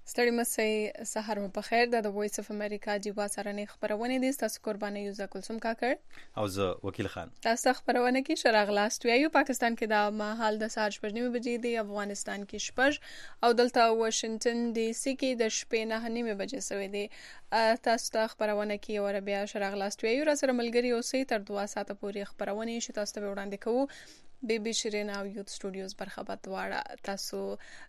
ستړي مسئ سهار مو په خیر. د وایس اف امریکا جیوا سره خبرونه دي. تاسو قرباني یوزا کلثوم کاکړ او زه وکیل خان. تاسو خبرونه کې شراغلاست ویو. پاکستان کې د مهال د ساعت 8:30 بجې دی، افغانستان کې 8 او دلته واشنگټن ډي سي کې د شپې 9:30 بجې سوي دي. تاسو ته خبرونه کې ور بیا شراغلاست ویو. را سره ملګری اوسئ تر 2 ساعته پورې خبرونه شي تاسو ته وړاندې کوو. بیبي شیرین او یوت سټوډیوز برخبت واړه تاسو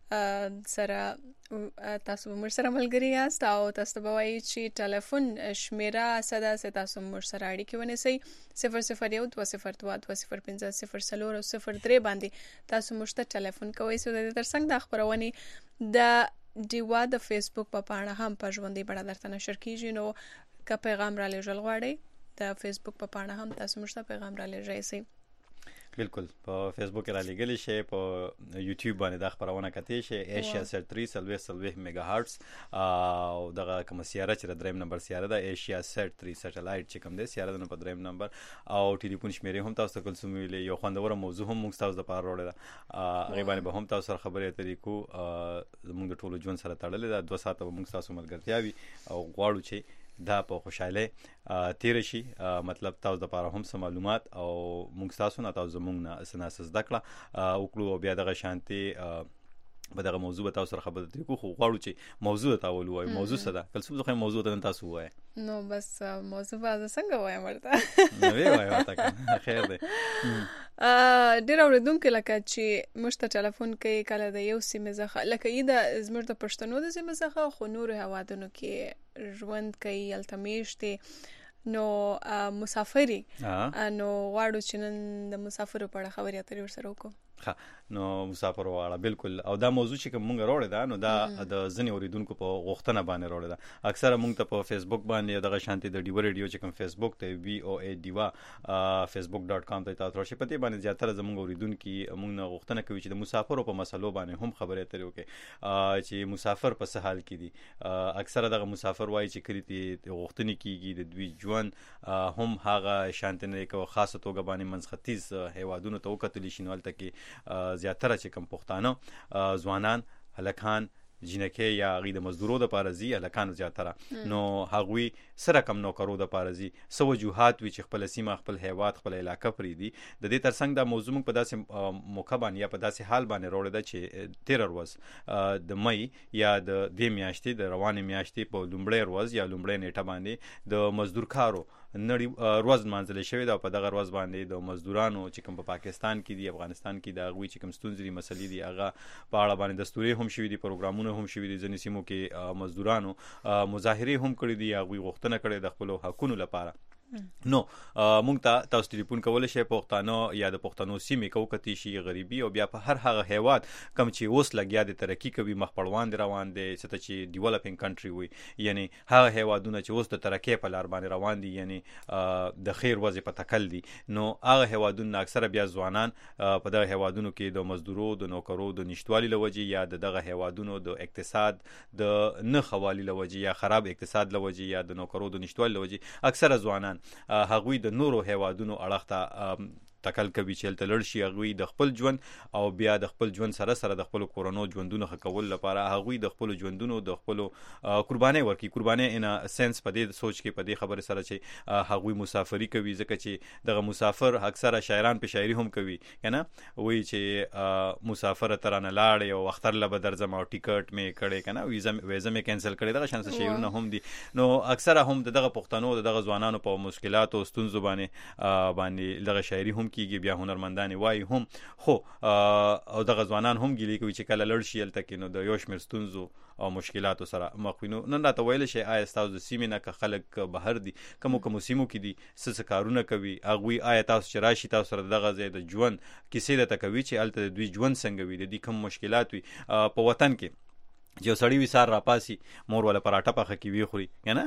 مر سره ملګری یاست او تاسو به وایي چې ټلیفون شمیره ساده تاسو مر سره اړیکه ونیسئ 001 202 205 0 او 03 باندې تاسو مشته ټلیفون کوئ. سو د ترڅنګ د خبرونه د دیوا د فیسبوک په پاڼه هم په ژوندۍ بڼه درته نشر کیږي. نو که پیغام را لېږل غواړئ د فیسبوک په پاڼه هم تاسو مشته پیغام را لېږئ شئ. بالکل په فیسبوک را لګلی شي، په یوټیوب باندې د خبرونه کتئ شي. ایشیا سیټ 3 میگا هرتز او دغه کوم سیاره چې د دریم نمبر سیاره ده ایشیا سیټ 3 سټلایټ چې کوم دی سیاره ده په دریم نمبر او ټلیفون شمیرې هم تاسو ته کلثوم ویلې. یو خوندوره موضوع هم موږ تاسو لپاره راوړې ده، هغه باندې به هم تاسو سره خبرې اترې کوو. موږ د ټولو ژوند سره تړلې ده. 2 ساعته به موږ تاسو ملګرتیا وي او غواړو چې دا په خوشاله تیر شي. مطلب تاسو د لپاره هم سم معلومات او موږ تاسو نه تاسو زموږ نه اساس زده کړه او کړو بیا دغه شانتي په دغه موضوع به تاسو سره خبرې اترې کوو. خو غواړو چې موضوع ته وایو. موضوع څه ده کلثوم؟ خو موضوع ته تاسو وایي. نو بس موضوع به څنګه وایم ورته؟ نو وایي ورته خیر دی. ډېر اوریدونکو لکه چې موږ ته ټلیفون کوي کله د یو سیمې څخه لکه ای د زموږ د پښتنو د سیمې څخه، خو نور هوادونو کې ژوند کوي هلته میشتې نو مسافري نو غواړو چې نن د مسافرو په اړه خبرې اترې ورسره وکړو. نو مسافر واړه بالکل. او دا موضوع چې موږ راوړې ده نو دا د ځنې اوریدونکو په غوښتنه باندې راوړې ده. اکثره موږ ته په فیسبوک باندې دغه شانتي د ډیو ریډیو چې کوم فیسبوک ته VOA دیوا facebook.com ته تاسو راشي. پته باندې زیاتره زموږ اوریدونکو موږ نه غوښتنه کوي چې د مسافرو په مسلو باندې هم خبرې اترې وکړي چې مسافر په څه حال کې دي. اکثره دغه مسافر وایي چې کړي دي غوښتنې کیږي د دوی ژوند هم هغه شانتي نه کوي. خاصه توګه باندې منځختیز هیوادونو ته وکتل شي. نو البته کې زیاتره چې کوم پښتانه ځوانان هلکان جنکه یا غي د مزدورو د پارزي هلکان زیاتره نو هغوی سره کم نوکرو د پارزي سو وجوهات وی چې خپل سیمه خپل هیواد خپل علاقه پری دي. د دې ترڅنګ د موضوع په داسې موقع باندې یا په داسې حال باندې روړل ده چې 13 ورځ د مې یا د دې میاشتې د روانې میاشتې په لومړۍ ورځ یا لومړۍ نیټه باندې د مزدور کارو نړۍ ورځ منځل شوې ده. په دغه ورځ باندې د مزدورانو چې کوم په پاکستان کې دي افغانستان کې دا غوي چې کوم ستونزې مسلې دي هغه په اړه باندې دستوري هم شوې دي، پروګرامونه هم شوې دي. ځینې سیمو کې مزدورانو مظاهره هم کړې دي، هغه غوښتنه کړې د خپل حقوقو لپاره. نو مونږ ته تاسو ټلیفون کولای شئ پښتانه یا د پښتنو سیمې کو کتی شي غریبي او بیا په هر هغه هیواد کم چې اوس لګیا د ترقی کوي مخ پړوان دي روان دي څه چې ډیولپینګ کنټری وي، یعنی هغه هیوادونه چې اوس د ترقی په لار باندې روان دي یعنی د خیر وظیفه په تکل دي. نو هغه هیوادونه اکثره بیا ځوانان په دغه هیوادونو کې د مزدورو د نوکرو د نشټوالي لوجه یا دغه هیوادونو د اقتصاد د نه خوالي لوجه یا خراب اقتصاد لوجه یا د نوکرو د نشټوالي لوجه اکثره ځوانان هغوی د نورو هیوادونو اړخ ته تکل کوي چې هلته لړ شي. هغوی د خپل ژوند او بیا د خپل ژوند سره سره د خپل کورونو ژوندونو ښه کول لپاره هغوی د خپل ژوندونو د خپل قرباني ورکي. قرباني ان سنس په دې سوچ کې په دې خبره سره چې هغوی مسافری کوي ځکه چې دغه مسافر اکثره شاعران په شاعري هم کوي کنه وایي چې مسافر ترانه لاړ او اختر له بدر زما ټیکټ مې کړي کنه ویزه مې کینسل کړي. دغه شانس شاعرونه هم دي. نو اکثره هم دغه پښتنو دغه ځوانانو په مشکلات او ستونزو باندې دغه شاعري هم کیږي، بیا هنرمندان وای هم خو او دغه ځوانان هم ګیلې کوي چې کله لړ شي الته کې نو د یو شمېر ستونزو او مشکلاتو سره مخ وینو. نن راته ویل شي آیا تاسو د سیمې نه که خلک بهر دي کوم سیمو کې دي څه کارونه کوي هغوی آیا تاسو چې راشي تاسو سره دغه ځای د ژوند کیسې درته کوي چې الته د دوی ژوند څنګه وي، د دې کوم مشکلات وي په وطن کې جو سړی وي سار راپاسي مور ولا پراټه پخه کی وی خوري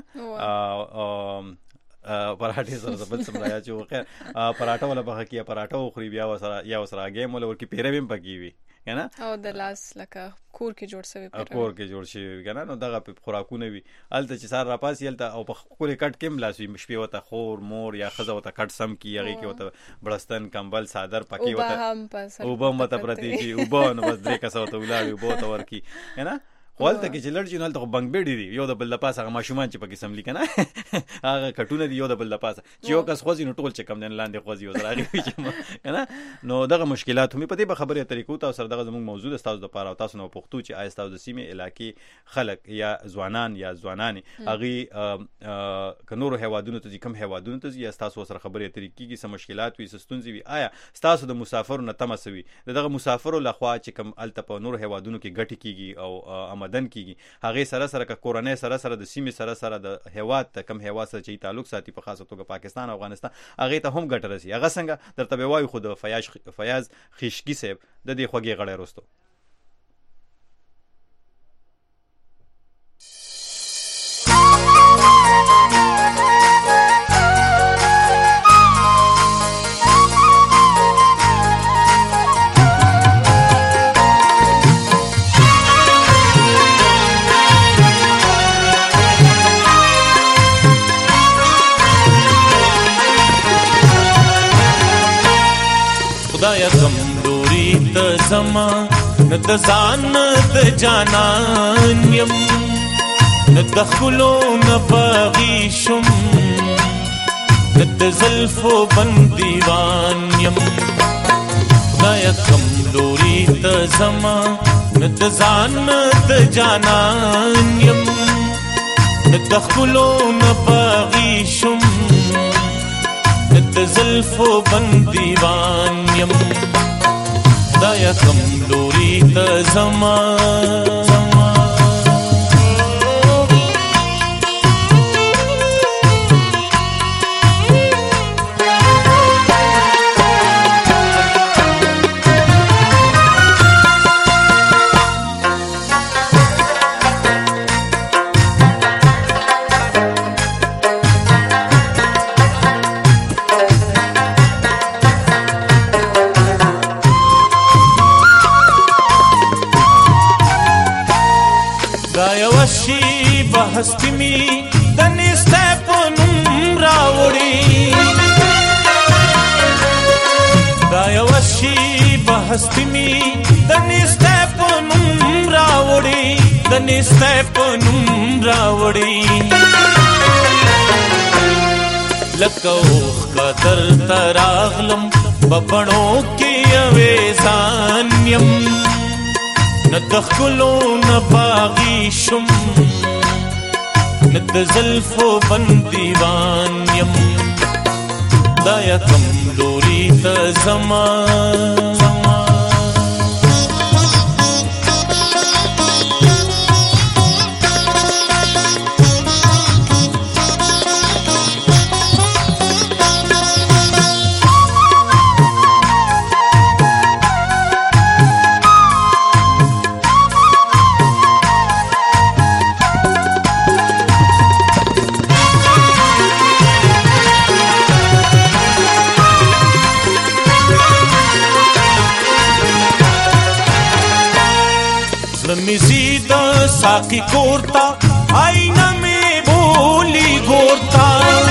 کنه پراټه سره بل څه رایا چې وخه پراټه ولا بخه کی پراټه خوري بیا وسره یا وسره گیم ولا ورکی پیرویم پکی وی کنه او د لاس لکه کور کې جوړ شوی کور کې جوړ شوی کنه نو دغه خوراکونه وي الته چې سار راپاسي الته او په کور کټ کې ملاسوي شپې وته خور مور یا خزه وته کټ سم کی هغه کې وته بلستان کمبل صادر پکی وته او به مت پرتی کی او به نو بس درې کسه وته ولاړ او به ورکی کنه ولته کې چې لړ جنال ته بنګ بیډي دی یو د بل د پاسه ماشومان چې پکې سملی کنه هغه کټونه دی یو د بل د پاسه چې یو کس خوځي نو ټول چې کم دن لاندې خوځي او زراغي چې کنه نو دغه مشکلات هم په دې خبره طریقو ته سره دغه زموږ موضوع د تاسو لپاره او تاسو نو پښتو چې آی تاسو د سیمې علاقې خلک یا ځوانان یا ځوانانې هغه کنورو هوادونو ته کم هوادونو ته یا تاسو سره خبره طریقې کې سم مشکلات وي سستونزي وي آیا تاسو د مسافرو نه تمسوي دغه مسافرو لخوا چې کم الته په نور هوادونو کې ګټي کیږي او آمدن کیږي هغه سره سره ک کورنۍ سره سره د سیمې سره د هواد ته کم هوا سره چې تعلق ساتي په خاصه توګه پاکستان او افغانستان هغه ته هم ګټه رسي هغه څنګه درته وایي خو د فیاض خشکی صاحب د دې خوږی غړې رستو خدایا کمزوري ته زما نه د ځان د جانان یم نه د خلو نه باغي شم نه د زلفو بندیوان یم خدایا کمزوري ته زما نه د ځان د جانان یم نه د خلو نه باغي شم د زلفو بندیوان یم خدایا کمزوري ته زما هستی می د نسته په نوم راوړي دا یو شی په هستی می د نسته په نوم راوړي د نسته په نوم راوړي لکه اوخ قدر تراغلم ببڼو کې اویزان یم نه د ښکلو نه باغي شم نه د زلفو بندیوان یم خدایا کمزوري ته زما साकी कोरता आईना में बोली गोरता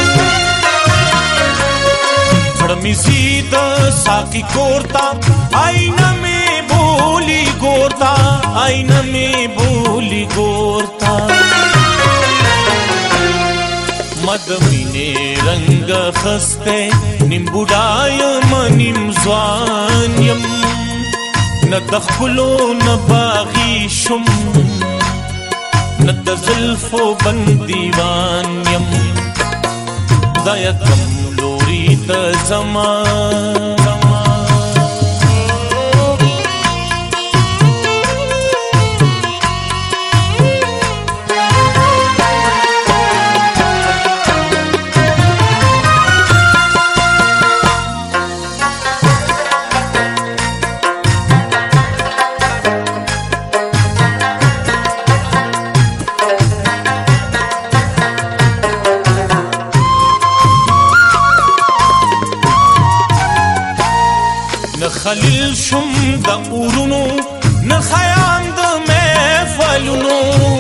खड़मी सीध साकी कोरता आईना में बोली गोरता आईना में बोली गोरता मदमीने रंग खस्ते निम्बुडाय मनिम ज्वान्यम न दखलो न बागी शुम न د زلفو بندیوان یم خدایا کمزوري ته زما خلیل شم د اورونو نه خیام د محفلونو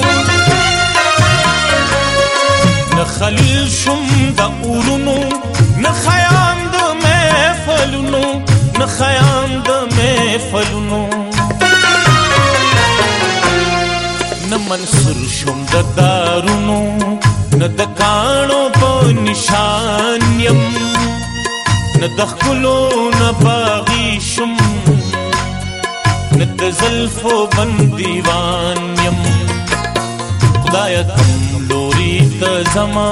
نه خلیل شم د اورونو نه خیام د محفلونو نه خیام د محفلونو نه منصور شم د دارونو نه د کانو په نشان یم نه د ښکلو نه باغي شم نه د زلفو بندیوان یم خدایه کم لوري ته زما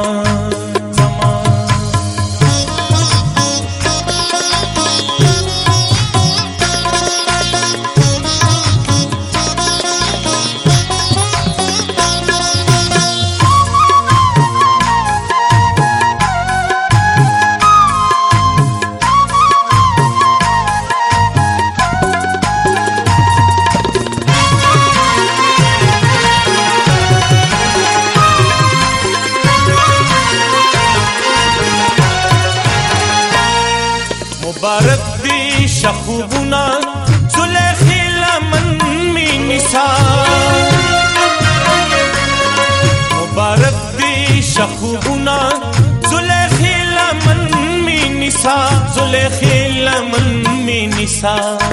مبارک دی شخوبنا زلیخی لمن می نثار مبارک دی شخوبنا زلیخی لمن می نثار زلیخی لمن می نثار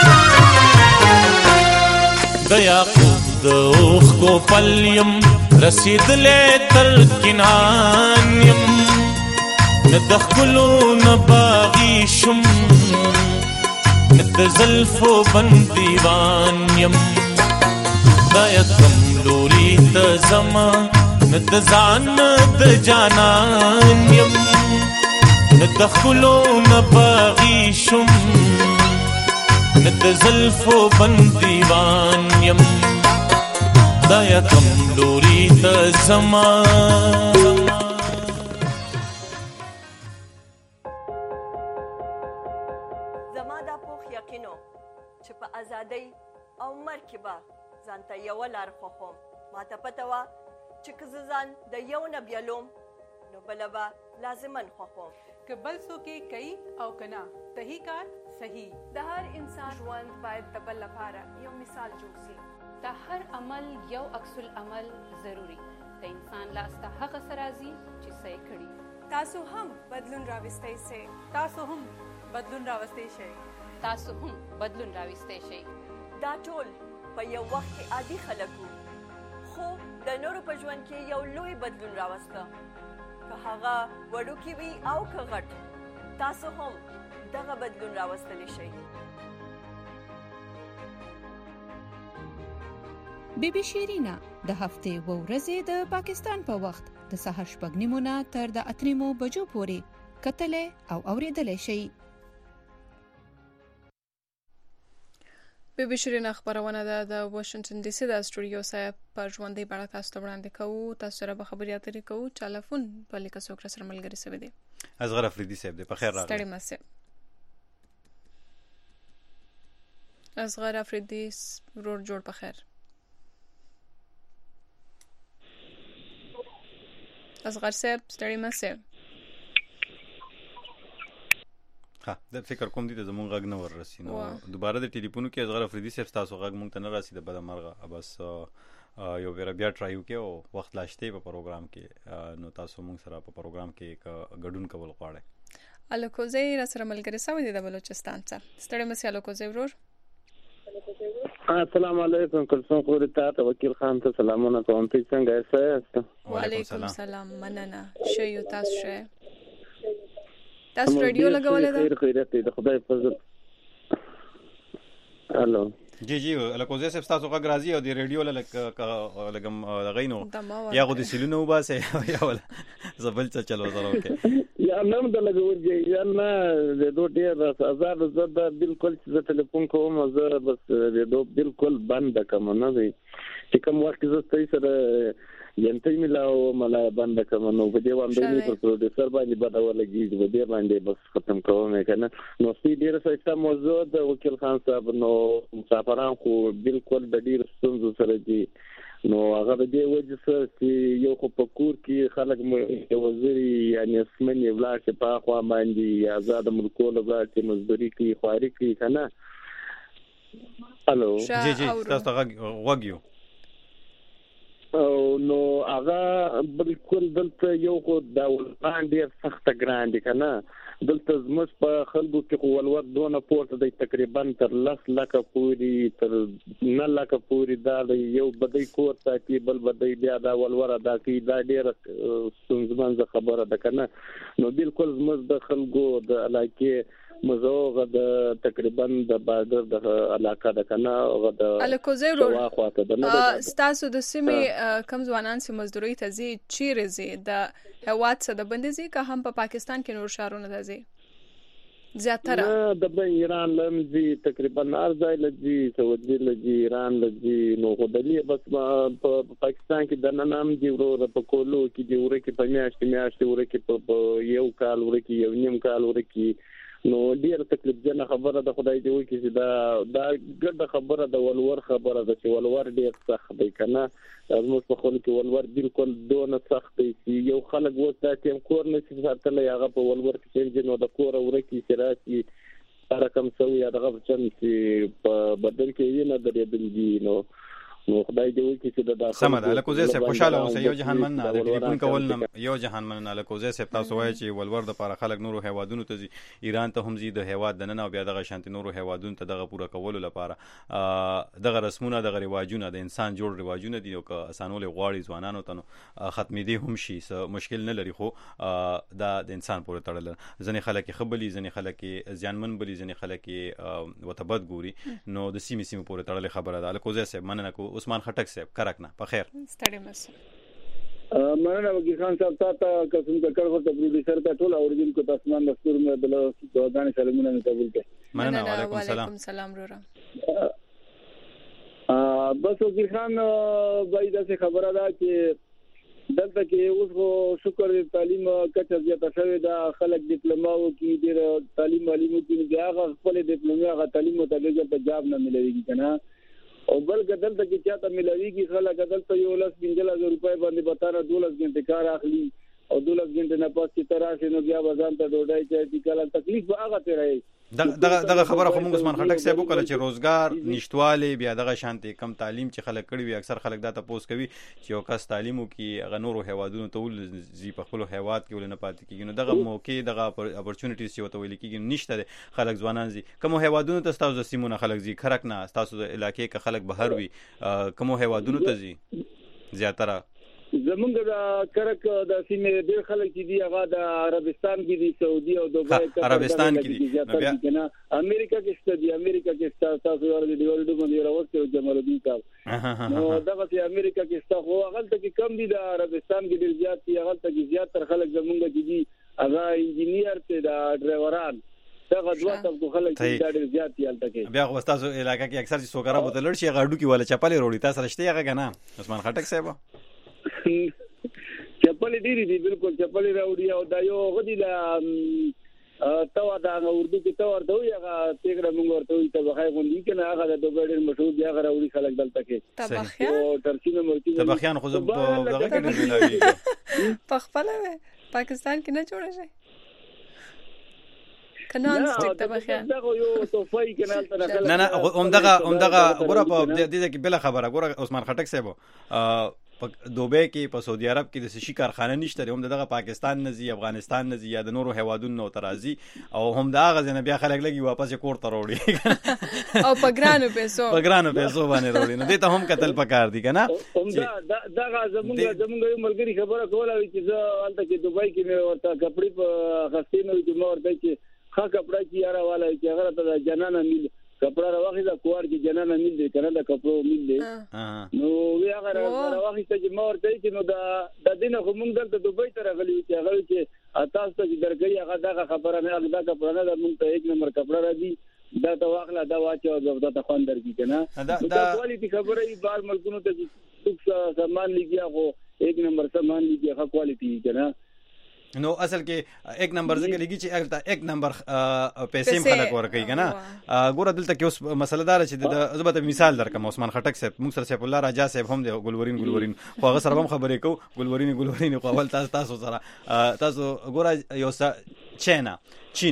د یعقوب د اوخ کو پلیم رسیدلې تر کنعان یم نه د ښکلو نه باغي شم نه د زلفو بندیوان یم خدایه کم لوري ته زما نه د ځان نه د جانان یم نه د ښکلو نه باغي شم نه د زلفو بندیوان یم خدایه کم لوري ته زما ازادۍ او مرګ به ځانته یوه لار خوښوم ماته پته وه چې که زه ځان د یو نه بیلوم نو بله به لازماً خوښوم که بل څوک یې کوي او که نه صحیح کار صحیح د هر انسان ژوند باید د بل لپاره یو مثال جوړ شي د هر عمل یو عکس العمل ضروري د انسان لاس ته هغه څه راځي چې څه یې کړي تاسو هم بدلون راوستی شئ تاسو هم بدلون راوستی شئ تاسو هم بدلون راوستی شئ دا ټول په یو وخت کې عادي خلک وو خو د نورو په ژوند کې یو لوی بدلون راوسته که هغه وړوکی وي او که غټ تاسو هم دغه بدلون راوستلی شئ بی بی شیرینا د هفتې و ورځې د پاکستان په وخت د سهار 8:30 نه تر د 8:30 بجو پورې کتلې او اوریدلې شي بی بی شیرین خبرونه ده د واشنگټن ډي سي د استودیو صاحب پر ژوندۍ بڼه تاسو ته وړاندې کوو تاسو سره به خبرې اترې کوو ټلیفون په لیکه څوک سره ملګری سوي دي اصغر افریدي صاحب دې په خیر راغلی ستړي مشه اصغر افریدي ورور جوړ په خیر اصغر صاحب ستړي مشه د فکر کوم دي ته زمونږ غږ نه ورسي نو دوباره د ټلیفونو کې اصغر افریدي صاحب تاسو غږ مونږ ته نه راسي د بده مرغه بس یو بیا ټرای وکړو وخت لاشته په پروګرام کې نو تاسو مونږ سره په پروګرام کې ګډون کول غواړئ الکوزي را سره ملګری سوي دي د بلوچستان څخه ستړي مشه الکوزي ورور السلام علیکم کلثوم خوري ته وکیل خان ته سلامونه کوم ته څنګه یاست وعلیکم السلام مننه شیو تاسو شه تاسو رادیو لګولې ده خیرت دې خدای فضل الو جی الکوزي صاحب تاسو غږ راځي او د رادیو لګم غینو یا غو د سیلونو وباسه یا ولا زبل څه چلو زرو کې یا نم د لګورږي یا نه د دوه ډیر آزاد زده بالکل چې ټلیفون کوم زه بس د دوه بالکل بند کوم نه وي چې کوم وخت زه ستاسو سره ینته ملاو ملا بند کوم نو په دې باندې پر پروډوسر باندې بدولږي په دې باندې بس ختم کوم کنه نو سې ډیر څه موضوع د وکیل خان صاحب نو مسافران خو بالکل د ډیر ستونزو سره دي نو هغه د دې وجه سره چې یو خو په کور کې خلک وزیري یعنی اسمنې ولاړ چې په خوا باندې آزاد ملکونه ولاړ چې مزدوري کوي خواري کوي کنه الو جی تاسو غوږیو نو هغه بالکل دلته یو خو د ولان ډیر سخت ګران دي کنه دلته زموږ په خلکو کې ولور دونه پورته دی تقریبا تر 10 لک پورې تر 9 لک پورې دا یو بدی کور ساتي بل بدی بیا دا ولور ادا کوي دا ډیره ستونزمنه خبره ده کنه نو بالکل زموږ د خلکو د علاقې مزوغه د تقریبا د بارډر د علاقه د کنه او د الکوزه واخواته د ستاسو د سیمې کم ځوانان سي مزدوري ته زی چیرې زی د هواد څخه د بندزي که هم په پاکستان کې نور شهرونه ده زی زیاتره د ایران لمزي تقریبا ارزای لږی سعودي لږی ایران لږی نو غدلی بس په پاکستان کې د ننام دی ورو په کولو کې دی ورکه په میاشتې ورکه په یو کال ورکه یو نیم کال ورکه نو ډیر تکلیف جن خبره د خدای دی وکي چې دا ګډه خبره د ولور خبره ده چې ولور ډیر سخت دی کنه زموږ په خلکو کې ولور بالکل دونه سخت دی چې یو خلک وسته چې کور نه شي ساتلی هغه په ولور کې چې نو د کور ورکی شراسي رقم سوي هغه چې په بدل کې نه درېدل نو خدای دې وکړي چې د داخله سمه ده الکوزه سه خوشاله اوسه یو جهان من نه ټلیفون کول نه یو جهان من نه الکوزه سه تاسو وایي چې ولور د لپاره خلک نورو هیوادونو ته ایران ته هم زی د هیواد د نن او بیا دغه شانتي نورو هیوادونو ته دغه پوره کول لپاره دغه رسمونه دغه رواجونه د انسان جوړ رواجونه دي او که اسانول غواړي ځوانانو ته ختمې دي هم شي مشکل نه لري خو دا د انسان پورې تړل ځنې خلک خبلي ځنې خلک ځانمن بلی ځنې خلک وتبد ګوري نو د سیمې پورې تړل خبره ده الکوزه سه مننه کو عثمان خټک صاحب کرکنا په خیر ستړي مس مننه وکیل خان صاحب تاسو قسم تکړه خو پروډوسر ته ټول اوریجن کو تاسو نن دستور مې بل ودانې سلامونه مې قبول کړئ مننه وعلیکم السلام رورا بس وکیل خان باید څه خبره ده چې دلته کې اوس شکر تعلیم کچه زیاته شوې ده خلک ډیپلوما وکړي د تعلیم معلومو کې هغه خپل ډیپلوما هغه تعلیم مطابق ته جاب نه ملويږي کنه او بل کدل ته چې چاته ملويږي خلک کدل ته یو 15,000 روپۍ باندې بتاره 12 غنټه کار اخلي او 12 غنټه نه پات چې تراشه نو بیا وزن ته ډوډۍ چې کله تکلیف به هغه ته راي دغه خبره خو موږ عثمان خټک صاحب وکړه چې روزګار نشټواله بیا دغه شانتي کم تعلیم چې خلک کړي وي اکثر خلک دا تاسو کوي چې یو کس تعلیمو کې غنورو هوادونو ته ول زی په خپل هواد کې ول نه پات کیږي نو دغه موقع دغه اپورچونټیز چې وته ویل کیږي نشته خلک ځوانان زی کوم هوادونو ته تاسو سیمونه خلک زی خرک نه تاسو د علاقې کې خلک بهر وي کوم هوادونو ته زی زیاتره زمونږ د کرک د سیمې ډېر خلک دي هغه د عربستان کې دي سعودي او دوبۍ عربستان کې دي نه امریکا کې شته دي امریکا کې تاسو ورته دی ورته باندې راوځي جمال الدین صاحب نو دغه چې امریکا کې شته خو هغه ته کې کم دي د عربستان کې ډېر زیات دي هغه ته کې زیات تر خلک زمونږ کې دي هغه انجینیر ته د ډرایوران دغه دوه تاسو خلک ډېر زیات دي البته کې بیا وستاسو علاقې کې اکثر چې سوکرا بوتلر شي غاډو کې ولا چپلې وروړي تاسو رښتیا هغه کنه عثمان خټک صاحب چپلې ډېری دي بالکل چپلې راوړي او دا یو غدي لا توا دا اردو کې تور دوی هغه تیګره موږ ورته وي ته بخای غونډي کنه هغه د دوبه ډېر مشهور دی هغه راوړي خلک دلته کې تبخیان او ترسینه مرتي تبخیان خو زه دغه کې ډېر ملاوي په خپل پاکستان کې نه جوړه شي کنان سټیک تبخیان دا یو توفای کنه نه همدغه غره په دې کې بل خبره غره عثمان خټک صاحب په دوبه کې په سعودي عرب کې د سشي کارخانه نشته هم دغه پاکستان نزي افغانستان نزي یا د نورو هوادونو نو ترازی او هم دا غزنه بیا خلک لګي واپس کور ته وروړي او په ګرانو پیسو باندې وروړي نو دې ته هم قتل پکار دي کنه دا زمونږ یو ملګری خبره کوله چې زه البته کې دوبۍ کې مې ورته کپڑے په خستینو چې مور ته چې ښه کپڑا چې یاره والا چې هغه ته جنانه میل کپڑا راوخی دا کوار کې جنانه میل دی کنه دا کپڑو میل دی نو وی هغه راوخی چې مور ته چې نو دا دینه خو موږ دلته دوبۍ ته راغلی چې هغه چې تاسو ته درګي هغه دا خبره نه هغه دا کپڑا نه موږ ته 1 نمبر کپڑا را دي دا ته واخله دا واچو دا ته خوان درګي کنه دا کوالټي خبره ای بار ملکونو ته څوک سامان لګیا خو 1 نمبر سامان لګیا ښه کوالټي کنه نو اصل کې 1 نمبر ځکه لګي چې 1 نمبر پیسې خلک ورکوي کنه ګوره دلته کې اوس مسله دار چې د زبته مثال درکم عثمان خټک صاحب موږ سره سیف الله راجا صاحب هم دی ګلورین خو هغه سره هم خبرې کو ګلورین خو اول تاسو سره تاسو ګوره یو چین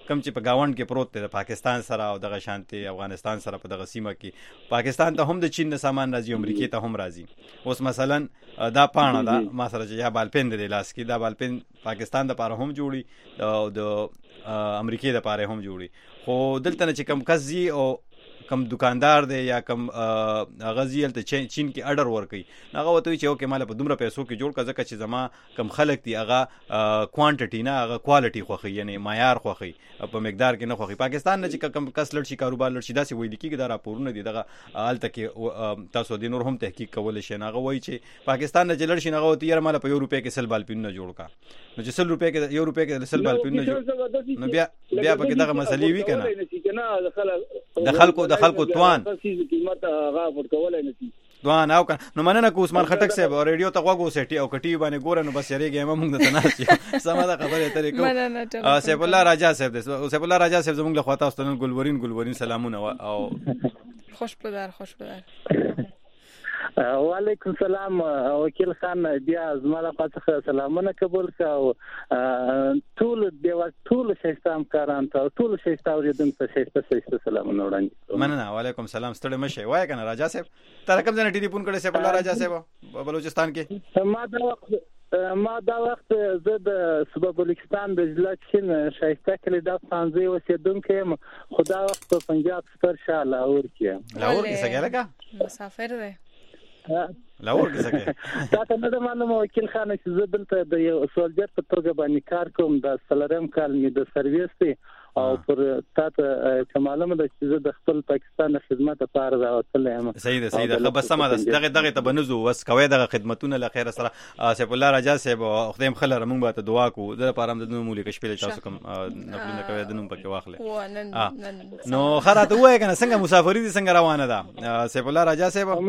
کم چې په گاوند کې پروت دی د پاکستان سره او دغه شانتي افغانستان سره په دغه سیمه کې پاکستان ته هم د چین نه سامان راځي امریکای ته هم راځي. اوس مثلا دا پاڼه دا ما سره چې یا بالپین دی لاس کې دا بالپین پاکستان د پاره هم جوړي او د امریکای د پاره هم جوړي خو دلته نه چې کم کسي او کم دکاندار دی یا کم غزیل ته چین کې اډر ورکي هغه وته چې اوکې مال په دومره پیسو کې جوړ کا ځکه چې زما کم خلک دی هغه کوانټیټي نه هغه کوالټي خوخي یعنی معیار خوخي په مقدار کې نه خوخي. پاکستان نه چې کم کس لړ شي کاروبار لړ شي داسې ویل کېږي دا راپورونه دي دغه حالت کې تاسو د نور هم تحقیق کول شي هغه وایي چې پاکستان نه لړ شي هغه وته یې مال په یو روپیا کې سل بالپین نه جوړ کا نو چې 100 روپیا کې یو روپیا کې سل بالپین نه جوړ نو بیا پکې دغه مسلې وی کنه د خلکو توان قیمت هغه ورکولای نشي دوان او نو مننه کو عثمان خټک صاحب ریډیو ته غوغو سټي او کټي باندې ګور نو بس یریږي موږ د تناسي سم دا خبره ترې کو سیف الله راجا صاحب سیف الله راجا صاحب زموږ له خواته واستنل ګلورین سلامونه او خوش بدار وعلیکم السلام وکیل خان بیا زموږ خواته سلامونه قبول کاو ټول شایسته همکاران ته ټول شایسته اوریدونکو ته شایسته سلامونه وړاندې مننه. وعلیکم السلام ستړي مشه وای کنه راجا صاحب تر کوم ځای ټلیفون کړی سیف الله راجا صاحب بلوچستان کې ما دا وخت زه د صوبه بلوچستان د ضلع چین شایسته کلی د افغانزي اوسیدونکو یم خدا وخت په پنجاب ستر شاه لاهور کې لاهور کې څنګه لګا مسافر دی لاهور کې څنګه دا ته نه معلومه وکیل خان چې زه دلته د یو سولجر په توګه باندې کار کوم د سلرم کال می د سرویس دی او پر تاسو معلومه ده چې زه د خپل پاکستان خدمت لپاره راوتل یم. صحیح ده بس سم ده دغه ته بنزو وس کوي دغه خدمتونه لخير سره سیف الله راجا صاحب خدایم خلره موږ به ته دعا کو د لپاره د نومولي کشپل تاسو کوم نفلونه کوي د نوم پکې واخله نو خراته وای کنه څنګه مسافری دي څنګه روانه ده سیف الله راجا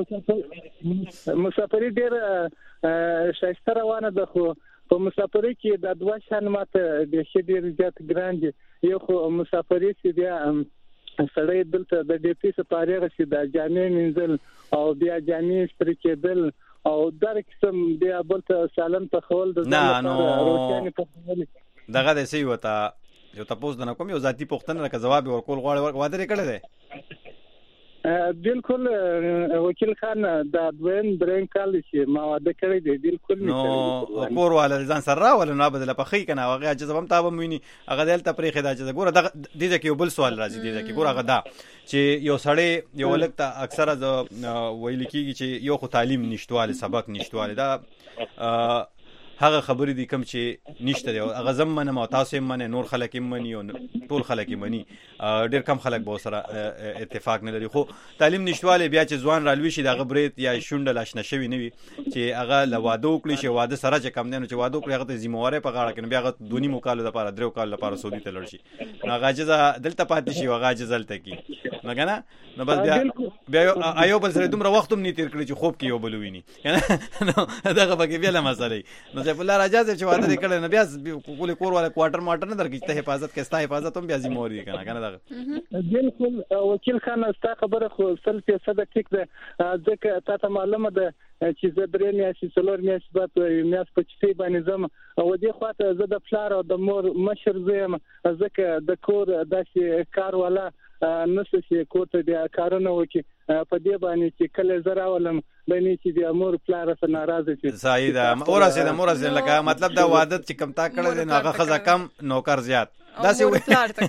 صاحب مسافری ډیر شایسته روانه ده خو په مسافری کې د دوه شان ماته د شډیر زیات ګرانج یو خو مسافری چې بیا سړی دلته د ډي پی سپاره غشي د جامع منزل او بیا جامع ستر کېدل او در قسم بیا بلته سالم په خول د روټین په خول دغه د سی وتا یو تاسو د کوم یو ذاتی پوښتنه راکړه جواب ورکول غواړي واده لري کړی دی بالکل وکیل خان دا دویم درین کال چې ما واده کړی دی بالکل نو کور والا ځان سره ولا نه بدله پخې کنه هغه چې زبم تابم ویني هغه دل ته پرې خدا چې ګوره د دې کې بل سوال راځي د دې کې ګوره هغه دا چې یو سړی یو لکه اکثره ویل کیږي چې یو خو تعلیم نشټواله سبق نشټواله دا هغه خبرې دي کوم چې نشته دی هغه زمونه مو تاسو منه نور خلک مني او ټول خلک مني ډیر کم خلک به سره اتفاق نه لري خو تعلیم نشټواله بیا چې ځوان رالوي شي د غبرت یا شونډه لاشنه شوی نه وي چې هغه لواده وکړي شي واده سره چې کم نه چې واده وکړي هغه ته ذمہواره په غاړه کې بیا هغه دونی مکالو لپاره درو کال لپاره سعودي ته لړ شي هغه اجازه دلته پاتې شي هغه اجازه دلته کی مګنه نو بس بیا ایو بل سره دومره وخت هم نه تیر کړی چې خوب کې یو بل ویني نو دغه پکې بیا له مسلې نو سیف الله راجا چې واده کړي نه بیا کور والا کوارټر ماټر نه درکې ته حفاظت کستا حفاظت هم بیا ذمہواری کنه دغه بالکل وکیل خان ستا خبره خو 100% ټیک ده ځکه تاسو معلومه ده چې زه درې میاشتې څلور میاشتې بعد میاشت په چټي باندې زم او دې خواته زه د پلار او د مور مشر زم ځکه د کور داسې کار والا نسه چې کوته بیا کارونه وکي په دې باندې چې کله زرا ولم باندې چې د امور پلار سره ناراضه شي صحیح ده مورسه لکه مطلب دا عادت چې کم تا کړل نه هغه خزا کم نوکر زیات دا څه پلار ته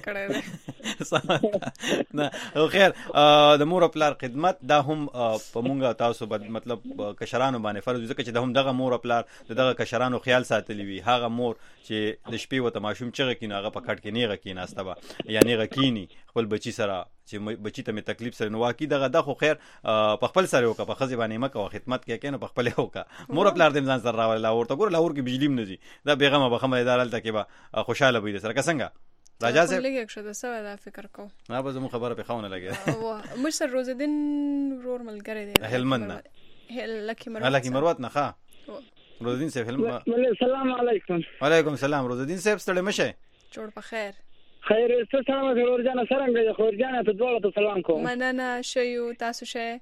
کړی نه خیر د مور پلار خدمت دا هم په مونږه تاسو مطلب کشرانو باندې فرض ځکه چې د هم دغه مور پلار دغه کشرانو خیال ساتلی وي هغه مور چې د شپې وته ماشوم چغه کینه هغه په کټ کې نه غکیناسته با یا نه غکینی خپل بچی سره چې بچی ته مې تکلیف سره نو واقعي دغه خو خیر په خپل سره وکړه په خزي باندې مکه خدمت کې کنه په خپل وکړه مور پلار دې ځان سره راول لاور ته ګور لاور کې بجلی نه دي دا بیغمه بخمه ادارال ته کې با خوشاله وي سره څنګه راجا صاحب لګي ښه د سوال دا فکر کو ما به زمو خبره په خونه لګي او مشر روزدین ورور ملګری دی هلمند لکی مروت نه ښه روزدین صاحب هلمند السلام علیکم وعلیکم السلام روزدین صاحب ستړي مشه جوړ په خیر خیر ست سلام ضرور جان سرنګ خور جان ته ډول ته سلام کوم مننه شيو تاسو شه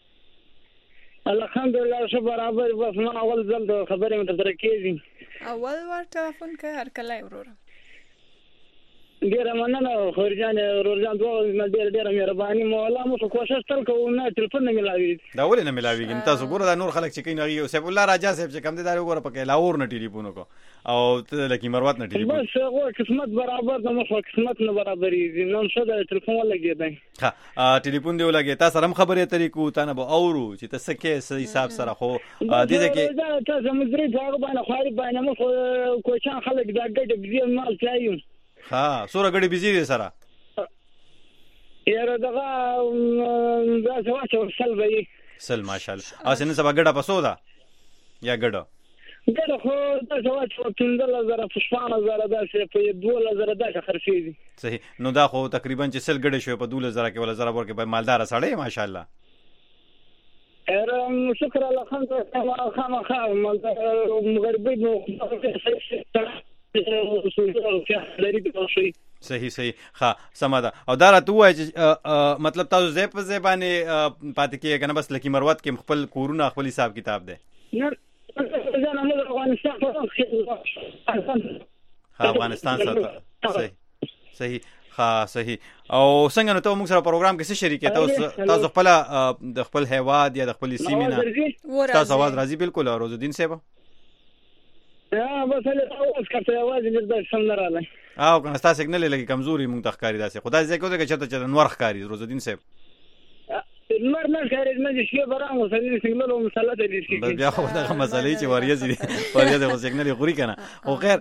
الحمدلله شو برابر بس ما اول ځل خبرې مترکېږي اول ور ټلیفون کې هر کله ورور ډیره مننه خورجان رورجان دوه ډیره مهرباني مولا مو کوشش تل کوو نه ټلیفون نه ملاوي دا ولې نه ملاويږي تاسو ګوره دا نور خلک چې کین غي سیف الله راجا صاحب چې کم دي دا وګوره پکې لاور نه ټلیفون کو او ته لکه مروت نه ټلیفون بس هغه قسمت برابر د مخ قسمت نه برابرې نو څه د ټلیفون ولګیدای ها ټلیفون دی ولګی تاسو هم خبرې طریقو ته نه به اورو چې تاسو کې صحیح حساب سره خو دې کې تاسو مزري هغه باندې خاري باندې مخ کوچان خلک دا ګډ بيزي مال چایو ها سوره غړي بيزي دي سره یاره دغه دا څه واسه سلوي سل ماشاءالله اسنه سبا ګډه پسو دا یا ګډه ګډه خو دا څه واسه 15000 15,000 دا څه په 2000 دا خرڅي دي صحیح نو دا خو تقریبا چې سل ګډه شو په 2000 کې ولا زره ورکه به مالدار سړی ماشاءالله شکر الله خامخا مغربي صحیح ها سماده او دا راته وای چې مطلب تاسو زې په زبانه پاتې کې کنه بس لکی مروت کې خپل کورونه خپل حساب کتاب ده افغانستان سره صحیح ها صحیح او څنګه نو ته موږ سره پروګرام کې څه شریک تاسو خپل د خپل هیواد یا د خپل سیمینه تاسو आवाज راځي بالکل روز الدین صاحب بس له اوس کته आवाज نه درځي څنګه رااله او کنه تاسو سیګنل لګي کمزوري مونږ تخکاری داسې خدای زه کوته چې ته نور ښکاری روز الدین صاحب نور نه ښکاری نه شي برامو سړي سیګنل او مسله دې شي بیا خو دا مسلې چې وریځي خو سیګنل غوري کنه او خیر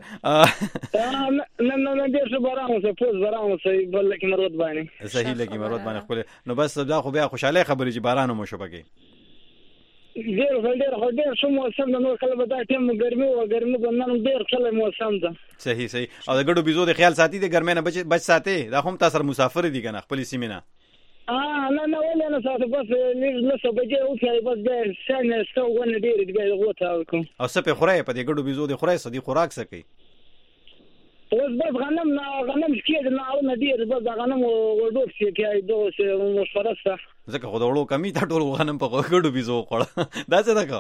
نه دې شو برامو څه پوز برامو څه بل کې مرود باندې صحیح لګي مرود باندې خپل نو بس دا خو بیا خوشاله خبرې چې باران مو شو پکې ډېر شو موسم د نور کله به دا ټیم ګرمي او ګرمي بنن ډېر کله موسم ده صحیح او د ګډو بيزو د خیال ساتي د ګرمه نه بچ ساتي دا هم تاسو مسافر دي کنه خپل سیمینه نه ولا نه ساتو بس نه څه بجې او څه بس د سنه ستو ونه ډېر دی غوته کوم او څه په خوراي په دې ګډو بيزو د خوراي صدي خوراک سکی اوس بس غنم کېد نه او نه ډېر بس غنم وډوب شي کې دوه مشوره سره ځکه خو د وړو کمی تا ټول غنم په ګډو بيزو خوړه دا څه ده کو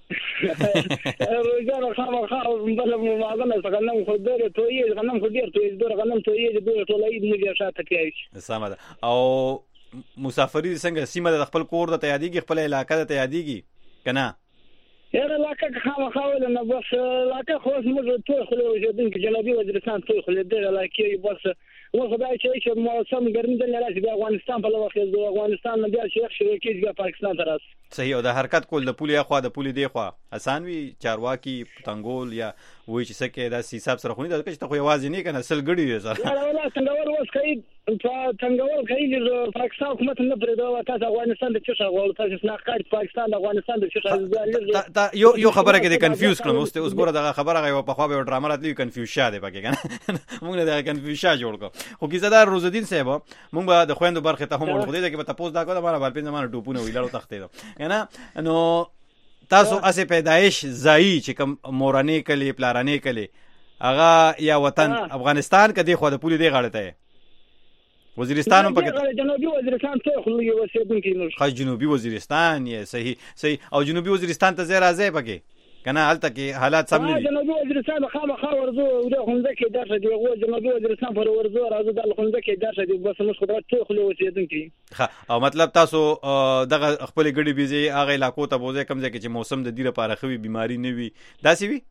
روزانه خامخا بل مواغنه غنم خو ډېر توي غنم خو ډېر توي ډېر غنم توي ډېر ټول اې موږ شاته کوي سمه ده او مسافری څنګه سیمه د خپل کور د تیادیږي خپل علاقې د تیادیږي کنه یاره علاقه خامخا ولنه بس علاقه خو موږ ټول خو وجودین کې جنوبي وزیرستان ټول خو دې علاقې بس و خدای چې موسم ګرمي د لراځي د افغانستان په لور کې د افغانستان نه بیا شیخ شروع کیږي د پاکستان تراس صحیح او د حرکت کول د پولی خوا د پولی دی خوا آسان وی چارواکي پتنګول یا وای چې سکه د حساب سره خونی د کښته خو یوازې نه کنه سل ګړي سره ولا څنګه ورس کوي څنګه کوي د پاکستان حکومت نه پرېدو تاسو افغانستان د چشا غوړ تاسو نه ښکار پاکستان د افغانستان د چشا یو خبره کې د کنفیوز کړم اوس ګوره د خبره غو په خوا به ډرامه راتلی کنفیوز شاده پکې کنه موږ نه د کنفیوز شا جوړ کو خو کیسه دار روز الدین صاحب موږ به د خويندو برخه ته هم ورغو دي چې به تاسو دا کوله ماره بل زمانه ټوپونه ویلارو تختې کنه نو تاسو اسه پیدایش زای چې کوم مورانه کلی پلارانه کلی اغه یا وطن افغانستان کدي خو د پولی دی غاړه ته وزیرستان هم پکې جنوبي وزیرستان ته خو یو وسیدونکو نو خاص جنوبي وزیرستان یې صحیح او جنوبي وزیرستان ته زه راځي پکې کنه حالت کې حالات سم نه جنوبي وزیرستان خامخا ورزو د خونځ کې درشه دی غو جنوبي وزیرستان پر ورزو راځو د خونځ کې درشه دی بس موږ خدای ته خو وسیدونکو او مطلب تاسو دغه خپل ګډي بيزي هغه علاقو ته بوزي کم ځکه چې موسم د ډیره لپاره خوي بيماري نه وي داسي وي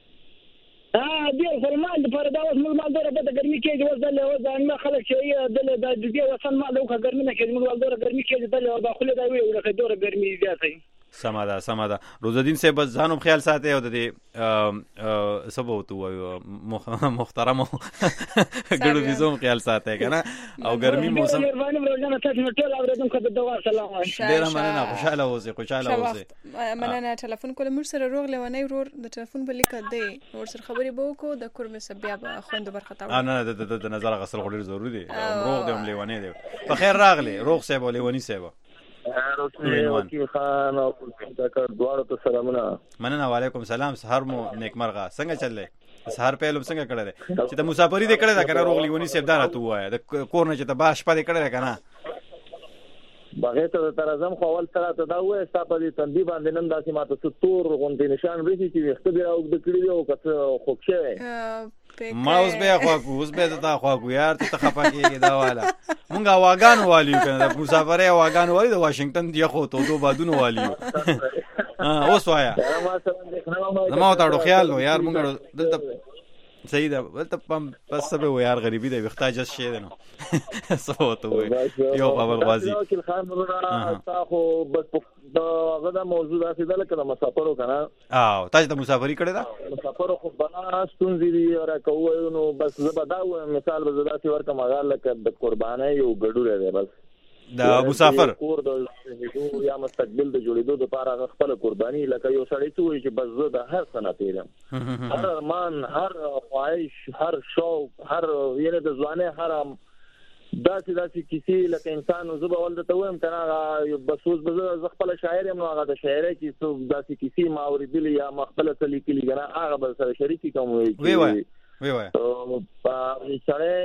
ډیر فرمان د پر داوس موږ مال دوره په ګرمي کې وځل او ځان خلک چې د دې وطن مال او ګرمي نه کې موږ دوره ګرمي کې د داخله دا وی ولکه دوره ګرمي زیاتې سماده روز الدین صاحب ځانوم خیال ساتي او د سبو تو محترم ګړو بيزوم خیال ساتي کنه او ګرمي موسم روزانه تاسو ټول اوریدم خو د دوا سلام ډیر مننه خوشاله اوسئ مننه ټلیفون کوله مر سره روغ لونی ورور د ټلیفون بل لیک دی ور سره خبري بو کو د کور مې سبیا خويندو برخه تا نه د نظر غسل غوړي ضروري دی روغ دی هم لیونی دی په خیر راغلی روغ صاحب لیونی صاحب وکیل خان او تاکر دوړو ته سلامونه مننه وعلیکم سلام سحر مو نیکمرغه څنګه چللې سحر پهلو څنګه کړل چې د مسافری دې کړل دا کنه روغلی ونی سیب دار ته وای د کور نه چې ته باش پدې کړل کنه بغیر ته تر اعظم خو اول سره ته دا وې ستا په دې تندې باندې نن داسې ماته ستور غونډې نشان ورسې چې وخت به او د کړي او کته خوښ شوی ما اوس به تا خوا کو یار ته خپه کېږي دا والا مونږه واغان والیو کنه د مسافرې واغان والی د واشنگټن دی خو ته دو بادونو والیو اوس وایا ما ته ډو خیال نو یار مونږ دلته صحیح ده ولته بس سبه و یار غریبی دی وختاج شي ده نو صوت و یو خبر غازی وکیل خان مرنا تاسو بس دا غدا موضوع ده چې لکه مسافرو کنه تاسو د مسافری کړه دا مسافرو خو بنا ستونزې دي او راکوي نو بس زبدا مثال به زدا چې ورته مغال لکه د قربانای یو ګډو لري بس دا مسافر کور د یا مستقبل د جوړېدو لپاره خپل قرباني لکه یو سړی څه وایي چې بس زه د هر سنه تیرم هر ارمان هر خواهش هر شوق هر یعنی د ځوانه هر داسې کیسې لکه انسان زه به ولته ته وایم کنه بس اوس به زه خپل شاعر یم نو هغه د شاعرۍ چې داسې کیسې ما اورېدلې یا ما خپل څه لیکلي کنه هغه به سره شریکې کوم وی وای سړی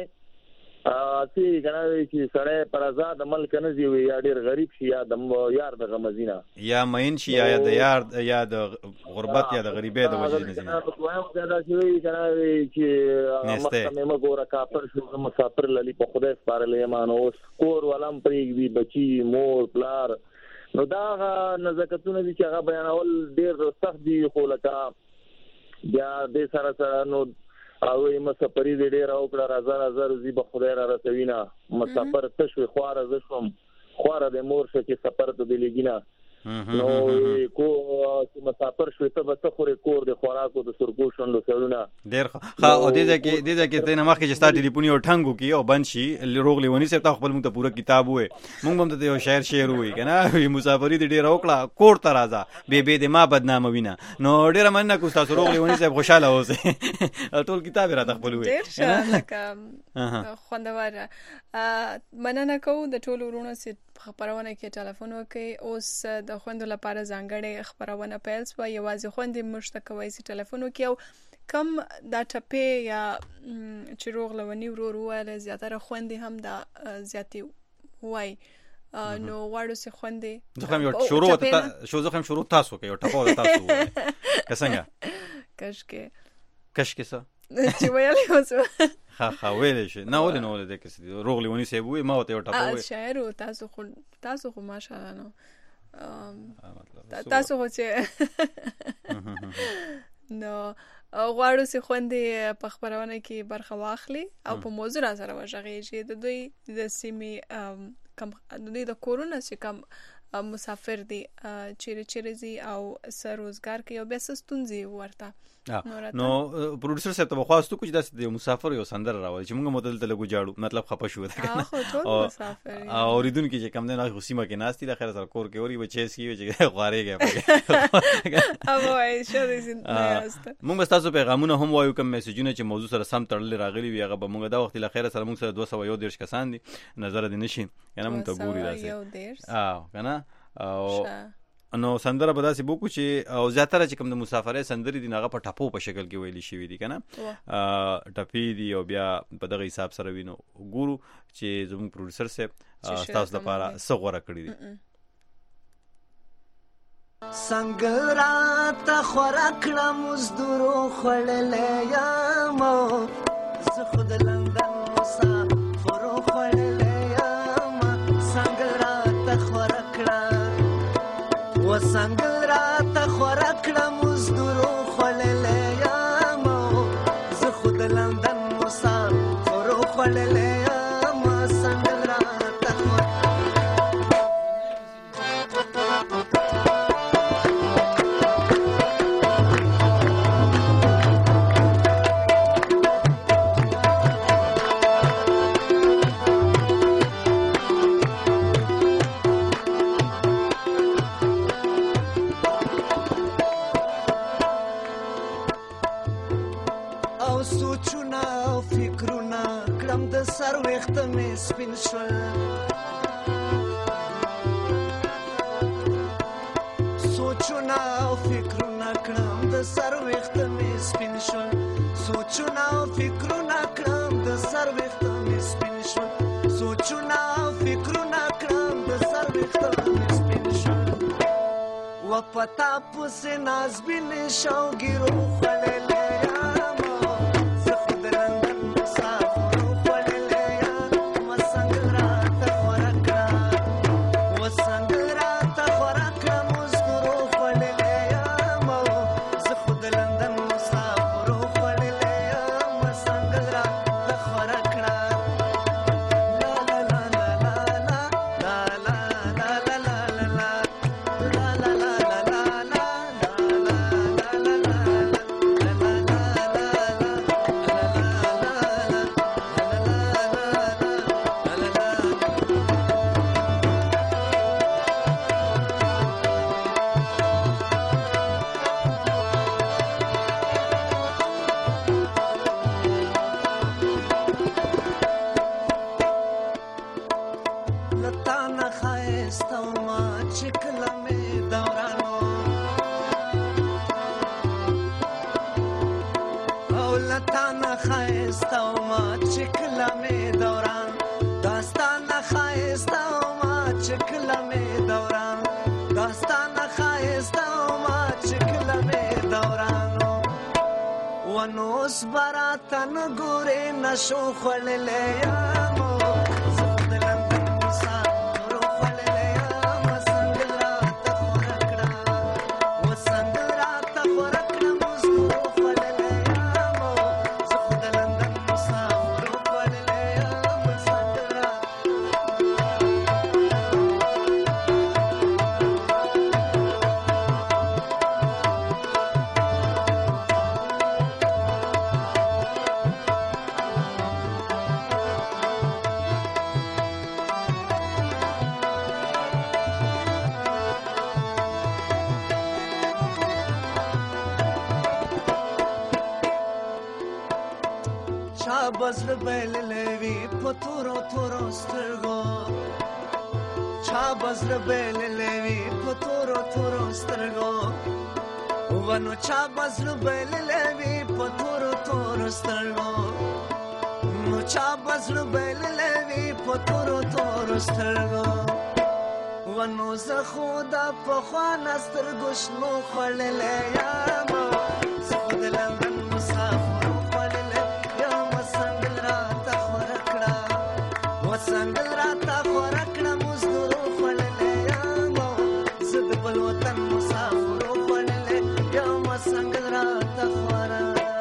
چې کنه چې سړی پر آزاد عمل کنه دی یا ډیر غریب شي یا د یار د غمزینا یا مین شي یا د یار یا د غربت یا د غریبۍ د وجې نه زینا دا چې کنه چې مخکمه مګوره کاپر شو مسافر للی په خدای سپارلې مانو کور ولم پریږدي بچي مور پلار نو دا نزاکتونه دي چې هغه بیانول ډیر سخت دي خو لکه بیا د سره نو او مسافری دې ډېر او کړه راځه زی به خدای را رسوینا مسافر تشوي خواره زشم خواره د مور چې سفر ته دی لګینا نو کو چې مسافر شوي ته به خوري کور د خوراکو د سرکو شوندو سړونه ډېر ښه او دې کې ته نه مخکې چې ستا ټلیفون یو ټنګو کې او بند شي روغ لیونی سره تا خپل موږ ته پوره کتاب وې موږ هم ته یو شعر وې کنه مسافری دې ډېر او کړه کور ته راځه به دې ما بدنامه وینا نو ډېر مننه کو تاسو روغ لیونی صاحب خوشاله اوسئ ټول کتاب را خپل وې خوندور مننه کو د ټول ورونو سره خبرونه کې ټلیفون وکي اوس د خوندو لپاره ځانګړې خبرونه پیل شو یوازې خوندې مشته کوي چې ټلیفون وکي او کم دا ټپې یا چروغ لونی ورور وله زیاتره خوندې هم دا زیاتی وای نو واړو سي خوندې ځکه یو شروع تاسو کې یو ټپو تاسو څنګه کشکې څه چې ویلې اوسه ها ویلې شي نه ولې د کس روغ لیونی سیب وي ما ته یو ټاپو وي شاعر تاسو خو ماشاءالله نو تاسو خو چې نو غواړو سي خوندې په خبرونه کې برخه واخلي او په موضوع سره وژغې چې د دوی د سیمې کم د دوی د کورونا چې کم مسافر دي چیرې زی او سر روزګار کې او بیا ستونزې ورته نو پروډوسر صاحب ته خواستو کوم داسې د مسافر یو سندر راوړي چې موږ مدل ته لګو جاړو مطلب خپه شو ده او ریدون کې چې کم نه خصيمه کې ناشتي د خیر سره کور کې اوري بچي سي چې غواريږي او وای شو دې موږ تاسو پیغامونه هم وایو کوم میسجونه چې موضوع سره سم تړل راغلي وي هغه به موږ دا وخت له خیر سره موږ سره 211 کسان دي نظر دې نشي کنه موږ ته ګوري راځي کنه او نو سندره به داسې بوکو چې او زیاتره چې کوم د مسافرۍ سندري دي هغه په ټپو په شکل کې ویلي شوی دي کنه ټپی دي او بیا په دغه حساب سره وینو ګورو چې زموږ پروډوسر صاحب تاسو لپاره څه غوړه کړی دي څنګه راته خوراکړه مزدورو خړلې یم زه خود لندن مسافرو خړلې یم څنګه راته خوراکړه وڅنګه راته خوراکړه مزدورو خړلې یم زه خود لندن مسافرو خړلې یم څنګه راته سر وخت می سپین شول سوچونه او فکرونه کړم د سر وخت می سپین شول سوچونه او فکرونه کړم د سر وخت می سپین شول سوچونه او فکرونه کړم د سر و پتا پس ناز بین شوگیرو خلل یامو زه خود لندن مسافرو خلل یام و سنگل راته خورکا و سنگل راته خورکا مزدورو خلل یامو زه خود لندن مسافرو خلل یام و سنگل راته خورکا لطانا خایستا ما چکلا می دورانو او لطانا خایستا ما چکلا می دوران داستانا خایستا ما چکلا می دوران داستانا خایستا ما چکلا می دورانو ونوس براتن ګورې نشو خللې یامو چا بزر بیل لیوی پتورو تورو سترگو چا بزر بیل لیوی پتورو تورو سترگو ونو چا بزر بیل لیوی پتورو تورو سترگو نو چا بزر بیل لیوی پتورو تورو سترگو ونو زه خدا پخوانه سترګو شنو خوړلی یمه زه خو د لندن مسافرو خوړلی یمه سنګل راته خوره کړه و سنګل راته خوره کړه مزدورو خوړلی یمه زه د بل وطن مسافرو خوړلی یمه سنګل راته خوره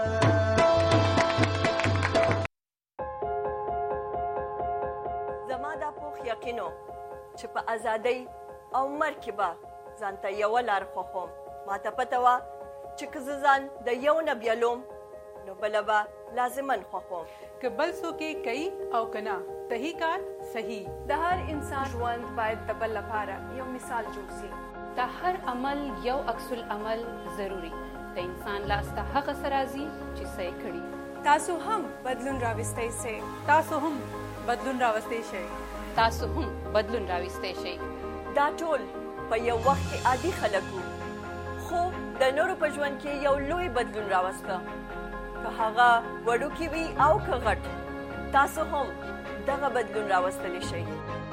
زما دا پوخ یقینو چې په ازادۍ او مرګ کې به ځان ته یوه لار خوښوم. ما ته پته وه چې که زه ځان د یو نه بیلوم نو بله به لازما خوښوم. که بل څوک یې کوي او که نه صحیح کار صحیح. د هر انسان ژوند باید د بل لپاره یو مثال جوړ شي. د هر عمل یو عکس العمل ضروري. د انسان لاس ته هغه څه راځي چې څه یې کړي. تاسو هم بدلون راوستی سئ. تاسو هم بدلون راوستی شئ. تاسو هم بدلون راوستی شئ. دا ټول په یو وخت کې عادي خلک وو، خو د نورو په ژوند کې یو لوی بدلون راوسته. که هغه وړوکی وي او که غټ، تاسو هم دغه بدلون راوستلی شئ.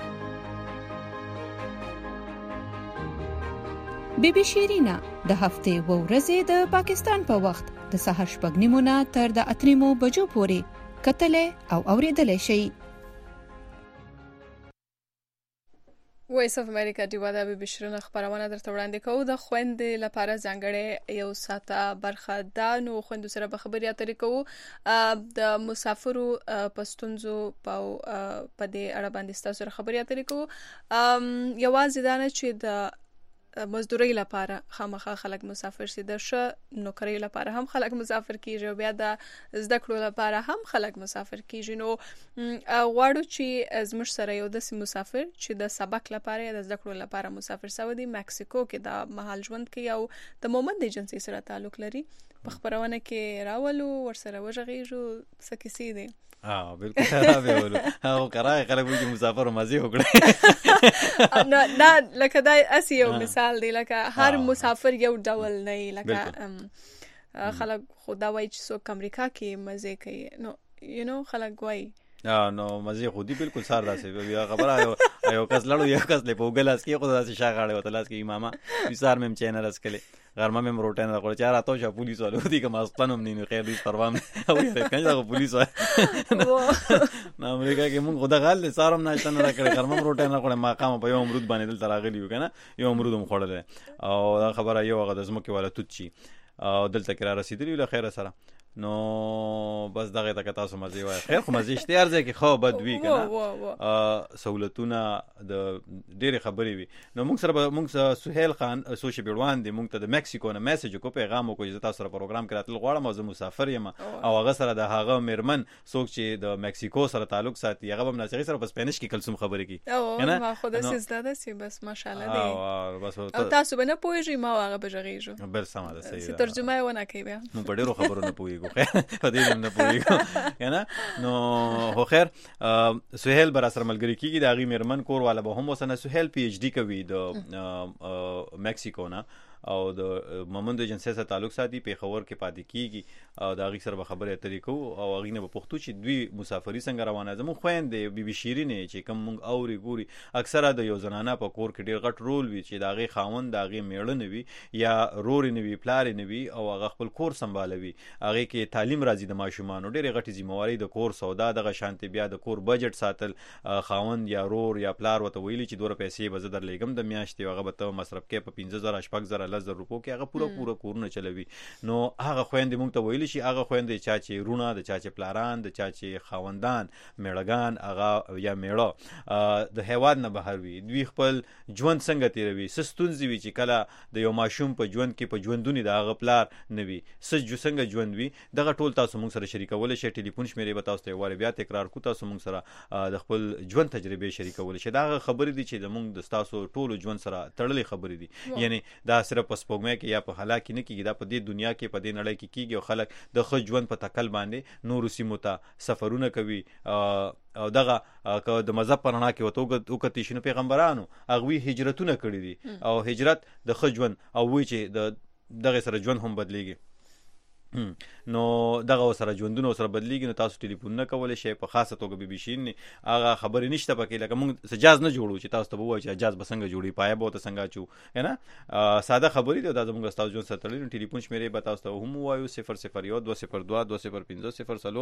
بی بی شیرینا د هفتې و ورځې د پاکستان په وخت د سهار 6:30 نه تر د 8 بجو پورې کتلې او اوریدلې شي. وایس اف امریکا دیوا د بی بی شیرین خبرونه درته وړاندې کوو. د خويندې لپاره ځانګړې یو ساته برخه ده، نو خويندو سره به خبرې اترې کوو. د مسافرو پستونزو په دې اړه باندې تاسو سره خبرې اترې کوو. یوازې دا نه چې د مزدوري لپاره خامخا خلک مسافر سي، د ښه نوکری لپاره هم خلک مسافر کیږي، او بیا د زده کړو لپاره هم خلک مسافر کیږي. نو غواړو چې زموږ سره یو داسې مسافر چې د سبق لپاره یا د زده کړو لپاره مسافر سوی دی، مکسیکو کې د مهال ژوند کوي او د مومند ایجنسی سره تعلق لري. په خبرونه کې راولو ورسره وژغېږو څه کیسې دي. بالکل خراب ولو او قرای خلک وي مسافر مزه وکړي. نه لکه دا اسی یو مثال دی، لکه هر مسافر یو ډول نه لکه خلک خدا وایي چې څوک امریکا کې مزه کوي، نو خلک وایي نو مزه خودي بالکل سار داسې بیا خبره یو کس لړو یو کس له پوګلاس کې خو داسې شاغاړې وته لاس کې ماما وسار مم چینل اسکلې غرمه مم روټین راکړ چې راته چې پولیس والو دي کوم استانم نه خیر دې پروام او یې کنه پولیس نو امریکا کې مونږ خدا غل سارم ناشته نه راکړ غرمه روټین راکړ مقام په یو امرود باندې دل تراغلی وکنه یو امرود هم خوړل او دا خبره یو هغه د زمکه والا توچی او دلته کرا رسیدلی له خیر سره نو بس دغه تک تاسو مزه وای خیر خو مزه اشتیار ځکه خو بد وی کنه سہولتونه د ډېر خبرې وي نو موږ سره سہیل خان سوشي بیروان دی موږ ته د میکسیکو نه میسج کو پیغام کو چې تاسو سره پروګرام کړاتل غواړم او زه مسافر یم او هغه سره د هغه میرمن څوک چې د میکسیکو سره تعلق ساتي هغه هم ناصری سره په سپینش کې کلسوم خبرې کی کنه ما خود سزده سي بس ماشاءالله دی او تاسو به نه پوهیږئ ما هغه بجغیږو بل سم ده صحیح ترجمه ونه کوي بیا نو په ډیرو خبرو نه پوهیږو په دې نه پوهیږو کنه نو هو خیر سہیل بر سره ملګری کیږي د هغه میرمن کور والا به هم وسنه سہیل پی ایچ ڈی کوي د میکسیکو نه او د مومند جنسي سره تعلق ساتي په خبر کې پاتې کیږي او د هغه سره خبره طریقو او هغه نه په پښتو چې دوی مسافری څنګه روانه زمو خويندې بيبي شيرینه چې کوم مونږ اوري ګوري اکثره د یو زنانه په کور کې ډیر غټ رول وي چې د هغه خاوند د هغه میړه نه وي یا رور نه وي پلار نه وي او هغه خپل کور سمبالوي هغه کې تعلیم راځي د ماشومان ډیر غټي ذمہواری د کور سودا د شانتي بیا د کور بجټ ساتل خاوند یا رور یا پلار وته ویلي چې دوره پیسې به زدر لګم د میاشتې هغه به ته مصرف کې په 15000 شپږ 1000 روپو کې هغه پوره کورونه چلوي نو هغه خويندې مونږ ته ویل شي هغه خويندې چا چې رونه د چا چې پلاران د چا چې خاوندان میړګان هغه یا میړه د هیواد نه بهر وي دوی خپل ژوند څنګه تیروي سستونځي وي چې کله د یو ماشوم په ژوند کې په ژوندونی د هغه پلار نه وي څنګه ژوند وي دغه ټول تاسو مونږ سره شریکول شي ټلیفون شمیرې به تاسو ته واره بیا تکرار کو تاسو مونږ سره د خپل ژوند تجربه شریکول شي دا خبرې دي چې د مونږ د تاسو ټول ژوند سره تړلې خبرې دي یعنی دا صرف پسپوګمه کې یا په حالکه نه کیږي دا په دې دنیا کې په دې نړۍ کې کیږي او خلک د خو ژوند په تکل باندې نور سیمو ته سفرونه کوي او دغه د مذهب پرنا کې وته شنو پیغمبرانو هغه هجرتونه کړی دي او هجرت د خو ژوند او وی چې دغه سره ژوند هم بدلیږي نو دغه سره ژوندونه سره بدلیږي نو تاسو ټلیفون نه کولای شئ په خاصه توګه بي بي شین هغه خبرې نشته پکې لکه موږ سجاز نه جوړو چې تاسو ته وایي چې جاز بسنګ جوړي پایه به ته څنګه چو हैन ساده خبرې ده زموږ تاسو جون سره تړلې ټلیفون شمیرې به تاسو ته هم وایو 001 202 205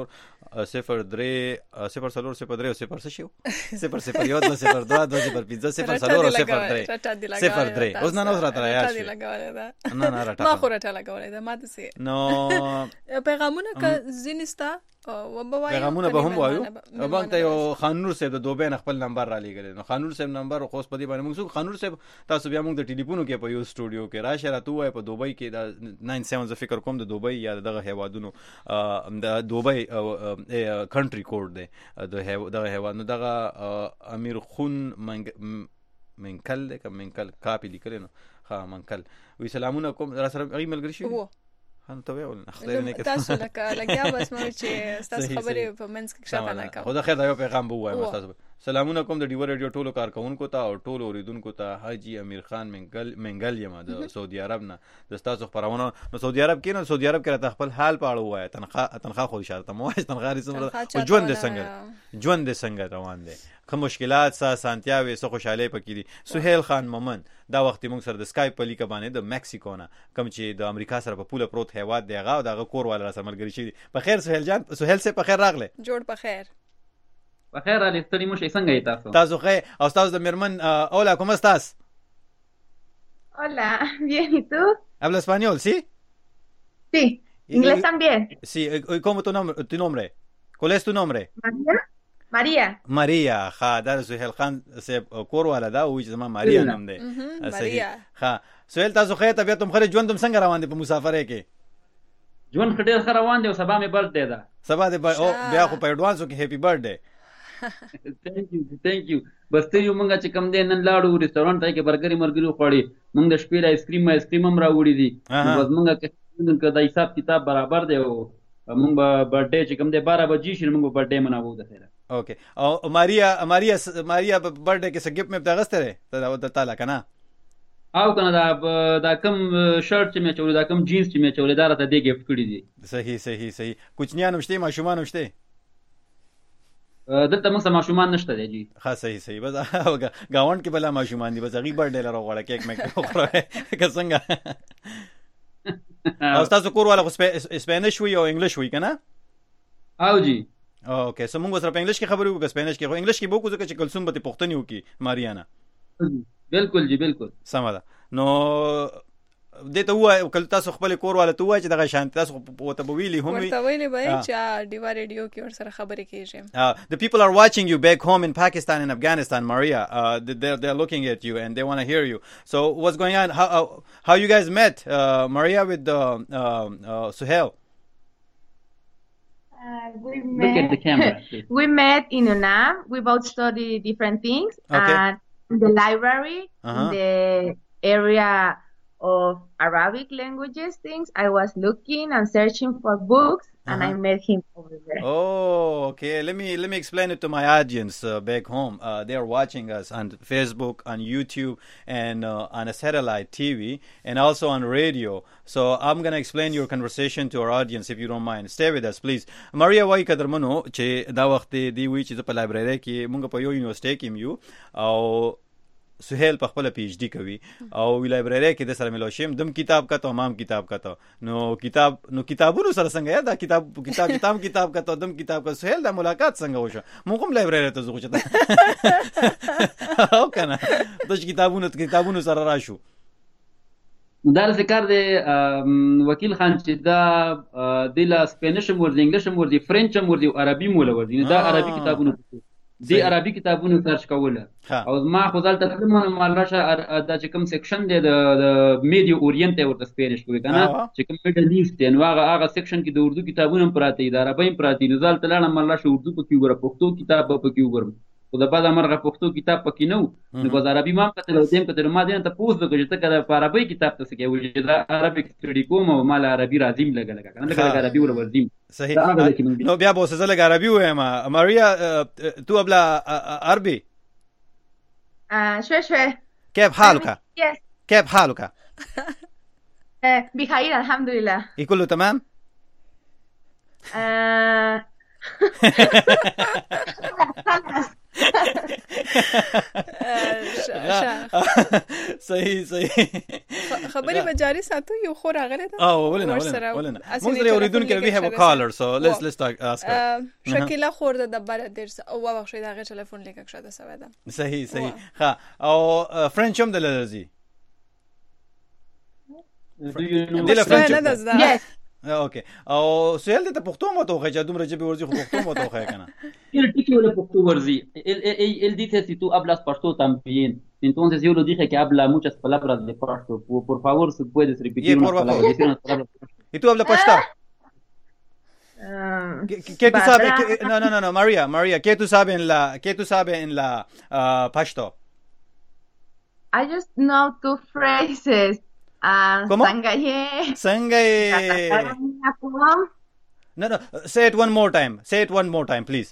اوس نه راته راځي نه راته ما خو راته لګولې ده ماته سي نو پیغامونه ک زینستا او پیغامونه به هم وایو او ته یو خانور صاحب د دوبه خپل نمبر را لګل نو خانور صاحب نمبر خو په دې باندې موږ خانور صاحب تاسو بیا موږ د ټلیفونو کې په یو سټوډیو کې راشه راته وای په دوبه کې د 97 فکر کوم د دوبه یا دغه هیوادونو د دوبه کنټری کوډ دی دغه هیواد نو دغه امیر خون منکل کاپی لیکل نو ها منکل وی سلامونه کوم را سره غي ملګری شي خان ته ویل خدای نه کړه تاسو لګیا بس مې چې تاسو خبرې په منځ کې شامل نه کوم خدای خیر دا یو پیغام بو وایم تاسو سلامونه کوم د ډیو ریډیو ټولو کارکونکو ته او ټولو اوریدونکو ته حاجی امیر خان منګل یم د سعودي عرب نه د تاسو خبرونه نو سعودي عرب کې راته خپل حال پاړو وای تنخواه خو اشاره مو تنخواه رسمه ژوند څنګه روان دي کوم مشکلات سانتیاوي سو خوشاله پکې دي سہیل خان مومن دا وخت موږ سره د اسکایپ په لیکه باندې د میکسیکو نه کوم چې د امریکا سره په پوله پروت هیواد دی هغه دغه کور والا سره ملګری شي په خیر سہیل جان سہیل سے په خیر راغله جوړ په خیر علي ستړي مو شي څنګه تاسو خیر او تاسو د میرمن hola cómo estás hola bien y tú habla español sí inglés también sí cómo tu nombre cuál es tu nombre María ها دا سہیل خان سے کور والا دا وې زما ماریا نوم دی صحیح ها سہیل تاسو خیر طبيعت تم خره ژوند تم څنګه روان دي په مسافرې کې ژوند خډیر خره روان دي او سبا مې برث ډے دا سبا دې او بیا خو په اډوانس کې هپی برث ډے thank you بس ته یو مونږه چې کم دې نن لاړو ریسټورانټ ته کې برګری مرګری خوړی مونږ د شپې آیس کریم هم راوړی دي بس مونږه کې د حساب کتاب برابر دی او مونږ به برث ډے چې کم دې 12 بجې شي مونږ برث ډے مناوو د خیره اوکې او ماریا برث ډے کې څه ګفت مې تاغسته ده ته تعالی کنه او کنه دا کم شرټ چې مې چولې دا کم جینز چې مې چولې دا راته دې ګفت کړی دي صحیح کوچنیان مشته ماشومان مشته دلته موږ سره ماشومان نشته دی جی. ها صحیح بس گاوند کې بلا ماشومان دي بس هغه برډې لره غواړه کیک مېک وخوره که څنګه. او تاسو کور والا سپینش وی او انګلیش وی کنه؟ او جی. اوکې سو موږ سره په انګلیش کې خبرې وکړو سپینش کې خو انګلیش کې بوکو ځکه چې کلثوم به پښتني وکي ماریانا. بالکل جی بالکل سم ده. نو دته وای کله تاسو خپل کور والا ته وای چې دغه شانت تاسو وته بویلی هم ورته ویلی به چې ډیوا ریډیو کې ور سره خبرې کیږي. The people are watching you back home in Pakistan and Afghanistan, Maria. They're looking at you and they want to hear you. So what's going on? How you guys met, Maria with Suhail? Look at the camera. We met in UNAM. We both studied different things. Okay. And in the library, in the area of Arabic languages things, I was looking and searching for books, and I met him over there. Oh, okay. Let me explain it to my audience back home. They are watching us on Facebook, on YouTube, and on a satellite TV, and also on radio. So I'm going to explain your conversation to our audience if you don't mind. Stay with us, please. Maria, why kadarmano che da waqt di wi che pa library ki munga pa yo university ki mu au سهیل په خپل پی ایچ D کوي او لایبرری کې د سره ملو شیم دم کتاب کا ته امام کتاب کا ته نو کتابونو سره څنګه یا دا کتاب کا ته دم کتاب کا سهیل د ملاقات څنګه وشو موږ هم لایبرری ته ځو چته او کنه د کتابونو سره راشو دا ذکر دی وکیل خان چې دا د سپینش مور دی انګلیش مور دی فرنچ مور دی عربي مول ور دي دا عربي کتابونو دی عربي کتابونو سرچ کوله او ما خو ځل تقریبا مال راشه دا چې کوم سیکشن دی د میډیا اورینټ ورته سپینش کوي کنه چې کوم میډل ایسټ دی نو هغه سیکشن کې د اردو کتابونو پراته دي د عربي پراته دي ځل تلاړه مال راشه اردو په کې وګوره پښتو کتاب په کې وګوره خو د بعد امرغه پښتو کتاب پکې نو په عربي ما کتل دیم کتل ما دین ته پوز وکړه چې ته په عربي کتاب ته څه کوي چې دا عربي سټډي کوم او مال عربي راځم لګا کنه لګا عربي ور ورځم صحیح نو بیا به وسه لګا عربي وایم ماريا تو habla عربي شوي كيف حالك بخير الحمد لله كله تمام صحیح خبرې به جاری ساتو یو خو راغله ده ولنه موږ سره اوریدونکو we have a caller so let's talk ask her شکیلا خورده د بار درس او واخښه دغه ټلیفون لیکه شته سوي ده صحیح ها او فرنچ هم د لزي دله فرنچ yes اوكي او سؤال ته پښتو مو ته خو جادو مرجبي ورزي خو پښتو مو ته خو کنه el tiki ولا پښتو ورزي él dice si tú hablas pashto también entonces yo lo dije que habla muchas palabras de pashto por favor si puedes repetir unas palabras y tú hablas pashto ¿Qué tú sabes? No, Maria, ¿qué tú sabes en la pashto? I just know two phrases. ¿Cómo? Sangaye. No, say it one more time, please.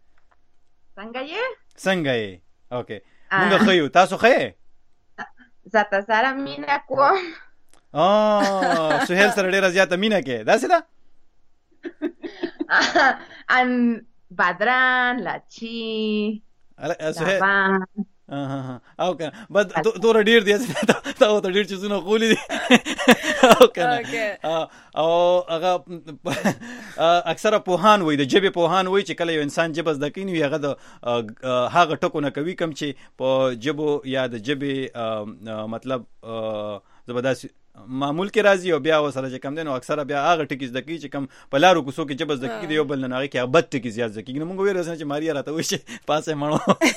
Sangaye. Okay. Munga khayu, tasu khaye? Zatasara mina kom. Suhail sara dera ziyata mina ke. Dasi da? And Badran, Lachi. Suhail. او کنه بعد دور ډیر دی تا ته ډیر چیزونه خولې دي او کنه او هغه اکثره پوهان وي د جبه پوهان وي چې کله یو انسان جبه زده کوي هغه د هغه ټکو نه کوي کم چې په جبو یا د جبه مطلب زبردست معمول کې راځي او بیا وسره چې کم دین او اکثره بیا هغه ټکی زده کوي چې کم په لارو کوڅو کې جبه زده کوي دی یو بل نه هغه کې هغه بد ټکی زیات زده کوي نو موږ ویل چې ماریا راته وي چې پاسه مړو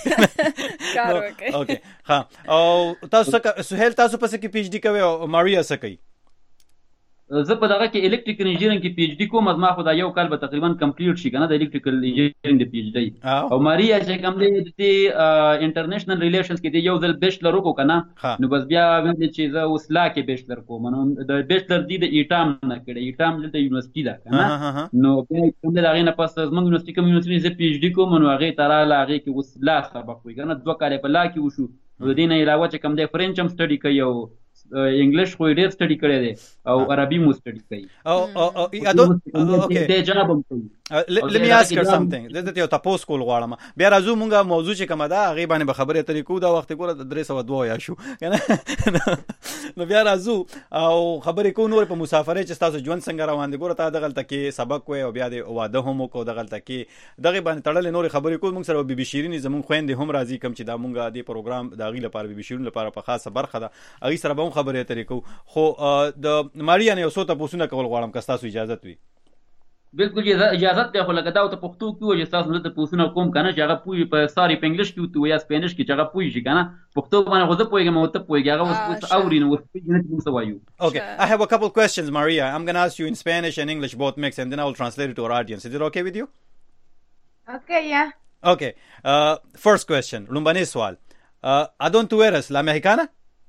اوکې ها او تاسو سهیل تاسو پس کې پی ایچ ډی کوي او ماریا څه کوي زه په دغه کې الکتریکل انجینرینګ کې پی ایچ ډی کوم ما خو دا یو کال به تقریبا کمپلیټ شي کنه د الکتریکل انجینرینګ د پی ایچ ډی او ماریا چې کوم دی د انټرنیشنل ریلیشنز کې دی یو ځل بیچلر وکړو کنه نو بس بیا ویل چې زه اوس لا کې بیچلر کوم نو د بیچلر دی د ایټام نه کړی ایټام د یونیورسيټي دا کنه نو بیا کوم د هغه نه پس زمونږ یونیورسيټي کمیونټي زه پی ایچ ډی کوم نو هغه تراله هغه کې اوس لا سبق وي کنه دوه کال په لا کې وشو نو د دې نه علاوه چې کوم دی فرنچ هم سټډي کوي او انګلیش خو ډیر سټډي کړی دی او عربي مو سټډي کوي اوکې د جاب هم کوي. let me ask her something د یو تاسو کول غواړم بیا راځو مونږه موضوع چې کومه ده هغه باندې به خبرې اترې کوو دا وخت ګوره 302 یا شو کنه نو بیا راځو او خبرې کوو نور په مسافرۍ چې تاسو ژوند څنګه روان دي ګوره تا دغه تلته سبق وای او بیا د واده هم کو دغه تلته دغه باندې تړلې نور خبرې کوو مونږ سره بي بي شيرين زمون خويندې هم راځي کوم چې دا مونږه د پروګرام د غي لپاره بي بي شيرين لپاره په خاصه برخه ده هغه سره به هم خبرې اترې کوو خو د ماریا نه یو څه تاسو کول غواړم که تاسو اجازه وي. بالکل اجازه ته خو لکه دا ته پښتو کې چې تاسو ته پوښتنه کوم کنه چې هغه پوي په ساری په انګلیش کې او یا سپینش کې چې هغه پوي شي کنه پښتو باندې غوځه پويګم او ته پويګا هغه اوس اورین او څه وایو. Okay, I have a couple questions, Maria. I'm going to ask you in Spanish and English both mixed and then I will translate it to our audience. Is it okay with you? Okay, yeah. Okay. First question, Lumbani سوال. ¿A dónde tú eres? ¿La mexicana?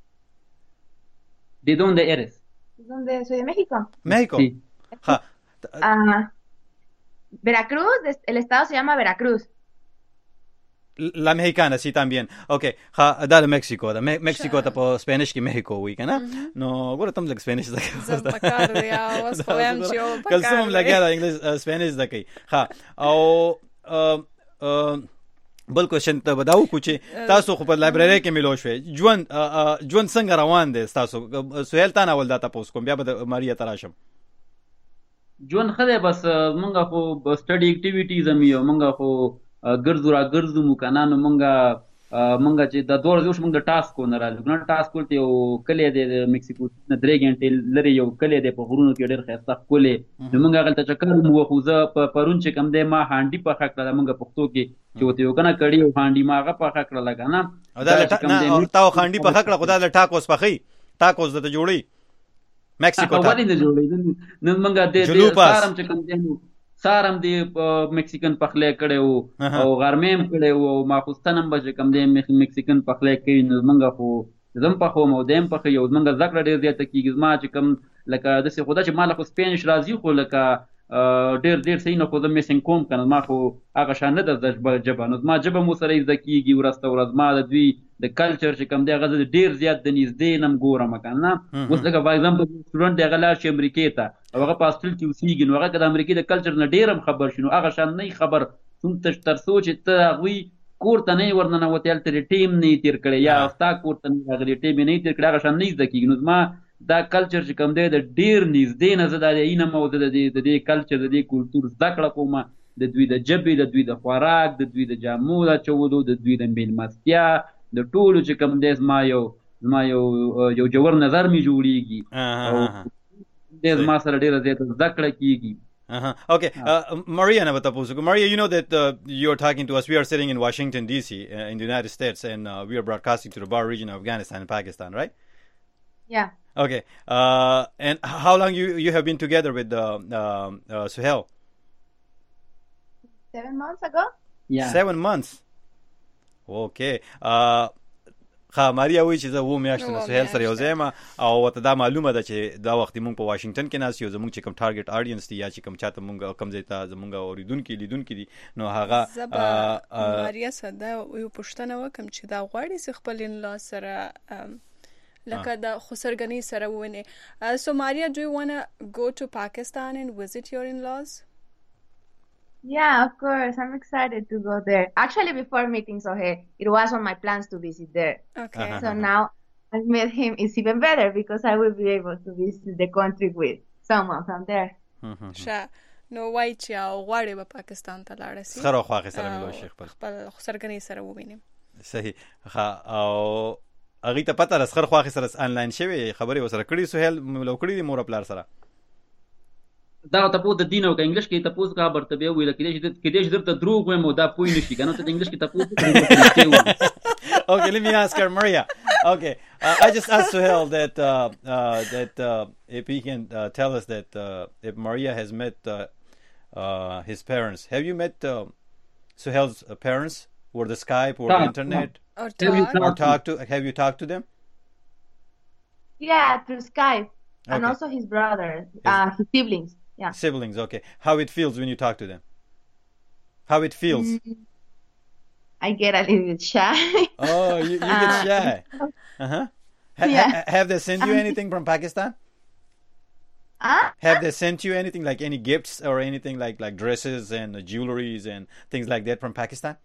¿De dónde eres? Soy de México. México. Sí. Veracruz, el estado se llama Veracruz. La mexicana, sí, también. Okay. Da de México. México ta po Spanish ki Mexico we kana. No, gora tam lag Spanish da. Zapakar ya, was povem چې او پکار. کلسم لګیا دا انګلیش Spanish دا کوي. او بل کوشن ته بداو کو چې تاسو خو په لایبرری کې ملو شوي ژوند څنګه روان دي تاسو سهیل تا نه ول دا تاسو کوم بیا به ماریا تراشم ژوند خله بس مونږه خو سټډي اکټیویټیز هم یو مونږه خو ګرځو را ګرځو مو کنه نو مونږه چې د دوه ورځې مونږ د ټاسک نه راځو نه ټاسک ولته یو کلی د میکسیکو نه 3 غنټې لري یو کلی د په غرونو کې ډېر خسته کولې نو مونږه غلطه چکر مو خو زه په پرون چې کم دی ما هانډي په خکړه د مونږه پښتو کې چې وته یو کنه کړي او هانډي ماغه په خکړه لګا نه دا تا هانډي په خکړه خدای له ټاکوس پخې ټاکوس د جوړي میکسیکو ته ولې نه جوړي نو مونږه د سارم چې کم دی سارم دی میکسیکن پخلې کړي او غرمېم کړي او ماخوستنم به کم دی میکسیکن پخلې کوي نو مونږه خو زم په خو مو دیم په یو مونږه ذکر ډیر زیات کیږي ما چې کم لکه د څه خدا چې مال خو سپینش راځي خو لکه ډیر صحیح نه خو د میسنګ کوم کنه ما خو هغه شان نه د جبانو ما جبه مو سره زکیږي ورسته ورځ ما د دوی د کلچر چې کم دی غزه ډیر زیات د نږدې نم ګورم کنه اوس لکه فار ایگزامپل سټوډنټ دی غلا شي امریکا ته هغه په اصل کې وسیږي نو هغه د امریکا د کلچر نه ډیرم خبر شنو هغه شان نه خبر څوم تر سوچ ته غوي کور ته نه ورننه وتل تر ټیم نه تیر کړي یا استا کور ته نه غلي ټیم نه تیر کړي هغه شان نه زکیږي نو ما دا کلچر چې کم دی د ډیر نږدې نه زده دی نه مو د دې کلچر د دې کلچر زده کومه د دوی د جبې د دوی د خوراک د دوی د جامو د چولو د دوی د میلمستیا د ټولو چې کم دی ما یو جوړ نظر می جوړیږي او د ما سره ډیر زیات زده کړه کیږي. Okay, Maria Navatapusuku. Maria, you know that you're talking to us. We are sitting in Washington, D.C., in the United States, and we are broadcasting to the Bar region of Afghanistan and Pakistan, right? Yeah. Okay. And how long you have been together with Suhail? 7 months ago. Yeah. 7 months. Okay. ماریا وی چې زه و میاشتې نه سهیل سره یو ځای ما او ته دا معلومه ده چې دا وخت مونږ په واشنگټن کې ناست یو زمونږ چې کوم ټارګټ اډینس دی یا چې کوم چاته مونږ کم ځای ته زمونږ اوریدونکي دي نو هغه ماریا سره یو پوښتنه وکم چې دا غواړي چې خپل ان لا سره لکه د خسرګنی سره ونه. So Maria, do you want to go to Pakistan and visit your in-laws? Yeah, of course. I'm excited to go there. Actually, before meeting Sohail, it was on my plans to visit there. Okay. So now I met him. It's even better because I will be able to visit the country with someone from there. Sure. نو وای چې غواړي په پاکستان ته لاړ شي. سره خو هغه سره ملو شیخ خپل خسرګنی سره ووینم. صحیح. او هغه ته پته رسخر خو هغه سره آنلاین شوی خبري وسره کړی سهیل ملو کړی دی مور خپل سره. دا تاسو د دین او انګلیش کې تاسو کا برتبه ویل کې دې درته دروغ وایم دا پوی نشي کنه ته انګلیش کې تاسو. Okay, let me ask her, Maria. Okay, I just asked Suhail that if he can tell us that if Maria has met his parents. Have you met Suhail's parents over the Skype or the internet? Have you talked to them? Yeah, through Skype. Okay. And also his brothers, his siblings. Yeah. Siblings, okay. How it feels when you talk to them? How it feels? I get a little bit shy. Oh, you get shy. Uh-huh. Have they sent you anything from Pakistan? Have they sent you anything, like any gifts or anything like dresses and jewelries and things like that from Pakistan?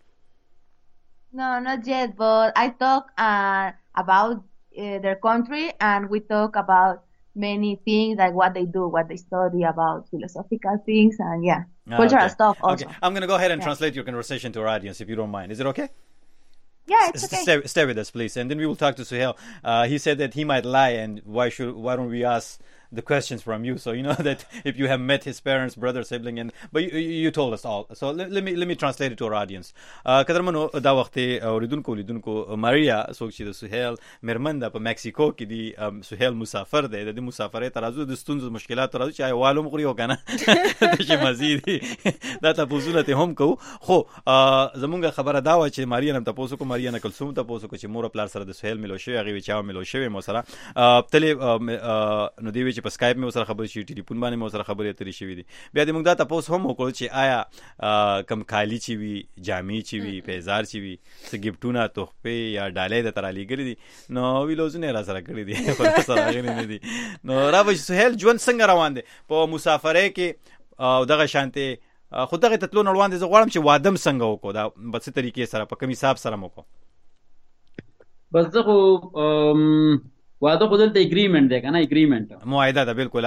No, not yet, but I talk about their country, and we talk about many things, like what they do, what they study, about philosophical things, and cultural stuff also. Okay, I'm going to go ahead and translate your conversation to our audience, if you don't mind. Is it okay? Yeah, it's okay. Stay with us, please, and then we will talk to Suhail. He said that he might lie, and why don't we ask the questions from you, so you know that if you have met his parents, brother, sibling, but you told us all. So let me translate it to our audience. قدرمنو دا وخت اوریدونکو ماریا څوک چې د سهیل مرمن د په مکسیکو کې دی سهیل مسافر دی د مسافرۍ ترازو د ستونزو مشکلات ترازو چې والو مخري وکنه چې مزید دا تاسو ته هم کو خو زمونږ خبره دا و چې ماریا نن تاسو کو ماریا نکل سوم تاسو کو چې مور پلار سره د سهیل ملو شوی هغه چا ملو شوی مو سره تلې نو دی په سکایپ مې سره خبرې شي ټلیفون باندې مې سره خبرې اترې شوې دي بیا دې موږ دا تاسو هم وکړو چې آیا کم خالی چی وی جامې چی وی پیزار چی وی څه گیفټونه تحفه یا ډالۍ د ترالی ګری دي نو ویلوزونه را سره کړی دي خو سره غنی نه دي نو راوښ سهیل ژوند څنګه روان دي په مسافرۍ کې او دغه شانته خو دغه تطلو نړوان دي زه غواړم چې وادم څنګه وکړو دا په څه طریقې سره په کوم حساب سره مو کو بس زه واده خو دلته اګریمنټ دی کنه اګریمنټ معاهده ده بالکل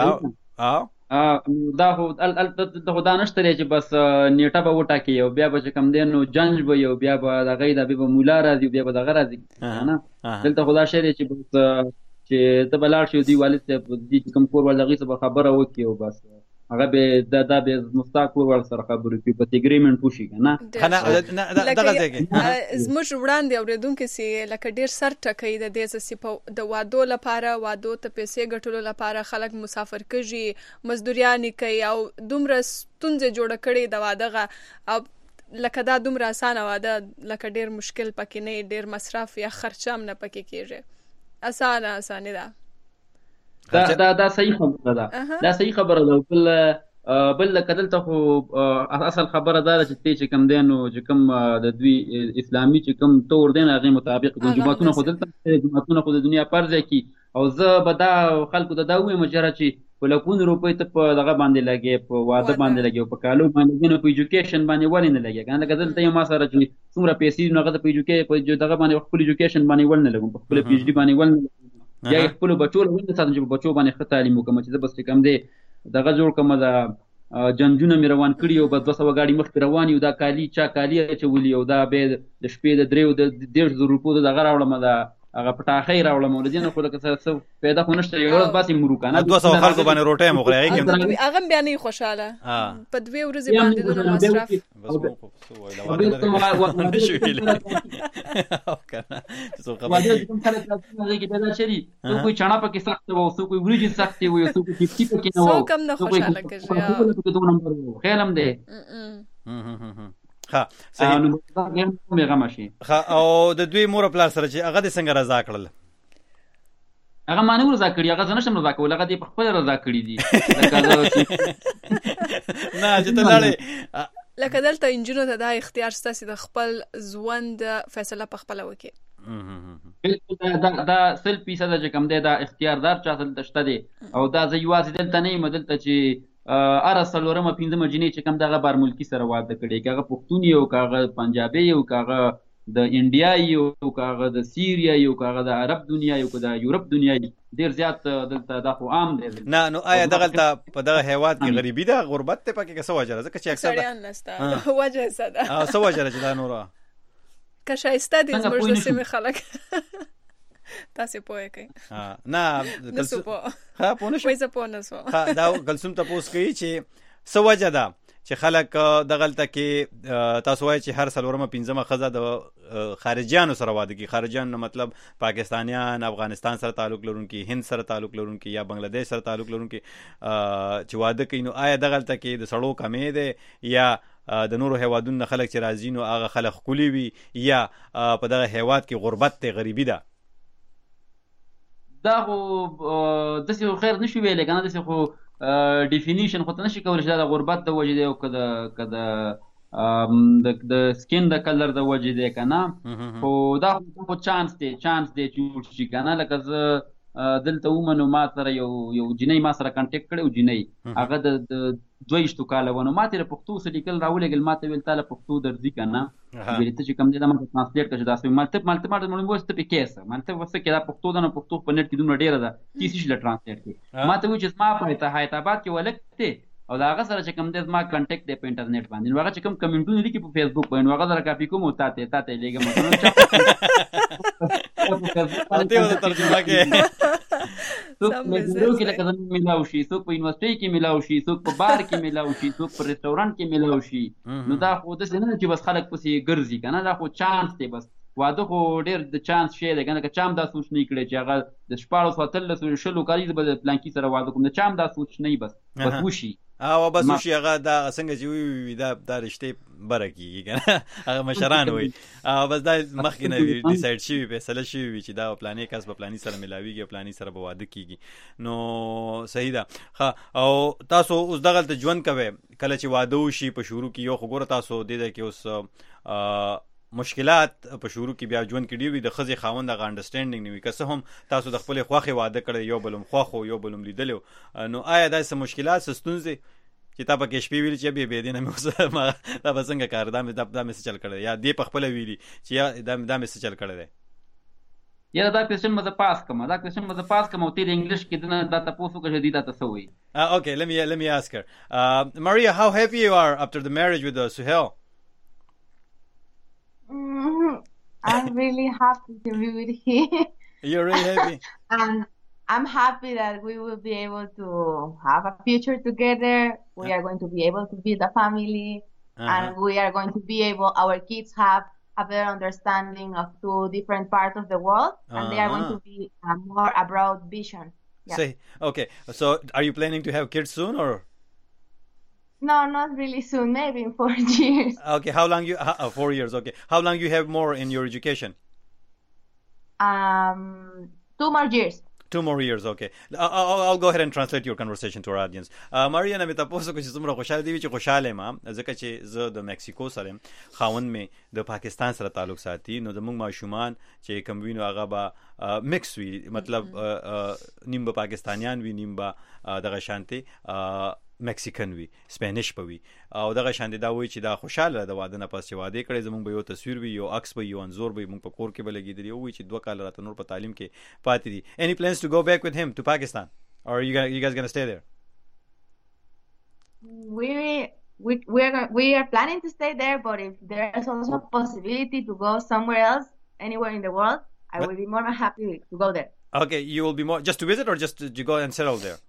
دا خو دا نشته چې بس نیټه به وټاکي او بیا به کوم دی نو جنج به یو بیا به دغه د به مولا راځي بیا به دغه راځي نه دلته خدا شری چې بس چې ته بلاړ شو دی والد ته دې کوم کور ول دغه څه خبره وکي او بس هغه به دا به مستقور ور سره خبرې کوي په اګریمنټ وشي کنه دغه ځای زموږ وړاندې اوریدونکو سي لکه ډیر سر ټکې د دې څه د وادو لپاره وادو ته پیسې ګټلو لپاره خلک مسافر کږي مزدوریان کوي او دومره ستونزې جوړ کړي د وادهغه او لکه دا دومره اسانه واده لکه ډیر مشکل پکې نه ډیر مصرف یا خرچام نه پکې کیږي اسانه ده دا صحیح خبره ده دا صحیح خبره ده بل کدلته خو اصل خبره ده چې کوم دینو چې کوم د دوی اسلامي چې کوم تور دین هغه مطابق د جماعتونو خو د دنیا پرځه کی او زه به دا خلکو ته دا وایم چې په لکون روپۍ ته په دغه باندې لګي په واده باندې لګي په کالو باندې نه په ایجوکیشن باندې ولې نه لګي کنه کدلته یو ما سره چې څومره پیسې نه غته په ایجوکیشن په دغه باندې خپل ایجوکیشن باندې ول نه لګم په خپل پی ایچ ډی باندې ول نه یا خپل بچو له وینځ ساتم چې بچو باندې ښه تعلیم وکم چې بس کم دی دغه جوړ کوم دا جنجونه مې روان کړي او بس 200 غاډي مخ روان یو دا کالی چې ولي او دا به د شپې د دریو د 1.5 روپو دغه راوړم دا هغه پټاخې راوړم ولدي نه خو لکه څه پیدا خو نشته یو ورځ باسي مروکانه 200 خلکو باندې روټه مخړی کې هغه بیا نه خوشاله په دوی ورځې باندې د مصرف بس مو خو واده کوم سره تاسو کې پیدا شری تو کوئی چانا پکې سخت وو سو کوئی ورجی سخت وو سو کوئی ټیپ پکې نه وو سو کم نه خوشاله کېږي خیالم دی ها صحیح او د دوی مور پلار سره چې هغه د څنګه رضا کړل هغه مانه رضا کړی هغه څنګه رضا کول هغه د خپل رضا کړی دي نه چې ته لاړې لکه دلته انجینو ته دا اختیار ستاسو د خپل ژوند فیصله په خپل وکي دا 100% چې کوم دی دا اختیاردار چا دلته شته دی او دا زه یوازې دلته نه یم دلته چې ارسلورم 15 جنې چې کوم دغه بار ملکی سره واده کړي کاغه پښتون یو کاغه پنجابي یو کاغه د انډیا یو کاغه د سیریا یو کاغه د عرب دنیا یو کاغه د یورپ دنیا ډیر زیات دلته دا خو عام دی نه نو آیا دغه په دغه هیواد کې غریبي ده غربت ته پکې څه وجه ځکه چې اکثر سړیان نسته وجه ساده څه وجه چې دا نورا که شایسته دي زموږ د سیمې خلک تاسو پوهه کوي نه کلسوم پوه نشو وایي پوه نشو دا کلسوم تاسو کوي چې څه وجه ده چې خلک دغلته کې تاسو وایي چې هر سلورمه 15 خزه د خارجيانو سره واده کوي خارجيان مطلب پاکستانیان افغانستان سره تعلق لرونکي هند سره تعلق لرونکي یا بنگلاديش سره تعلق لرونکي چې واده کوي نو آیا دغلته کې د سړو کمې ده یا د نورو هیوادونو خلک چې راځي نو هغه خلک خولي وي یا په دغه هیواد کې غربت ته غریبي ده دا خو داسې خیر نشو ویلی کنه داسې خو ډیفینیشن خو ته نشي کولی چې دا د غربت د وجې دی او که د د سکین د کلر د وجې دی که نه، خو دا خو چانس دی چې وشي که نه. لکه زه دلته ومنو ما سره یو جنۍ ما سره کانټیکټ کړی، جنۍ هغه د 22 کاله ونه، ما ترې پښتو څه لیکل راولېږل، ما ته ویل تا له پښتو درځي که نه، ویلې ته چې کوم دی دا ما ته ترانسلیټ کړه چې داسې مالته وایي ته پې کیسه مالته څه کې دا پښتو ده نو پښتو په نیټ کې دومره ډېره ده چې څه شي له ترانسلیټ کړي. ما ته وایي چې زما په حیدرآباد کې ولک دی او د هغه سره چې کوم دی زما کانټیکټ دی په انټرنیټ باندې، نو هغه چې کوم کمنټونه لیکي په فیسبوک باندې نو هغه سره کاپي کوم او تا ته لیږم ترجمه کې څوک په میټرو کې لکه زموږ میلاو شي، څوک په یونیورسټۍ کې میلاو شي، څوک په بار کې میلاو شي، څوک په رستورانټ کې میلاو شي. نو دا خو داسې نه چې بس خلک پسې ګرځي که نه، دا خو چانس دی. بس واده خو ډېر د چانس شی دی که نه، که چا هم دا سوچ نه کړی چې هغه د 14 کالي به د پلانکي سره واده کوم، د چا هم دا سوچ نه بس وشي او بس وشي هغه دا څنګه چې وي دا رشتې بره کېږي که نه، هغه مشران وایي بس دا مخکې نه وي ډیسایډ شوي فیصله شوي وي چې دا پلانې کس به پلاني سره میلاویږي او پلاني سره به واده کېږي. نو صحیح ده. ښه او تاسو اوس دغلته ژوند کوئ، کله چې واده وشي په شروع کې یو خو ګوره تاسو دې ځای کې اوس مشکلات په شروع کې بیا ژوند کې ډېر وي، د ښځې خاوند هغه انډرسټینډینګ نه وي، که څه هم تاسو د خپلې خوښې واده کړی، یو بل هم خوښ و یو بل هم لیدلی و، نو آیا داسې مشکلات څه ستونزې چې تا پکې شپې ویلي چې بې دې نه مې اوس دا به څنګه کار دا مې څه چل کړی دی، یا دې په خپله ویلي چې دا مې څه چل کړی دی؟ یاره دا کوېسچن به زه پاس کړم او ته د انګلیش کې دا تپوس وکړه چې دوی دا ته څه وایي. Okay, let me ask her. Maria, how happy you are after the marriage with Suhail? I'm really happy to be with him. You're really happy? And I'm happy that we will be able to have a future together. We are going to be able to build a family. And we are going to be able, our kids have a better understanding of 2 different parts of the world. And they are going to be more a broad vision. Yeah. Okay, so are you planning to have kids soon or? No, not really soon. Maybe in 4 years. Okay, how long 4 years, okay. How long you have more in your education? 2 more years. 2 more years, okay. I'll go ahead and translate your conversation to our audience. Maria نه مې تاسو کو چې څومره خوشاله دی چې خوشاله ما ځکه چې زه د میکسیکو سره خاوند مې د پاکستان سره تعلق ساتي، نو زموږ ماشومان چې کوم وینو هغه به مکس وي، مطلب نیم به پاکستانیان وي نیم به دغه شانتي میکسیکن وي، سپینش به وي، او دغه شانتي دا وایي چې دا خوشاله د واده نه پس چې واده کړی زموږ به یو تصویر وي، یو عکس به، یو انځور به موږ په کور کې به لګېدلی، وایي چې 2 کاله راته نور په تعلیم کې پاتې دي. Any plans to go back with him to Pakistan or are you guys going to stay there? We are planning to stay there, but if there is also a possibility to go somewhere else, anywhere in the world, I will be more than happy to go there. Okay, you will be more just to visit or just to go and settle there?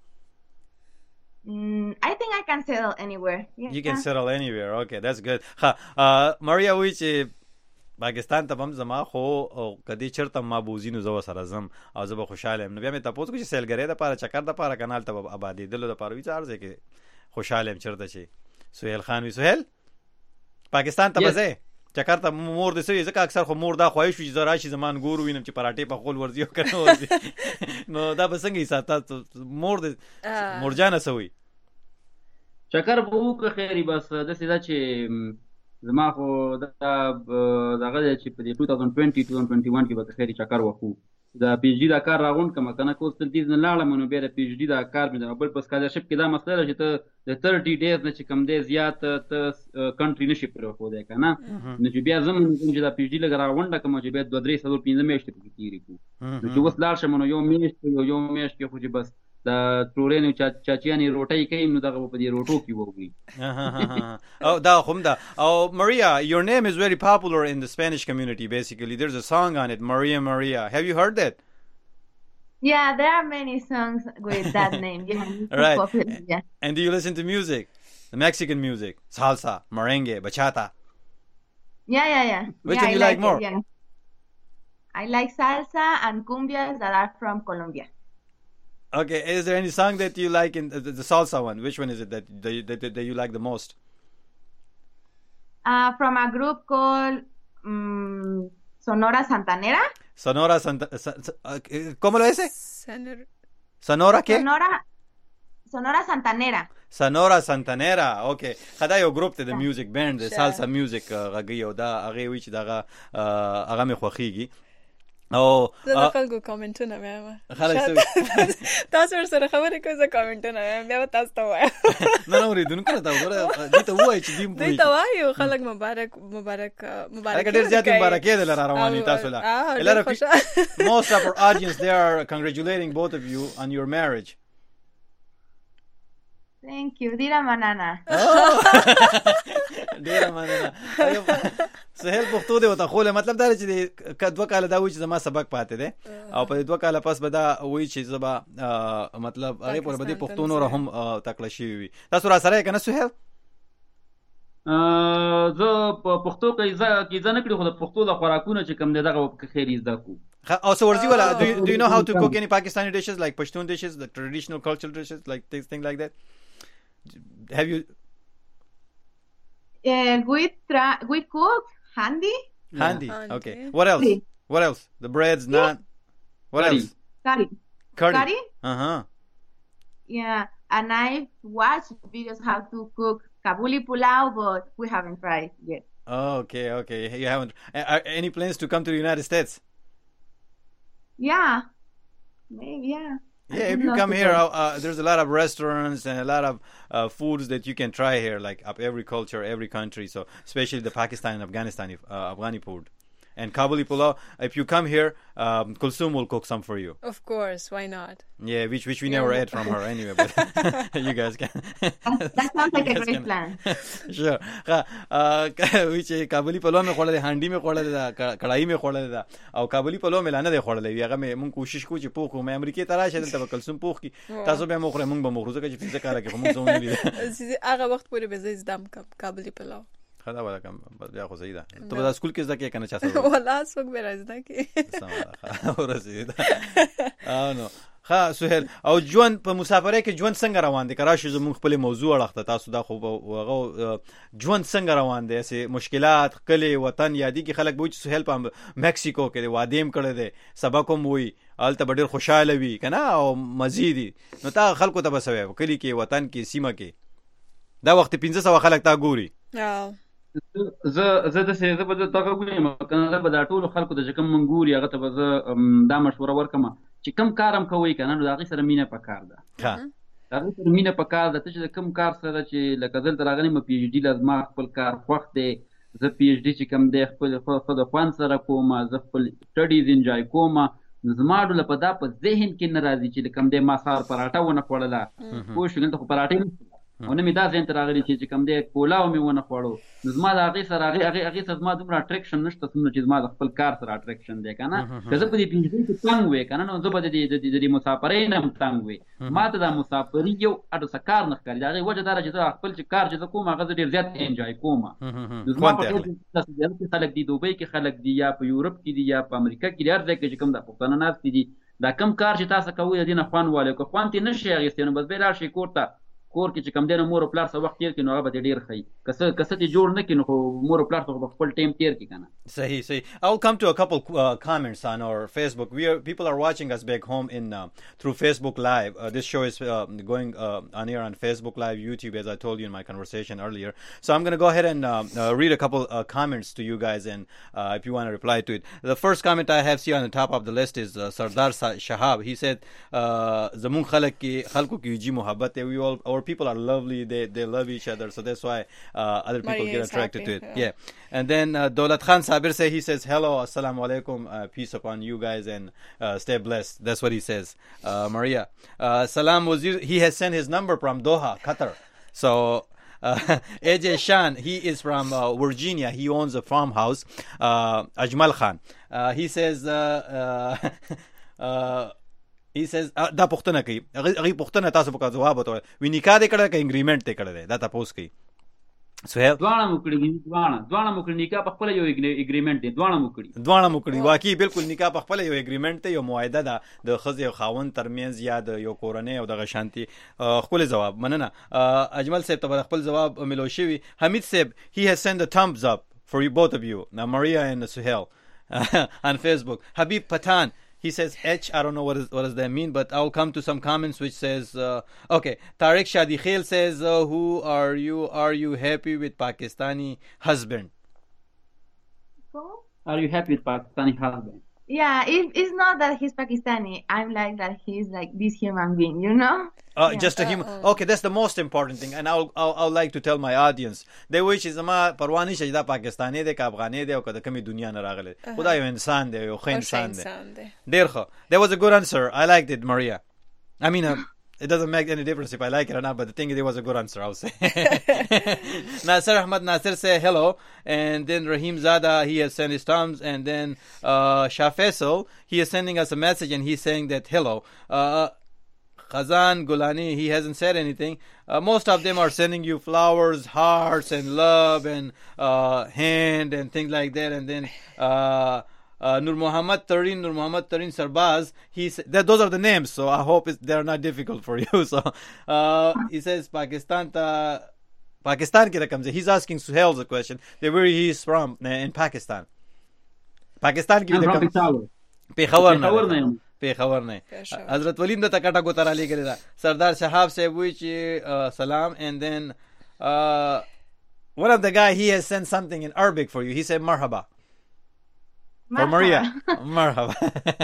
I think I can settle anywhere. Yeah. You can settle anywhere. Okay, that's good. Maria وی چې پاکستان ته هم زما خو کدی چرته ما بوزي نو زو سره زم او زه به خوشاله یم. نو بیا مې تاسو کو چې سیلګری د پاره چکر د پاره کانال ته آبادی دلو د پاره وی ځار کې خوشاله یم چرته چې سهیل خان وی سهیل پاکستان ته بځه چکر ته مور د سوي ځکه اکثر خو مور دا خواهش وي چې زراشي زمان ګور وینم چې پراټې په خپل ورزي او کنه ورزي نو دا بسنګ حساب مور د مرجانه سوي چکر به وکړه خیری بس د سیدا چې زما خو دغه چې په 2020-2021 کې به خیری چکر وکړو دا پی ایچ ډي دا کار راغونډ کما کنه کوستل دیز نه لاړم نو بیا د پی ایچ ډي دا کار مې بل په سکالرشپ کې دا مسله چې ته د 30 ډیز نه چې کم دی زیات ته کنټری نشي پرې خو دی کنه نو چې بیا زمون چې دا پی ایچ ډي لګ راغونډه کما چې بیا 2-3 میاشتې پکې تیری کو نو چې وس لاړ شم نو یو میاشت کې خو چې بس دا تورینو چاچیانی روټي کوي نو دغه په دې روټو کې وږي او دا هم دا او Maria, your name is very popular in the Spanish community. Basically there's a song on it, Maria. Have you heard that? Yeah, there are many songs with that name. Yeah, right. Popular, yeah. And do you listen to music? The Mexican music, salsa, merengue, bachata? Yeah. Which one you like more? Yeah. I like salsa and cumbias that are from Colombia. Okay, is there any song that you like in the salsa one? Which one is it that you like the most? From a group called Sonora Santanera. Sonora ¿Cómo lo dice? ¿Sonora qué? Sonora Santanera. Sonora Santanera. Okay. خدا یو ګروپ ته د میوزیک بند د سالسا میوزیک غږی او دا هغه وی چې دا هغه مې خوخیږي او زه خلکو کامنټونه مې خلک تاسو سره خبرې کوئ زه کامنټونه مې بیا تاسو ته وایم نه اوریدونکو ته وګوره دې ته وایي چې دې ته وایو خلک مبارک ډېر زیات مبارکي ده لره رواني تاسو لا most of our audience they are congratulating both of you on your marriage. Thank you. Dira manana. ډیره مننه. سهیل پښتو دی وته خو له مطلب دا چې کدو کال دا وایي چې زما سبق پاتې دی او په دوه کال پس به دا وایي چې زما مطلب هغه پر بده پښتو نور هم تکړه شي وي. تاسو را سره کنه سهیل؟ زه په پښتو کې ځنه کړی خو د پښتو د خوراکونه چې کم دی دغه خیر زده کو. Also, do you know how to cook any Pakistani dishes like Pashtun dishes, the traditional cultural dishes, like things like that? Have you? We cook handi. Handi. Okay. What else? What else? The breads, naan. What else? Curry. Yeah, and I've watched videos how to cook Kabuli pulao, but we haven't tried yet. Okay. You haven't. Any plans to come to the United States? Yeah, maybe, yeah. Yeah, if you come here, there's a lot of restaurants and a lot of foods that you can try here, like of every culture, every country. So especially the Pakistan and Afghani food. And Kabuli pulao, if you come here, Kulsum will cook some for you. Of course, why not? Yeah, which we never ate from her anyway, but you guys can. That sounds like a great plan. Sure. Which Kabuli pulao में खोला दे, हंडी में खोला दे, कढ़ाई में खोला दे, और Kabuli pulao में लाना दे खोला दे. यार मैं मुंग कोशिश कुछ पोख मैं अमेरिकी तरह शायद तब Kulsum पोख की. तासो भी हम ओखरे मुंग बमोखरुज़ का जिसे कारा के मुंग जोने भी. आगे वक्त पूरे बेज़ दम Kabuli pulao. خدا ولا کم بس بیا خو صحیح ده ته په اسکول کې ځکه کنه چا سره ولا سوق به راځه کې سم اور رسید نو ها سهیل او ژوند په مسافرۍ کې ژوند څنګه روان دي کرا شو زموږ خپل موضوع اړخته تاسو دا خو ژوند څنګه روان دي سه مشکلات کلی وطن یادی کې خلک وایي سهیل په مکسیکو کې وادیم کړی دي سبا کوم وي الته ډېر خوشاله وي کنه او مزيدي نو تا خلکو ته بسوي کلی کې وطن کې سیمه کې دا وخت 1500 خلک تا ګوري زه د سې زه به دغه وګورم کنه به دا ټول خلکو د کوم منګوري هغه ته به زه دا مشوره ورکم چې کم کارم کوي کنه نو هغه سره مینه پکار ده هغه سره مینه پکار ده چې کوم کار سره چې لکه دلته راغلی م پی ایچ ډی لازم خپل کار خوښ دی زه پی ایچ ډی چې کم دی خپل خود خوان سره کوم زه خپل سټډیز انجوای کوم زما ډول په دا په ذهن کې ناراضي چې کم دی ما سار پراټه ونه خوړله خو شګل ته پراټه او نه می دا ځین تر راغلی چې کم دی کولاو می ونه خوړو نو زما د هغې سره هغې سره زما دومره اټریکشن نشته څومره چې زما د خپل کار سره اټریکشن دی که نه که زه په دې پنځه کې تنګ وې که نه نو زه به د دې مسافرۍ نه هم تنګ وې ما ته دا مسافري یو اډو کار نه ښکاري د هغې وجه دا ده چې زه خپل چې کار چې زه کوم هغه زه ډېر زیات انجوای کوم نو زما په ډېر کې خلک دي دوبۍ کې خلک دي یا په یورپ کې دي یا په امریکا کې دي هر ځای کې چې کوم دا پښتانه ناستې دي دا کم کار چې تاسو کوئ د دې نه خوند والی که خوند ترې نه شي اخیستی نو بس بیا لاړ شئ کور ته کور کې چې کم دی نو مور او پلار سره وخت تیر کړي نو هغه به دې ډېر ښایي که څه دې جوړ نه کړي نو خو مور او پلار سره به خپل ټایم تیر کړي که نه صحیح I'll come to a couple comments on our Facebook. People are watching us back home through Facebook Live. This show is going on air on Facebook Live, YouTube, as I told you in my conversation earlier. So I'm going to go ahead and read a couple comments to you guys, and if you want to reply to it. The first comment I have here on the top of the list is Sardar Shahab. He said, "Zamun khalko ki ji mohabbat hai. Our people are lovely. They love each other, so that's why other people get attracted to it." Yeah. And then Daulat Khan Sabir he says, "Hello, assalamu alaikum, peace upon you guys, and stay blessed." That's what he says. Maria Salam Wazir, he has sent his number from Doha, Qatar. So AJ Shan, he is from Virginia. He owns a farmhouse. Ajmal Khan, he says دا پښتنه کوي هغه پښتنه تاسو په جواب وته وی نکاح دې کړه کې اګریمنت ته کړه دا تاسو کوي سهیل دوانه مکړي نکاح په خپل یو اګریمنت دی دوانه مکړي واقعي بالکل نکاح په خپل یو اګریمنت ته یو معاهده ده د خزې او خاوند ترمنځ یا د یو کورنۍ او د غشانتي خپل جواب مننه اجمل صاحب ته خپل جواب ملو شوی حمید صاحب he has sent a thumbs up for you both of you now Maria and Suhail on Facebook. Habib Patan, He says H. I don't know what does that mean, but I'll come to some comments which says, okay. Tariq Shadi Khail says, who are you? Are you happy with Pakistani husband? Are you happy with Pakistani husband? Yeah, it's not that he's Pakistani. I'm like that he's like this human being, you know? Just a human. Okay, that's the most important thing, and I'll like to tell my audience. They wish is ma parwani shajda Pakistani de ka Afghani de o kada kami dunya na ragale. Khuda yo insan de yo khain insan de. Derkha. That was a good answer. I liked it, Maria. I mean, it doesn't make any difference if I like it or not, but the thing is, it was a good answer, I'll say. Nasser Ahmad Nasser say hello, and then Rahim Zada, he has sent his thumbs, and then Shah Faisal, he is sending us a message, and he's saying that hello. Khazan Gulani, he hasn't said anything. Most of them are sending you flowers, hearts, and love, and hand, and things like that, and then... Nur Muhammad Tarin Sarbaz, those are the names, so I hope they're not difficult for you. So he says Pakistan ki rakam se. He's asking Suhail a question. Where he is from in Pakistan. Pakistan ki rakam. Peshawar nahi. Hazrat Walim da takata gotara le gele da. Sardar Shahab say which salam, and then one of the guy, he has sent something in Arabic for you. He said marhaba. For Maria. Marhaba.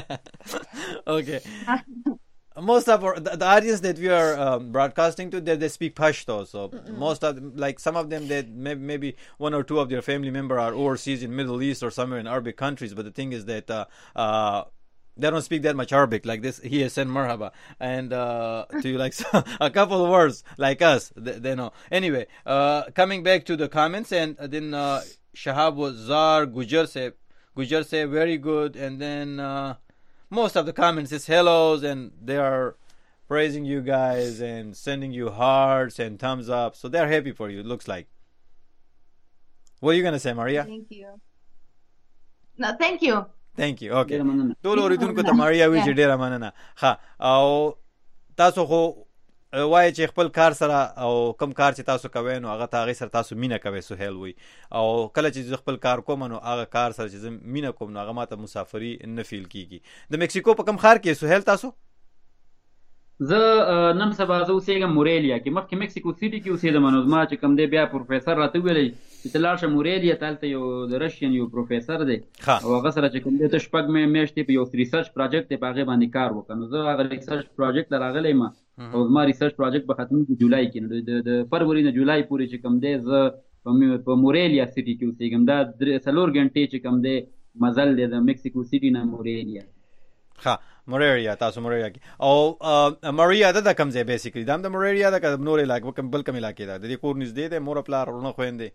Okay. Most of the audience that we are broadcasting to, they speak Pashto. So most of them, like some of them, they maybe one or two of their family members are overseas in Middle East or somewhere in Arabic countries. But the thing is that they don't speak that much Arabic. Like this, he has sent marhaba. And to you, like a couple of words like us, they know. Anyway, coming back to the comments, and then Shahab Zar Gujar say very good, and then most of the comments is hellos, and they are praising you guys and sending you hearts and thumbs up, so they're happy for you, it looks like. What are you gonna say, Maria? Thank you. No, thank you. Thank you. Okay. Tolo oridunko ta Maria وی چې ډیره مننه. ها او تاسو خو وای چې خپل کار سره او کم کار چې تاسو کوئ نو هغه هغه سره تاسو مینه کوئ سهیل وي او کله چې خپل کار کوم نو هغه کار سره چې مینه کوم نو هغه ماته مسافری نه فیل کیږي. د میکسیکو په کم خار کې سهیل تاسو؟ زه نن سبا زه اوسېږم موريلیا کې، مخکې میکسیکو سیټي کې اوسېدم نو زما چې کوم دی بیا پروفیسر راته ویلی چې ته لاړ شه موريلیا، هلته یو د رشین یو پروفیسر دی او هغه سره چې کوم دی ته شپږ میاشتې په یو ریسرچ پروجیکټ دی په هغې باندې کار وکړه. نو زه هغه ریسرچ پروجیکټ ته راغلی یم او زما ریسرچ پروجیکټ به ختمېږي جولای کې. نو د فروری نه جولای پورې چې کوم دی زه په موريلیا سیټي کې اوسېږم. دا 4 غنټې چې کوم دی مزل دی د میکسیکو سیټي نه موريلیا. ها موريلیا تاسو موريلیا کې او ماریا دا کوم ځای بیسیکلی دا د موريلیا دا نور علاقې کوم بل کوم علاقې دا د کور نږدې دی مور پلار ورونه خويندې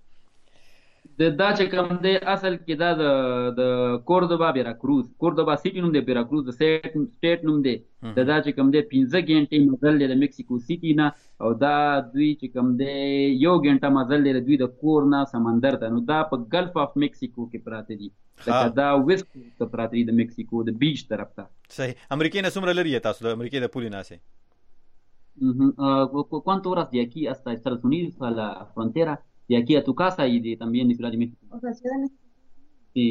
دا چې کوم دی اصل کې دا د کوردوبا کوردوبا سیټي نوم دی، بیراکروز د سټیټ نوم دی. دا چې کوم دی 15 غنټې مزل دی د میکسیکو سیټي نه او دا دوی چې کوم دی 1 غنټه مزل دی دوی د کور نه سمندر ته. نو دا په ګلف اف میکسیکو کې پراته دي، دا ویسټ ته پراته دي د میکسیکو د بیچ طرف ته. صحیح. امریکا نه څومره لري تاسو د امریکا د پولې ناسه؟ ¿Cuánto horas de aquí hasta Estados Unidos a la frontera? De aquí a tu casa y de también de Ciudad de México. O sea, Ciudad de México. Sí.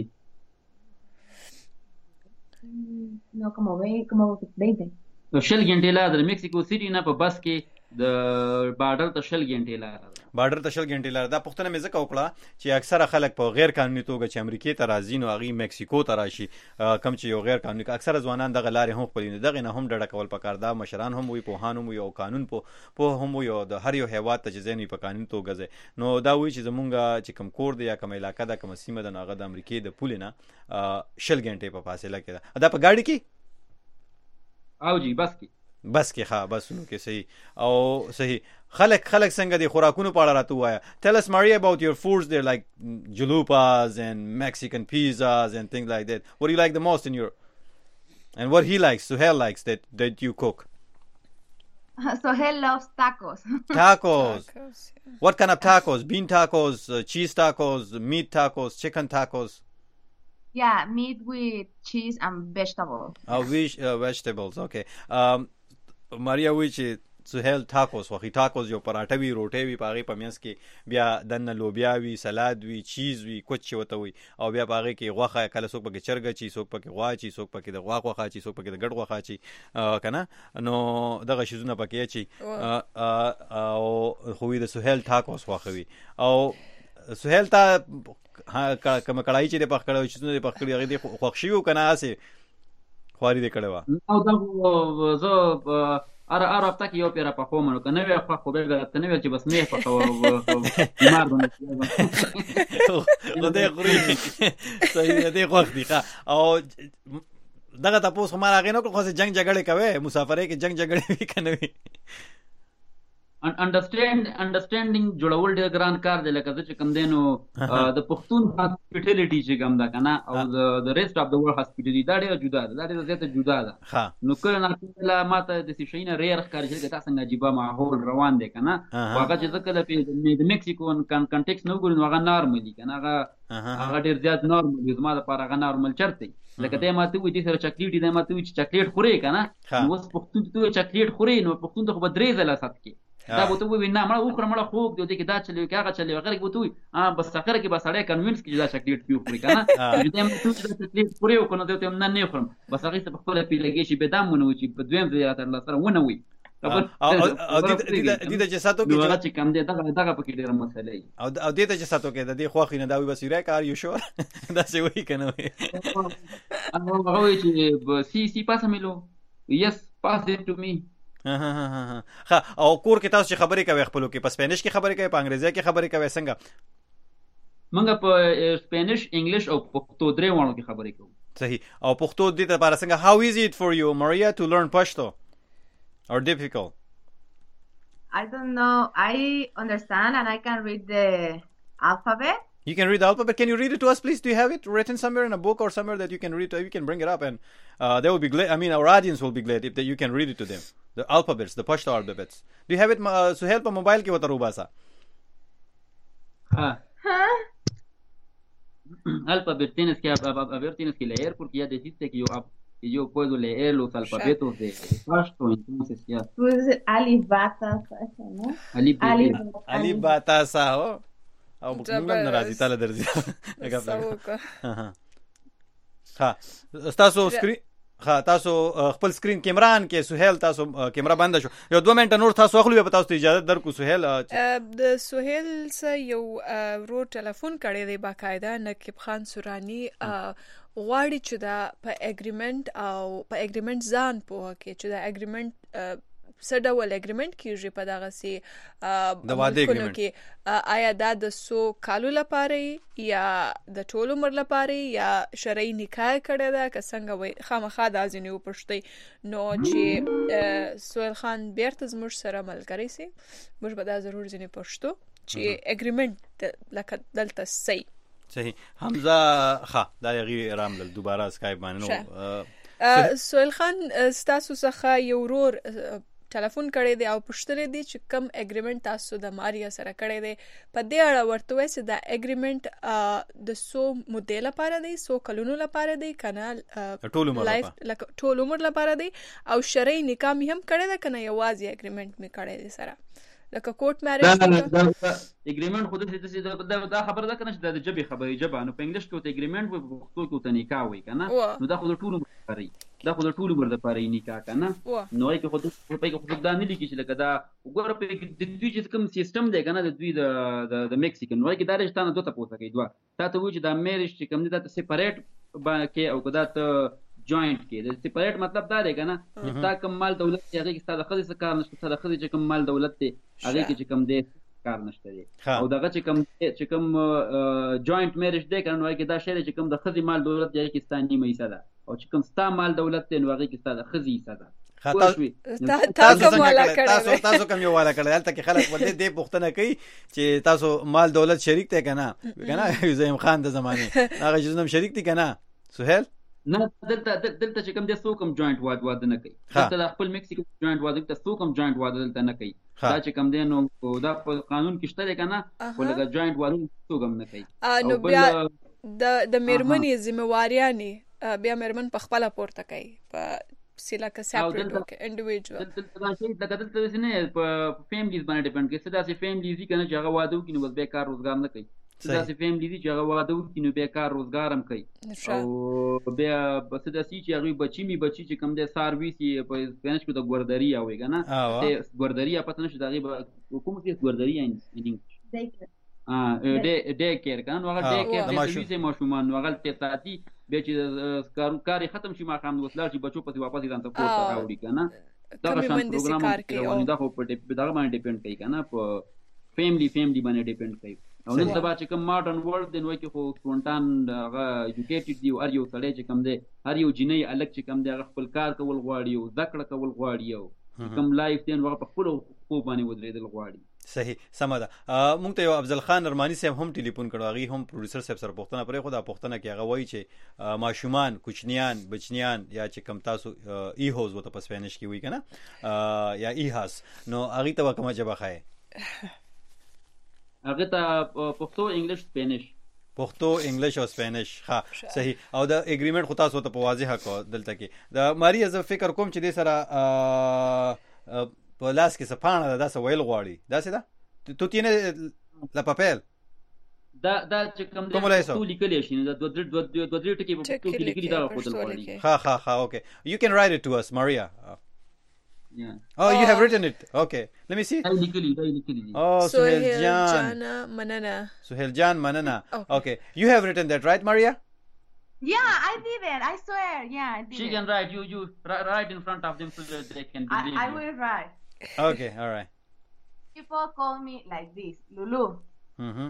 No, como 20. شل غنټې لار د میکسیکو سیټي نه په بس کې د بارډر ته شل غنټې لار دا پښتنه مې ځکه وکړه چې اکثره خلک په غیر قانوني توګه چې امریکای ته راځي نو هغه میکسیکو ته راشي کم چې یو غیر قانوني اکثره ځوانان دغه لارې هم خپلوي دغه نه هم ډډه کول پکار دا مشران هم وي پوهان هم وي او قانون په هم وي او د هر یو هیواد ته چې ځینې په قانون توګه ځي نو دا وی چې زمونږ چې کم کور دی یا کم علاقه ده کم سیمه ده هغه د امریکای د پولې نه شل غنټې په فاصله کې ده. دا په ګاډي کې او جی بس کې ښه بسونو کې صحیح او صحیح. خلک څنګه دي خوراکونو په اړه راته وایا. Tell us Maria about your foods there like chalupas and Mexican pizzas and things like that. What do you like the most in your and what he likes, Suhail likes that you cook? Suhail loves tacos. Tacos. What kind of tacos? Bean tacos, cheese tacos, meat tacos, chicken tacos? Yeah, meat with cheese and vegetables. Vegetables, okay. Maria, which سهیل ټاکوس وخی ټاکوس یو پراټه وی روټي وی پاغي پمینس کې بیا دنه لوبیا وی سلاد وی چیز وی کوچ وته وی او بیا پاغي کې غوخه کله څوک پکې چرګ چی څوک پکې غوا چی څوک پکې د غوخه چی څوک پکې د ګډ غوخه چی کنه نو دغه شیزونه پکې چی او خو د سهیل ټاکوس وخوي او سهیل تا کوم کړای چې د پخ کړو چې د پخ کړی هغه د خوښ شي کنه اسه خواري دې کړو نو دا زه ار هفته کې یو پیره په خو منو کنه وی خو به غلط نه وی چې بس مې په بیمار باندې خدای خوري صحیح دې وخت دی او دغه تاسو خو ما راغې نو خو جنگ جګړه کوي مسافرې کې جنگ جګړه وی کنه وی انډرستانډینګ جوړول ډېر ګران کار دی لکه چې کوم دینو د پښتون هاسپټیلیټي چې کوم دا کنه او د ریسټ اف د ورلد هاسپټیلیټي دا ډېر جدا ده دا ډېر زیاته جدا ده نو کله نه ماته د سیشینه ریر ښکاري چې تاسو څنګه عجیبه ماحول روان دی کنه هغه چې ځکه د میکسیکو کنټیکس نو ګورین هغه نارملی کنه هغه ډېر زیات نارمل زما لپاره هغه نارمل چرته لکه ته ماته وې دې سره چاکلیټ دې ماته وې چې چاکلیټ خوري کنه نو اوس پښتون ته چاکلیټ خوري نو پښتون ته خو بدرې زله سات کې دا بوته وی نه مړه وخره مړه خوب دی کې دا چلی کې هغه چلی هغه بوته وی بس اخر کې بس اړې کنوینس کې دا چاکلیټ پیو خوري کنه دې مې ته دا چاکلیټ خوري او کنه ته نه خورم بس هغه څه په خپل پیلګي شي به دامونه و چې په دویم ځای تر لاسره ونه وي او دې چې ساتو کې چې کم دې دغه پکې ډېر مسلې او دې ته چې ساتو کې د دې خوخي نه دا وي بس یې کار یو شو دا څه وی کنه هغه وی چې سی پاسملو یس پاس دې ټو می ها او کور کې تاسو چې خبرې کوي خپلو کې په سپینش کې خبرې کوي په انګریزي کې خبرې کوي څنګه منګه په سپینش انګلیش او پښتو درې وانو کې خبرې کوو صحیح او پښتو دې ته لپاره څنګه how is it for you Maria to learn Pashto or difficult? I don't know. I understand and I can read the alphabet. You can read the alphabet. Can you read it to us, please? Do you have it written somewhere in a book or somewhere that you can read? You can bring it up, and they will be glad. I mean, our audience will be glad if you can read it to them. The alphabets, the Pashto alphabets. Do you have it? Suhail, pa mobile ke wata rubasa. Alphabet tienes que leer porque ya dijiste que yo puedo leer los alfabetos de Pashto, entonces ya. Pues Alibata, ¿no? Alibata sa ho. او موږ نه راځي تعالی درځي ها تاسو سکرین ها تاسو خپل سکرین کیمران کې سهیل تاسو کیمرا بند شو یو 2 منټه نور تاسو اخلو به تاسو اجازه درکو سهیل د سهیل سره یو رو ټلیفون کړی دی باقاعده نقیب خان سورانی غواړي چې دا په اګریمنت او په اګریمنت ځان پوهه کې چې دا اګریمنت سډول اګریمنت کیږي په دغه سي د واده اګریمنت آیا دا د سو کالو لپاره یا د ټول عمر لپاره یا شرعي نکاح کړی دا که څنګه وي خامخا د ازنیو پښتي نو چې سهیل خان بیرته زموږ سره ملګری سي موږ به دا ضرور ځنې پښتو چې اګریمنت لکه دلته صحیح حمزه ها دا یې رامل دوباره اسکایپ باندې سهیل خان ستاسو څخه یو ورور ټلیفون کړی دی او پوښتنه دي چې کوم اګریمنت تاسو د ماریا سره کړی دی په دې اړه ورته وایي چې دا اګریمنت د سو مودې لپاره دی سو کلونو لپاره دی کنه ټول عمر لپاره دی او شرعي نکاح هم کړی دی کنه یوازې اګریمنت می کړی دی سره لکه کوټ میریج دا اګریمنت خو د دا خبره ده کنه چې د جبې خبرې جبه نو په انګلیش کې ته اګریمنت وي په پښتو کې ته نکاح وي کنه نو دا خو د ټولو لپاره دا خو د ټولو لپاره نکاح کنه نو یې خو دا نه لیکي چې لکه دا وګوره په د دوی چې کوم سیستم دی کنه د دوی د میکسیکن نو کې دا رښتانه دوه تاسو کوي دوه تاسو وایي چې دا میریج چې کوم دي دا سیپریټ کې او کدا ته جوائنٹ کې د سیپریټ مطلب دا دی کنه چې تا کوم مال دولت هغه کې ستاسو خدای څخه کار نشته ستاسو خدای چې کوم مال دولت دی هغه کې چې کوم دی کار نشته دی او دغه چې کوم جوائنٹ میریج دی کنه نو کې دا شی چې کوم د خدای مال دولت دی کې ستانی مېسه ده او چې کوم ستا مال دولت دی نو هغه کې ستاسو خدای حصہ ده تاسو کوم یو والا کړل تل کې خلک ولې دې پوښتنه کوي چې تاسو مال دولت شریک ته کنه زیم خان د زمانه هغه جنم شریک دي کنه سهیل نه دلته چې کوم د سو کوم جوائنٹ واده نه کوي دلته خپل میکسیکو جوائنٹ واده ته سو کوم جوائنٹ واده دلته نه کوي دا چې کوم دی نو دا په قانون کې شته کنه ولګه جوائنٹ واده سو کوم نه کوي نو بیا د میرمنې ذمہواریانه بیا میرمن په خپل پورته کوي په سی لکه سپریټ اوکې انډیویډوال دا شي لکه دلته نه په فیملیز باندې ډیپند کوي څه داسې فیملیز دي کنه چې هغه واده وکړي نو بس بیکار روزګار نه کوي داسې فیملی دي چې هغه واده وکړي نو بیکار روزګار هم کوي او بیا بس داسې چې هغوی بچي چې کوم دی سارویس یې په اسپینش کې د ګوردري وایي که نه ګوردري پته نه شو د هغې به کوم څه ګوردري ډے کیر که نه نو هغه ډے کیر دی لویسې ماشومان نو هغه ساتي بیا چې کار یې ختم شي ماښام اوس لاړ شي بچو پسې واپس یې ځان ته کور ته راوړي که نه دغه شان پروګرام دا خو په دغه باندې ډیپینډ کوي که نه په فیملی باندې ډیپینډ کوي او نن سبا چې کوم ماډرن ورلډ دی نو کې خو سپونټان هغه ایجوکیټډ دی او هر یو سړی چې کوم دی هر یو جنۍ هلک چې کوم دی هغه خپل کار کول غواړي او زده کړه کول غواړي او کوم لایف دی نو هغه په خپلو پښو باندې ودرېدل غواړي صحیح سمه ده مونږ ته یو افضل خان ارماني صاحب هم ټلیفون کړو هغې هم پروډوسر صاحب سره پوښتنه پرېښوده دا پوښتنه کې هغه وایي چې ماشومان کوچنیان بچنیان یا چې کوم تاسو ایهوز ورته په سپینش کې وایي که نه یا ایهاس نو هغې ته به کومه ژبه ښایې هغه ته پښتو انګلیش سپینش پښتو انګلیش او سپینش ها صحیح او د اګریمنت خو تاسو ته په واضحه کو دلته کې د ماری زه فکر کوم چې دې سره په لاس کې سپانه ده داسې ویل غواړي داسې ده تو تینه لا پاپل دا چې کوم دی پښتو لیکلی شي نو د دوه درې ټکي په پښتو کې لیکلي دا ښودل غواړي ها اوکې you can write it to us Maria Yeah. Oh, you have written it. Okay. Let me see. Oh, Suhail Jan Manana. Okay. You have written that, right, Maria? Yeah, I didn't. I swear. Yeah, I didn't. She can write. You write in front of them so that they can believe I will write. Okay, all right. People call me like this, Lulu. Mm-hmm.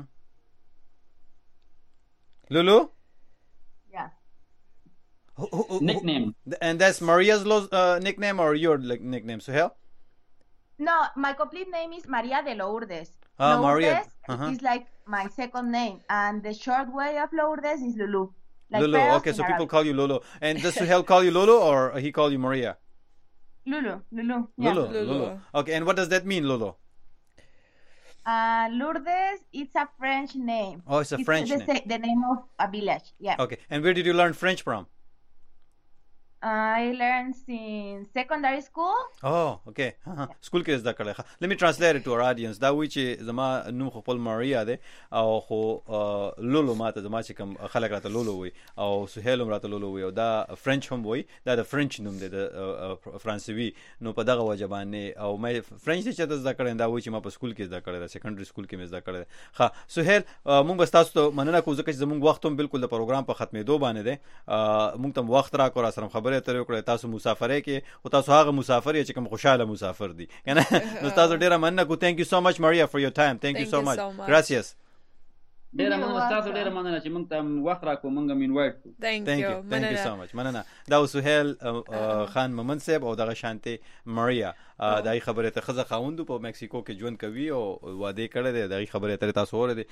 Lulu? Yeah. Nickname. And that's Maria's nickname or your nickname, Suhail? No, my complete name is Maria de Lourdes. Maria. Is like my second name, and the short way of Lourdes is Lulu. Like Lulu. Okay, so people call you Lulu. And does Suhail call you Lulu or he call you Maria? Lulu. Yeah. Lulu. Okay, and what does that mean, Lulu? Lourdes, it's a French name. Oh, it's a French name. The name of a village. Yeah. Okay, and where did you learn French from? I learned in secondary school. Oh, okay. School کې زده کړی. Let me translate it to our audience. دا وی چې زما نوم خپل ماریا دی او خو لولو ماته زما چې کوم خلک راته لولو وي او سهیل هم راته لولو وي او دا فرنچ هم وي دا د فرنچ نوم دی د فرانسوي نو په دغه وجه باندې او مې فرنچ چې زده کړی دا وی چې ما په سکول کې زده کړی دا سیکنډري سکول کې مې زده کړی. ښه سهیل موږ بس تاسو ته مننه کوو ځکه چې زموږ وخت هم بالکل د پروګرام په ختمېدو باندې دی موږ ته وخت راکړو را سره خبرې اترې وکړې تاسو مسافرې کې او تاسو هغه مسافر یې چې کوم خوشاله مسافر دي کنه نو تاسو ډیره مننه کو thank you so much Maria for your time thank you so much gracias ډیره مننه تاسو ډیره مننه چې موږ ته وخت راکو موږ انوایټ کو thank you so much مننه دا سهیل خان مومن صاحب او دغه شانتي ماریا دای خبره ته خزه خاوندو په مکسیکو کې ژوند کوي او واده کړی دی دغه خبره ته تاسو اوره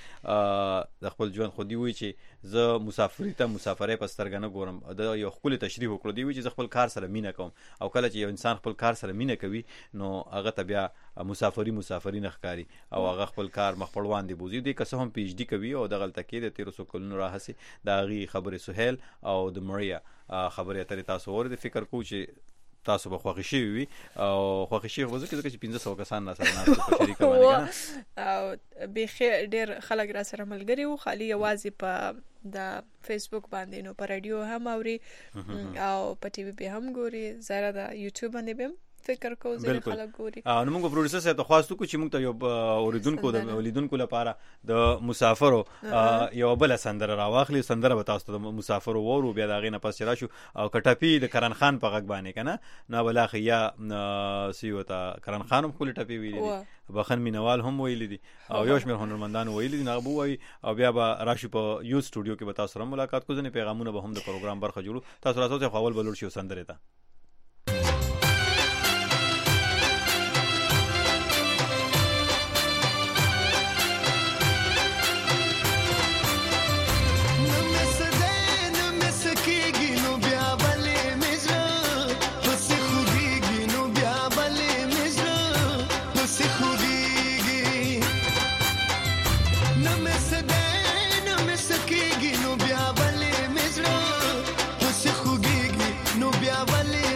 د خپل ژوند خو دی وی چې زه مسافرې په سترګنه ګورم د یو خپل تشریح وکړو دی وی چې خپل کار سره مینه کوم او کله چې یو انسان خپل کار سره مینه کوي نو هغه ته بیا مسافری نه ښکاري او هغه خپل کار مخ پړوان دی بوزي دی که څه هم پی ایچ ډی کوي او دغه تکې د 1300 کلونو راهسي دا غي خبره سهیل او د ماریا خبره اترې تاسو اوره فکر کوئ چې تاسو به خوښ شي وي او خوښ شي غوځي چې 1500 کسان نه سره نه شریک باندې او به ډېر خلک را سره ملګری وو خالي یوازې په د فیسبوک باندې نو په رادیو هم اوري او په ټي وي به هم ګوري زره د یوټیوب باندې به فکر کوو زه خلک ګوري نو موږ پروډوسر سره تخواستو کو چې موږ ته یو اوریدونکو د ولیدونکو لپاره د مسافرو یو بل سندره راواخلي سندره به تاسو د مسافرو وورو بیا دغه نه پس راشو او کټپی د کرن خان په غږ باندې کنه نو بلاخ یا سیوتا کرن خان هم کول ټپی ویلي بخن مینوال هم ویلي دي او یو شمېر هنرمندان ویلي دي نغبو وي او بیا به راشو په یو سټوډیو کې به تاسو سره ملاقات کوو ځنې پیغامونه به هم د پروګرام برخه جوړو تاسو راځو ته خپل بلور شي سندره ته no bia vale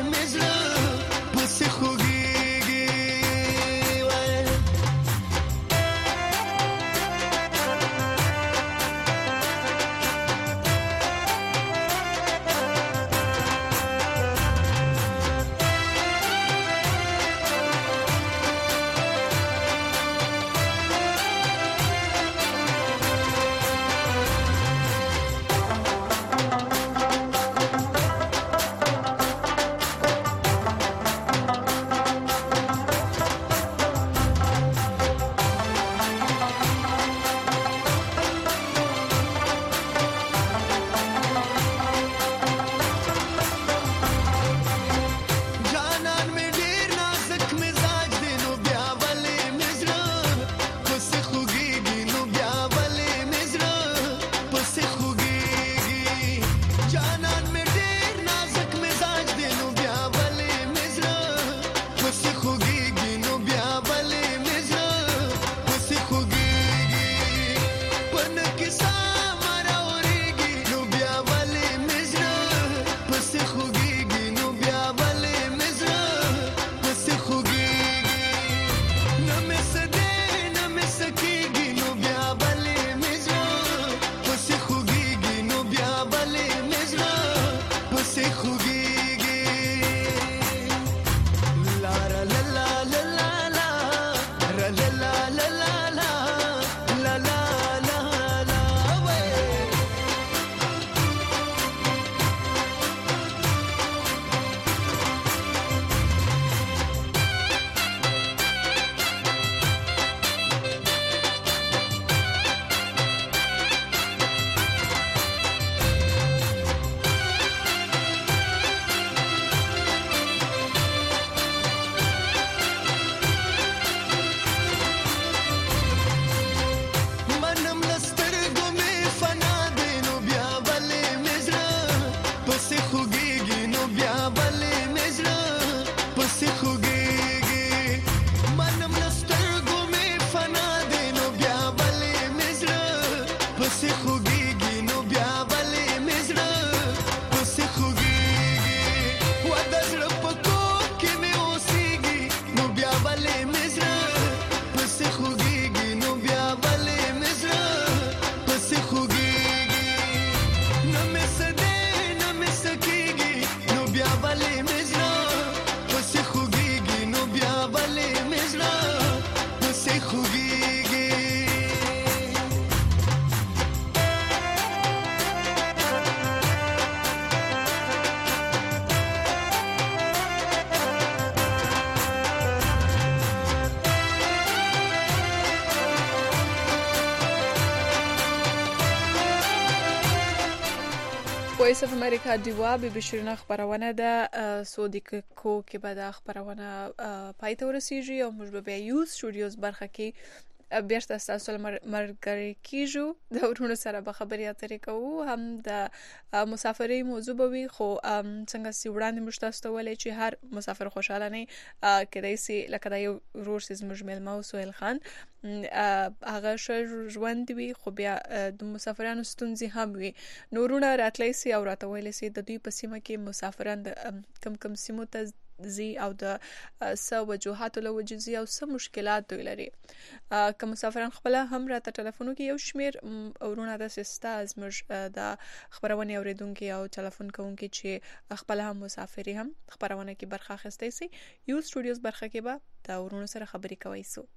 وایس اف امریکا دیوا به بشرنا خبرونه ده سودیک کو کې به د خبرونه پای ته ورسیږي او موږ به یو سټوډیوز برخه کې بیرته تاسو مرګري کیجو د ورونو سره به خبرې اترې کوو هم د مسافرۍ موضوع به وي خو څنګه سی وړاندې موږ تاسو ته ولې چې هر مسافر خوشاله نه کېدای سي لکه د یو رور سیز مجمل مو سهیل خان هغه ژوند وي خو بیا د مسافرانو ستونزې هم وي نورونه راتلی سي او راته ویل سي د دوی په سیمه کې مسافران کم کم سیمو ته زی او د سو وجوهات له وجزي او سم مشکلات دوی لري کوم مسافران خپل هم راته ټلیفون کې یو شمیر اورونه د سستاز مج د خبرونه اوریدونکو او ټلیفون کوونکو چې خپل هم مسافری هم خبرونه کې برخه اخیستي سي یو سټوډیوز برخه کې به د اورونو سره خبرې کوي سو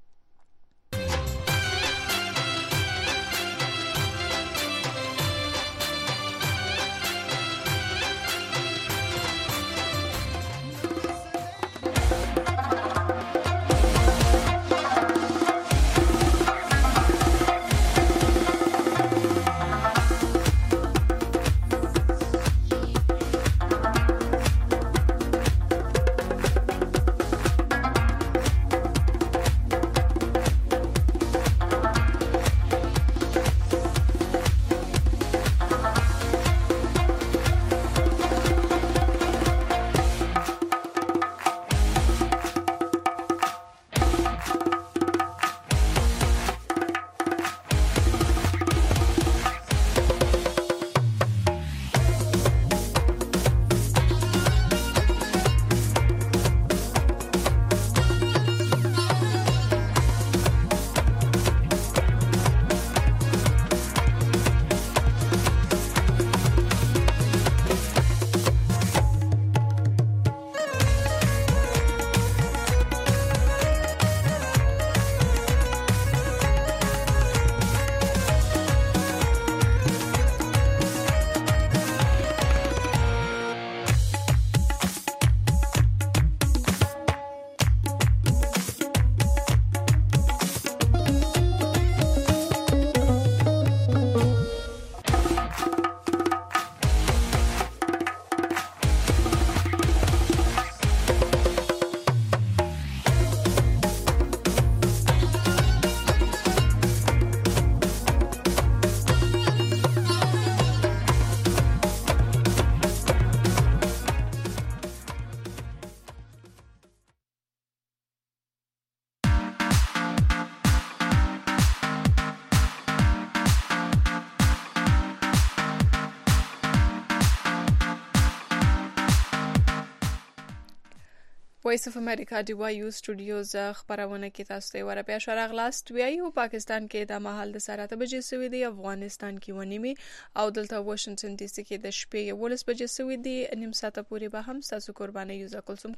وایس اف امریکا دی وایو سټوډیوز خبرونه کې تاسو ته ورپیا شرغ لاست ویو پاکستان کې د محل د ساعت بجې سوي دی افغانستان کې ونیمه او دلته واشنگټن ډي سي کې د شپې 11 بجې سوي دی نیم ساعت پورې به هم تاسو قرباني یوزا کلثوم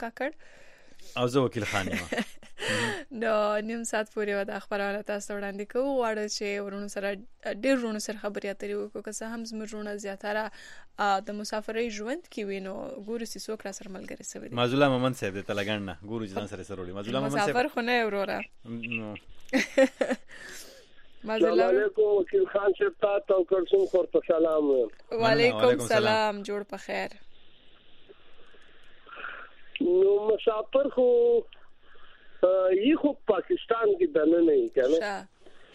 کاکړ او زه وکیل خان یم نو نیم ساعت پورې د خبرونه تاسو وړاندې کوو واړه چې ورونو سره ډېر ورونو سره خبرې اترې وکړو که څه هم زموږونه زیاتره د مسافرۍ ژوند کې وینو ګورو چې څوک را سره ملګری سوي دي مازولا ممن صاحب د تلګان نه ګورو چې ځان سره سره مازولا ممن صاحب مسافر خو نه وروره السلام علیکم وکیل خان صاحب تاسو کلثوم خورته سلام وعلیکم سلام جوړ په خیر نو مسافر خو یی خو پاکستان کې دنه نه کنه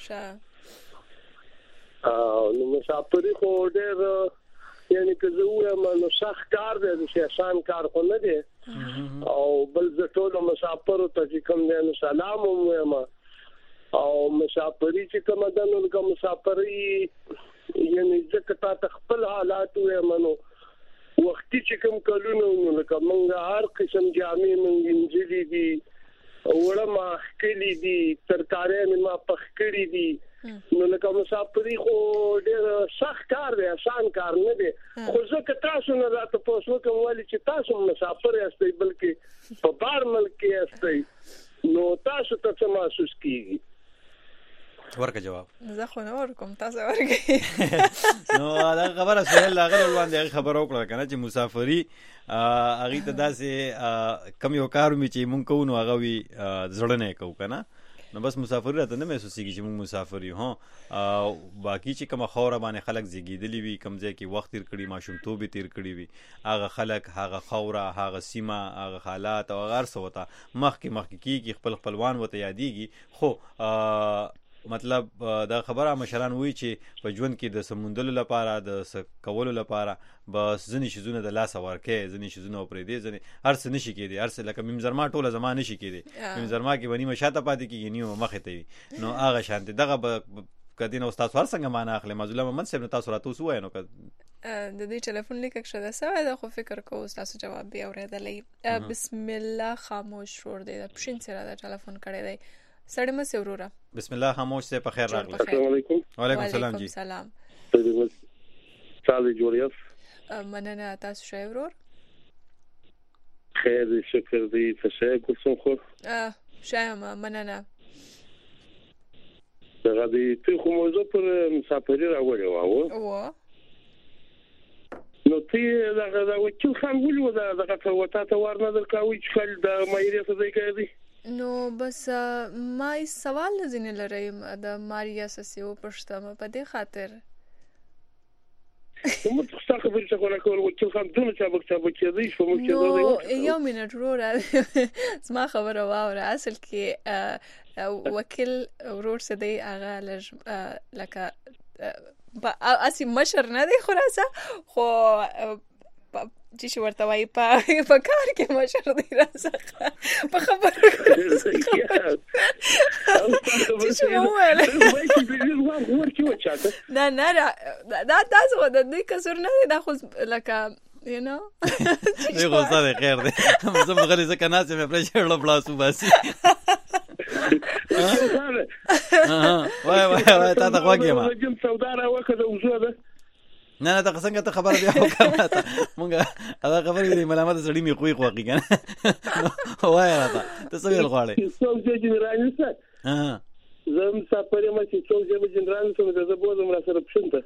نو مسافر خو ډېر یعنی که زه وایم نو سخت کار دی چې آسان کار خو نه دی او بل زه ټول مسافر ته چې کوم دی نو سلام وایم او مسافری چې کوم ده نو کوم مسافری یعنی ځکه تا خپل حالات وایم نو وختي چې کوم کلونه نو لکه مونږ هر قسم جامې مونږ انځلې دي وړه ما خکلي دي ترکارې ما پخکړي دي نو لکه مسافري خو ډېر سخت کار دی آسان کار نه دی خو ځکه تاسو نه راته پوښتنه کوم ولې چې تاسو مسافر یاستئ بلکې په بار ملک یاستئ نو تاسو ته څه محسوس کیږي ورکه جواب زه خو نه ورکوم تاسو ورکړئ. نو دا خبره سهیل هغه وړاندې خبره وکړه کنه چې مسافري هغه ته داسې کم یو کار می چې مونږ کوو نو هغه وی زړه نه کوو کنه. نو بس مسافري راته نه محسوسېږي چې مونږ مسافر یو. باقي چې کومه خوره باندې خلک زیږېدلي وي کوم ځای کې وخت تیر کړي ماشومتوب یې تیر کړي وي هغه خلک هغه خوره هغه سیمه هغه حالات او هغه هر څه ورته مخکې کېږي خپل خپلوان ورته یادېږي. خو مطلب دا خبره مشران وایي چې په ژوند کې د سموندلو لپاره د کولو لپاره بس ځینې شیزونه د لاسه ورکې ځینې شیزونه پرېږدي ځینې هر څه نشي کېدی هر څه لکه میم زرما ټوله زما نشي کېدی میم زرما کې به نیمه شاته پاتې کېږي نیمه مخې ته وي. نو هغه شانتې دغه به که دې نه تاسو هر څنګه معنا اخلئ مازوله محمد صاحب نو تاسو راته اوس ووایه نو که د دې ټلیفون لیک شوی سوی ده خو فکر کوم تاسو جواب بیا اورېدلی. بسم الله خاموش ور دی د پښین سره د ټلیفون کړی دی سړی مې وروره. بسم الله خاموش سے بخیر راغلی. السلام علیکم. وعلیکم السلام جی. سلام. چالي جوړیاس. مننه تاسو شای ورور. خیر شکر دی څه کوم خو. شایم مننه. دا دې ته خو موضوع پر مسافري راوړی و. نو ته دا وکیل خان ولې و دا دغه وټاته ورنه درکاوي چې خل د مایریه څه ځای کوي. نو بس ما سوال لزینه لرم د ماریا سسیو پښتمه په دې خاطر نو څه خبرې څه کوله کول وکیل خان دونه چا بکې شو مو چې یو منټ ورور زما خبره واوره اصل کې وکیل ورور څه دی هغه لکه اسی مشر نه دی خلاصه خو چې ورته وایي په کار کې مشر دی راځه په خبرو نه دا تاسو د دې کسر نه دی دا خو لکه you know دی غوسه دی خیر دی زه مغلی ځکه ناست یم پرې شړله بلاسو باسي وای تا ته غوږ یم نه دا څنګه ته خبره بیا وکړه مونږه دا خبرې دی ملامت سړی می خوې خوږی کنه وای راته ته څه ویل غواړې څوک چې جنرال نشته زه مسافر یم چې څوک چې جنرال نشته زه بوزم را سره پښنته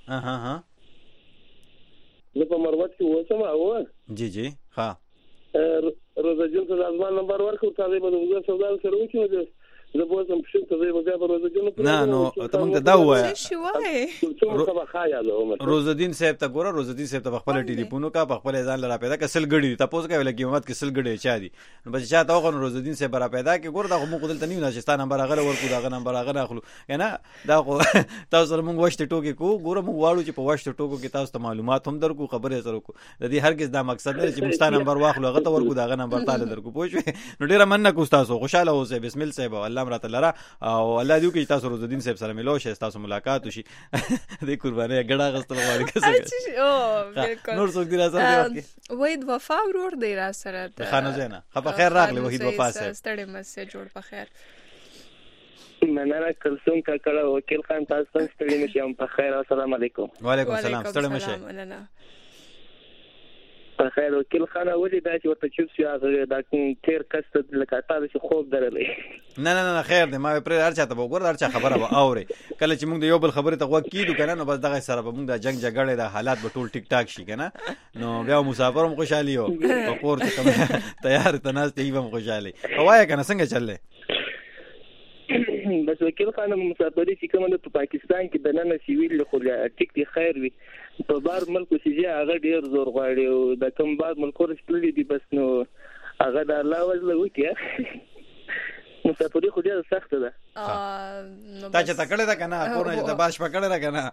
زه په مروت کې وسم او جی ها روزه جون ته ځمان نمبر ورکړ ته به د وګړو سودا سره وچو زه بوزم پښنته زه به په روزه جون نه نو ته مونږ دا وای روزدین صاحب ته ګوره روزدین صاحب ته خپل ټلیفون کا په خپل ځان لرا پیدا کسل غړي تاسو کوي لکه قیمت کسل غړي چا دي نو بس چا ته غو روزدین صاحب را پیدا کې ګوره دا مو قدل تنی نه چې نمبر هغه ورکو دا نمبر هغه اخلو کنه دا تاسو سره مونږ وشت ټوکی کو ګوره مونږ واړو چې په وشت ټوکو کې تاسو ته معلومات هم درکو خبره سره کو د دې هرگز دا مقصد نه چې مستان نمبر واخلو هغه ته ورکو دا نمبر تعالی درکو پوښ نو ډیره مننه کو تاسو خوشاله اوسئ بسم الله صاحب الله مرته لرا او الله دې کې تاسو روزدین صاحب سره ملو شي تاسو ملاقات وشي دې قربانه غړا غستل غواړي کسه او بالکل نور څوک دی را سره وحید وفا ورور دی را سره خانو زینا خپ خیر راغلی وحید وفا صاحب ستړي مسه جوړ په خیر مننه کلثوم کاکړه وکیل خان تاسو ستړي مشه په خیر السلام علیکم وعلیکم السلام ستړي مشه مننه په خیر وکیل خان ولې دا چې ورته چوب شو هغه دا تیر کست لکه تاسو چې خوب درلې نه خیر دی ما پر هرچا ته وګور هرچا خبره به اوري کله چې موږ د یو بل خبره ته وګ کیدو کنه نو بس دغه سره به موږ د جنگ جګړې د حالات به ټول ټیک ټاک شي کنه نو بیا مسافر هم خوشحالي یو په کور کې کوم تیار تناست ای هم خوشحالي هوايه کنه څنګه چللې بس وکیل خان مسافري چې کومه په پاکستان کې د نن سیویل خو ټیک دی خیر وي په بار ملک چې هغه ډیر زور غواړي او د کوم بار ملک ورسېدلی دي بس نو هغه د الله وجه وکړي مسافري خو ډیره سخته ده تا چې تکړه ده کنه کور نه د باش پکړه ده کنه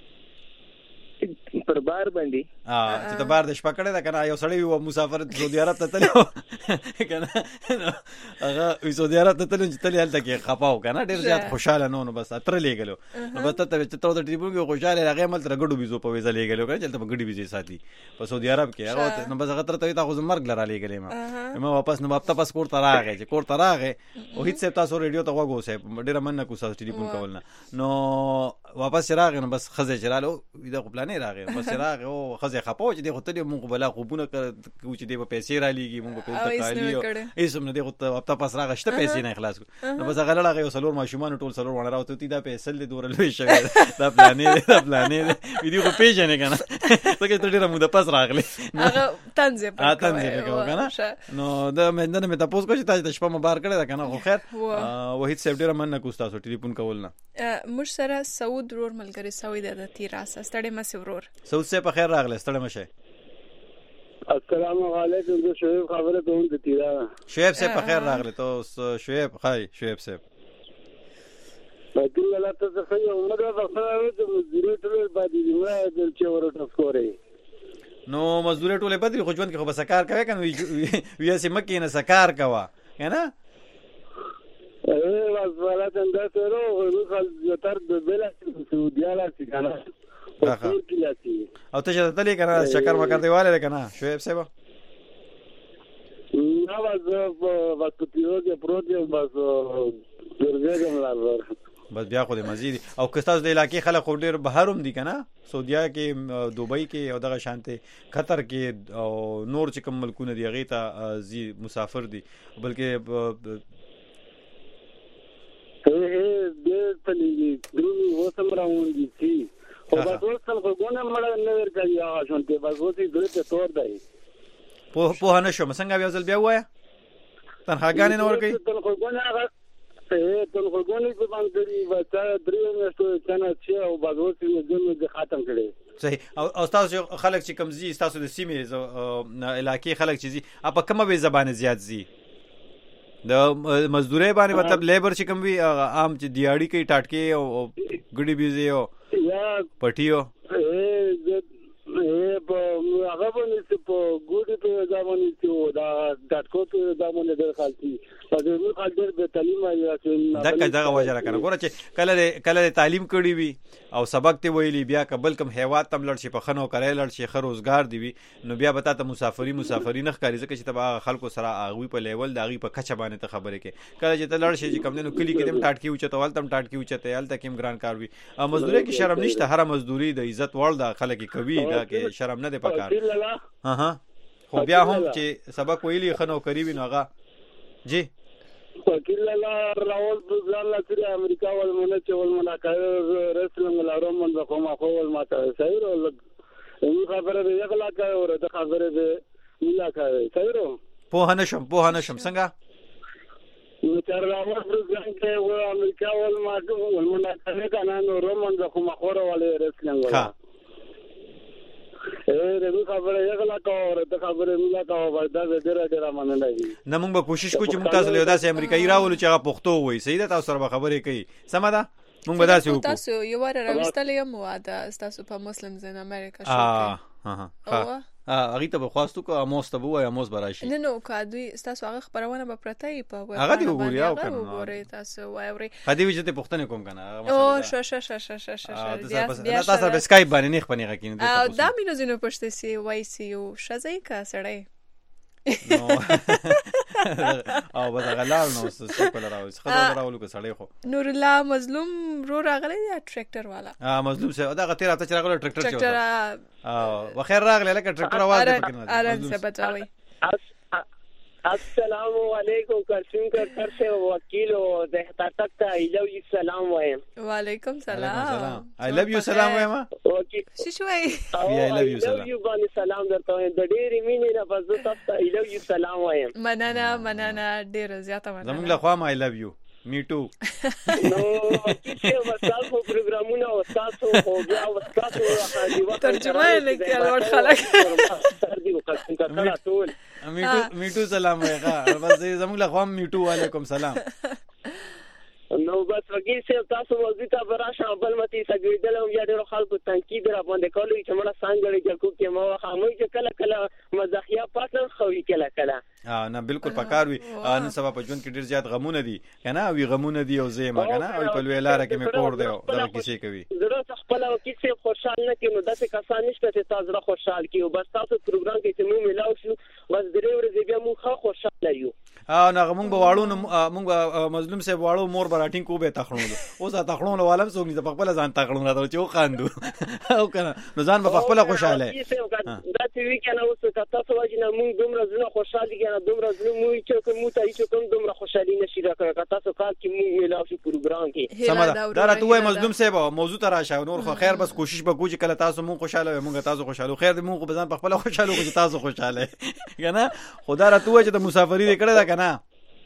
پر بار باندې چې د بار د شپه کړه ده کنه یو سړی و مسافر سعودي عرب ته تلو کنه هغه سعودي عرب ته تلو چې تل هلته کې خپاو کنه ډیر زیات خوشاله نو بس اتر لګلو نو بس ته ته د ټریبون کې خوشاله هغه مل تر غډو بيزو په ویزا لګلو کنه چې ته غډي بيزي ساتي په سعودي عرب کې هغه نو بس هغه تر ته خو مرګ لرا لګلې ما واپس نو واپس پاس کور ته راغی چې کور ته راغی او هیڅ تاسو ریډیو ته وګورئ ډیر مننه کو تاسو ټلیفون کول نو واپس راغی نو بس خزه چراله دا خو پلانې راغی بس راغی او خزه خپاو چې دغه ته مونږ بلا خوبونه کوو چې د پیسې را لېږي مونږ په تکالیو ایسم نه دغه ته پاس راغشته پیسې نه خلاص نو بس هغه لړغه یو سلور ماشومان ټول سلور ونه راوته دا پیسې د دور لوي شوی دا پلانې ویډیو په پیج نه کنه څنګه ته ډیره مو د پاس راغلی هغه تنظیم کنه نو دا مندنه مې تاسو کو چې تاسو شپه مبارک کړه کنه خو خیر وحید صاحب ډیره مننه کو تاسو ټلیفون کول نه موږ سره سعود رور ملګری سوي د تیراسه ستړي مې ورور سعود صاحب په خیر راغله ستړي مشه السلام علیکم زه شعیب خبره کوم د تیرا شعیب صاحب په خیر راغله تو شعیب خای شعیب صاحب لكن لا تتخيل مره بخاره د مزدوري ټول باندې ما د چورو ټسکوري نو مزدوري ټول بدري خو ژوند کې خو بسکار کوي کنه وی سي مکه نه سکار کوا کنه واس ولا څنګه سره نو خل تر د بلا سعودي لا څنګه او ته چې تلې کنه شکر مکر دیواله کنه شعیب صاحب نو واس پتیو کې پروت بس درځم لار بس بیا خو د مزید او کستاس د علاقې خلک ډېر بهروم دي کنه سعودیا کې دوبۍ کې او دغه شانته قطر کې او نور چې کوم ملکونه دی هغه ته زی مسافر دي بلکې د پلي ګرونی وسم راوون دي خو بس وسم خو ګونه مړ نه ورګي هغه شونته بس وتی دوی ته تور دی په نه شو څنګه بیا ځل بیا وای تنخواګانې نه ورګي تنخواګانې هغه تنخواګانې په باندې وتا درې میاشتو څنګه چې او بازوسی نه ختم کړي صحیح او تاسو خلک چې کمزي تاسو د سیمې علاقې خلک چې زی په کومه به زبانه زیات زی د مزدوري باندې مطلب لیبر چې کوم وی عام چې دیاړي کوي ټاټکي او ګډي بيزي او پټيو په هغه باندې په ګډي په ځواني چې دا ټاټکو په ځواني د خالتي په دې خاطر د تعلیم یا چې دغه وجه راکنه ګوره چې کله تعلیم کړی وي او سبق ته ویلی بیا قبل کم هیواد تم لړ شي په خنو کرے لړ شي خر روزګار دی وي نو بیا بتا ته مسافری نه ښکاری ځکه چې تبا خلکو سره اغوي په لیول داغي په کچه باندې ته خبره کې کله چې ته لړ شي چې کم نه کلی کې دم ټاټکی اوچته ول تم ټاټکی اوچته ال تکم ګران کار وي مزدوري کې شرم نشته هر مزدوري د عزت وړ د خلک کوي دا کې شرم نه دی پکار ها خو بیا هم چې سبق ویلی خنو کوي نوغه جی وکیل الله راول بزرګ لکه امریکا ول مونږ چې ول مونږه رسلنګ لارو مونږ خو ما خو ول ماته صحیح ورو خبره دې یو لا کوي ورته خبره دې ملا کوي صحیح ورو په هنشم څنګه نو تر راول بزرګ ته و امریکا ول ما ول مونږه کنه نو رومن خو ما خو ول رسلنګ ها دې خبره یو لا کوي ورته خبره ملا کوي ورته ډېر مننه دي نه موږ به کوشش کوو چې موږ تاسو له داسې امریکایي راولو چې هغه پښتو وایي صحیح ده تاسو سره خبرې کوي سم ده موږ به داسې وکړو تاسو یو ور راوستل یم واده تاسو په مسلمز ان امریکا شو هغه ته به خواستو کو اموس ته وای اموس براشي نه نو کادوی تاسو هغه خبرونه به پرتای په هغه دی وګوري او کنه وګوري تاسو وایوري هدي وجته پښتنه کوم کنه او شو تاسو به اسکایپ باندې نه خپنه کینې دا مینه زینو پښته سی وای سی او شزای کا سړی او بس غلال نو څه کول راوځي خدای راولو کو سړی خو نور الله مظلوم رو راغلی یا ټریکټر والا مظلوم څه دا غتیر اته چې راغلی ټریکټر چې وخیر راغلی لکه ټریکټر आवाज پکې نه ارن څه بچاوي السلام علیکم کرسین کر سے وکیل او د احتاط ته ایلو یو سلام وایم وعلیکم سلام I love you سلام وایم اوکې شوي I love you سلام یو باندې سلام درته وایم د ډېرې مینې نه پس تاسو ته ایلو یو سلام وایم مننه ډېر زیاته مننه زموږ له خوا I love you me too نو چې وساتو پروګرامونه او تاسو او بیا تاسو راځي وخت ترجمه لیکل ور خلک سر دی وکړم کړه ټول میټو سلام وایغه بس زموږ له خوا میټو علیکم سلام نو بس وګی سه تاسو وځي براشه بل متي سګیدل او یا ډېر خلکو تنقید را باندې کولې چې مړه څنګه کو کې ما خاموي چې کله مزاحیا پاتل خوي کله نه بالکل پکار وي نن سبا په ژوند کې ډېر زیات غمونه دي کنه وی غمونه دي او زه ما کنه او په لوی لار کې مې کور دی دا کیسه کوي زړه خپل او کیسه خوشحال نه کینو داسې کسان نشته چې تاسو خوشحال کیو بس تاسو پروګرام کې چې مو ملاو شو بس درې ورځې بیا مو خوشحال یو نه مونږ به واړو مونږ مظلوم صاحب واړو مور براټین کو به تخړو اوس تخړو والم څوک نه خپل ځان تخړو راځو چې وخاندو او کنه نو ځان په خپل خوشاله دا چې وی کنه اوس تاسو واجب نه مونږ دومره زنه خوشاله کنه دومره زنه مو چې مو ته چې کوم دومره خوشالي نشي راکړه تاسو کار کې مونږ ملاو شي پروګرام کې سمه دا راته وای مظلوم صاحب موضوع ته راشه نور خو خیر بس کوشش وکړو چې کله تاسو مونږ خوشاله مونږ تاسو خوشاله خیر دې مونږ په ځان په خپل خوشاله کو چې تاسو خوشاله کنه خدا راته وای چې د مسافری وکړه دا کنه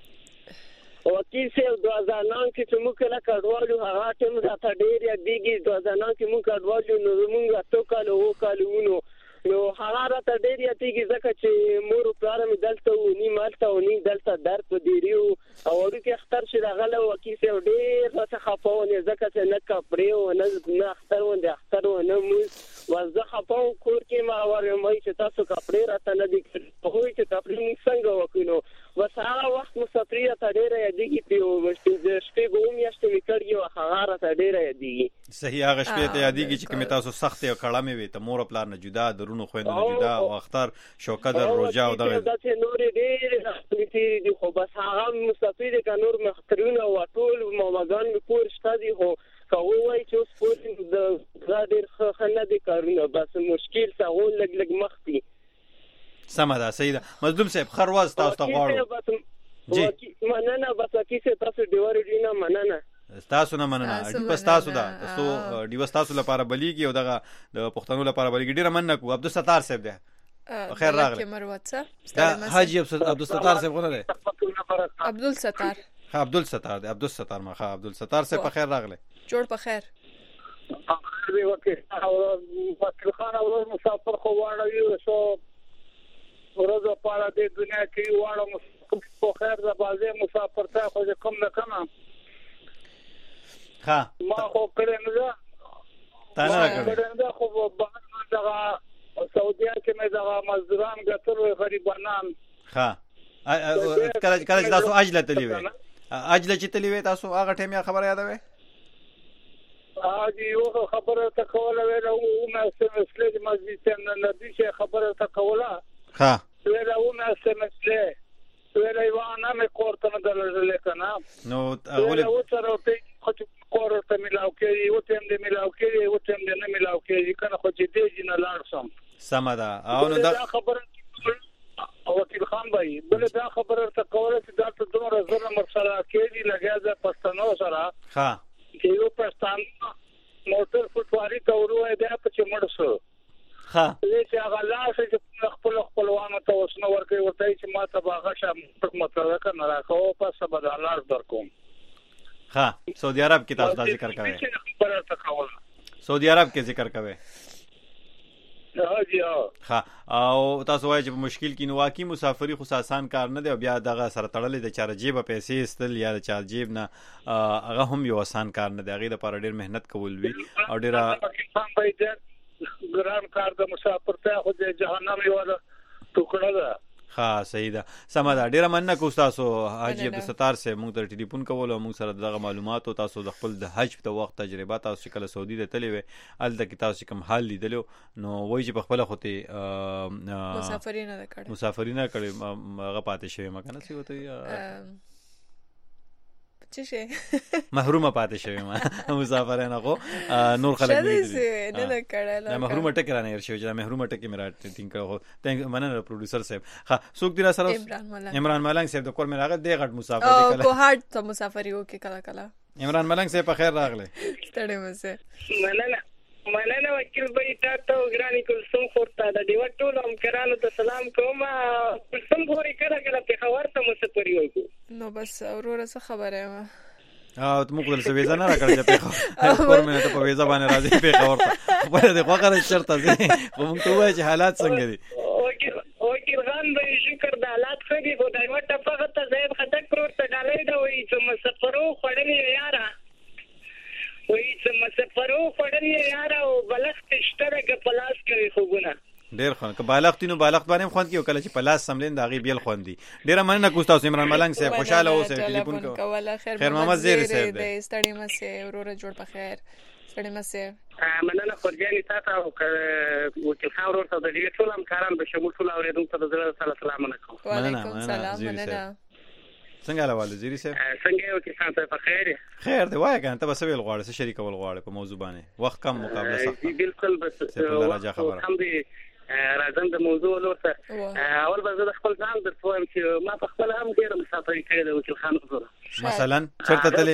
وکیل صاحب 2009 کې چې موږ کله کډوالو هغه ټیم راته ډېر یادېږي 2009 کې موږ کډوالو نو موږ اتو کالو وو کالو نو هغه راته ډېر یادېږي ځکه چې مور پلار مې دلته و نی مالته و نی دلته درد په دیریو او ورته اختر شي راغله وکیل صاحب ډېر راته خپاونه ځکه چې نه کپړې و نه اختر و نه اختر و نه موږ وزه خپاو کور کې ما ورمای چې تاسو کپړې راته نه دي خو چې کپړې څنګه وکړو بس هغه وخت مسافري ته ډېر یادېږي په شپې ګوم یاشته میکړی او هغه راته ډېر یادېږي صحیح هغه شپې ته یادېږي چې کوم تاسو سخت او کړه مې وي ته مور پلار نه جدا درونو خويندو نه جدا او اختر شوکه در روجا او دغه دا چې نور ډېر دي خو بس هغه مسافر کا نور مخترونه او ټول ماماګان کور شته دي خو کوي وای چې اوس پورې د ډېر خنه دي کارونه بس مشکل څنګه لګ مختی سمه ده صحیح ده مظلوم صاحب خرواز تاسو ته غواړو جی مننه بس کیسه تاسو ډیوار ډینا مننه تاسو نه مننه بس تاسو ده تاسو دیوس تاسو لپاره بلیږي او دغه د پښتنو لپاره بلیږي ډیره مننه کو عبدالستار صاحب ده خیر راغله مروته حاجی عبدالستار صاحب غوړه ده عبدالستار عبدالستار ده عبدالستار ما عبدالستار صاحب په خیر راغله جوړ په خیر دی وکه او وکیل خان او مسافر خو واړو شو ورځ په اړه د دنیا کې واړو په خیر د بازه مسافر ته خو کم نه کم ها ما خو کړم نه تا نه کړم خو په دغه سعودي کې مې دغه مزدوران ګټل غریبانان ها کله تاسو اجله تلی وې اجله چې تلی وې تاسو هغه ټیم یا خبره یادوي یو خبره ته کوله ویله او ما سمسله مسجد نه دي چې خبره ته کوله ها ویله او ما سمسله ویله وانا مې کوړته نه درلل کنه نو اول او تر ته خو کوړته ملاو کې یو تم دې ملاو کې یو تم دې نه ملاو کې کنه خو چې دې نه لاړ سم سمدا او نو دا خبره وکیل خان بھائی بل دا خبره ته کوله چې دا ته دومره ظلم سره کې دي لګیا ده پښتنو سره ها چې یو پښتون موټر فوټواري ته وروه دی په چې مړ شو ها چې هغه لاس چې خپلوانو ته وسنه ورکوي ورته چې ما ته باغه شم مطلب کنه راکو پس به د الله درکوم ها سعودي عرب کې تاسو دا ذکر کوي سعودي عرب کې ذکر کوي ها او تاسو وایئ چې په مشکل کې نو واقعي مسافری خو آسان کار نه دی او بیا دغه سره تړلې د چار جیب پیسې استل یا د چار جیب نه هغه هم یو آسان کار نه دی هغه لپاره ډیر مهنت کول وی او ډیر ګران کار د مسافر ته خو د جهنم یو ټوکړه ده ها صحیح ده سم ده ډیره مننه کو تاسو حاجی عبدالستار سے موږ ته ټلیفون کول او موږ سره دغه معلومات او تاسو د خپل د حج په وخت تجربه تاسو کله سعودي ته تللی وي الته کې تاسو کوم حال لیدلو نو وایي چې په خپل خوته مسافرینه کړي هغه پاتې شوی مکنه سی وته چیشه محرومه پاتې شوی ما مسافرانه خو نور خلک نه کړه محرومه ټکرانه ير شوی چې محرومه ټکی میرا ټینګ کړو ثانک مننه پروډوسر صاحب ها څوک دی را سره عمران ملنګ صاحب د کور مې راغی د غټ مسافر دی کله او کوهات ته مسافر یو کې کله کله عمران ملنګ صاحب په خیر راغله ستړي مزه مننه وکیل بھائی تاسو ګرانی کلثوم خورته د دیو ټول هم کرانو ته سلام کوم کلثوم خوري کړه په خبر ته مسافر یو نو بس اورور څه خبره ما ته موږ له ویزا نه راکړل چې په کور مې ته په ویزا باندې راځي په خبر ته په دې خوغه چرته زه موږ ته وایي چې حالات څنګه دي وکیل خان به شکر د حالات خو دي خو دایو ته فقط ته زید خټک پروت ته ډالې دا وایي چې مسافرو خړلې یاره وایي چې مسافرو خړلې یاره او بلخت اشتراک پلاس کوي خوونه ډیر خون که بالغ تینو بالغ باندې خوند کیو کله چې پلاس سملین داغي بیل خوندي ډیر مننه کو تاسو عمران ملنګ صاحب خوشاله اوسه ټلیفون کوله خیر محمد زیر صاحب د ستړي مسه ورور جوړ په خیر ستړي مسه مننه خورجاني تاسو او وکیل خان ورور ته د دې ټول هم کاران به شمول ټول اوریدونکو ته د سلام علیکم وعلیکم السلام مننه څنګه حال وزیری صاحب څنګه یو کسان ته په خیر خیر دی وای کنه ته بس ویل غواړې څه شریک ول غواړې په موضوع باندې وخت کم مقابله سخت بالکل بس راځه خبره هم دي راځم د موضوع لورته اول به زه خپل ځان درته وایم چې ما په خپل هم ډېر مسافري کړې ده وکیل خان حضور مثلا چرته تلې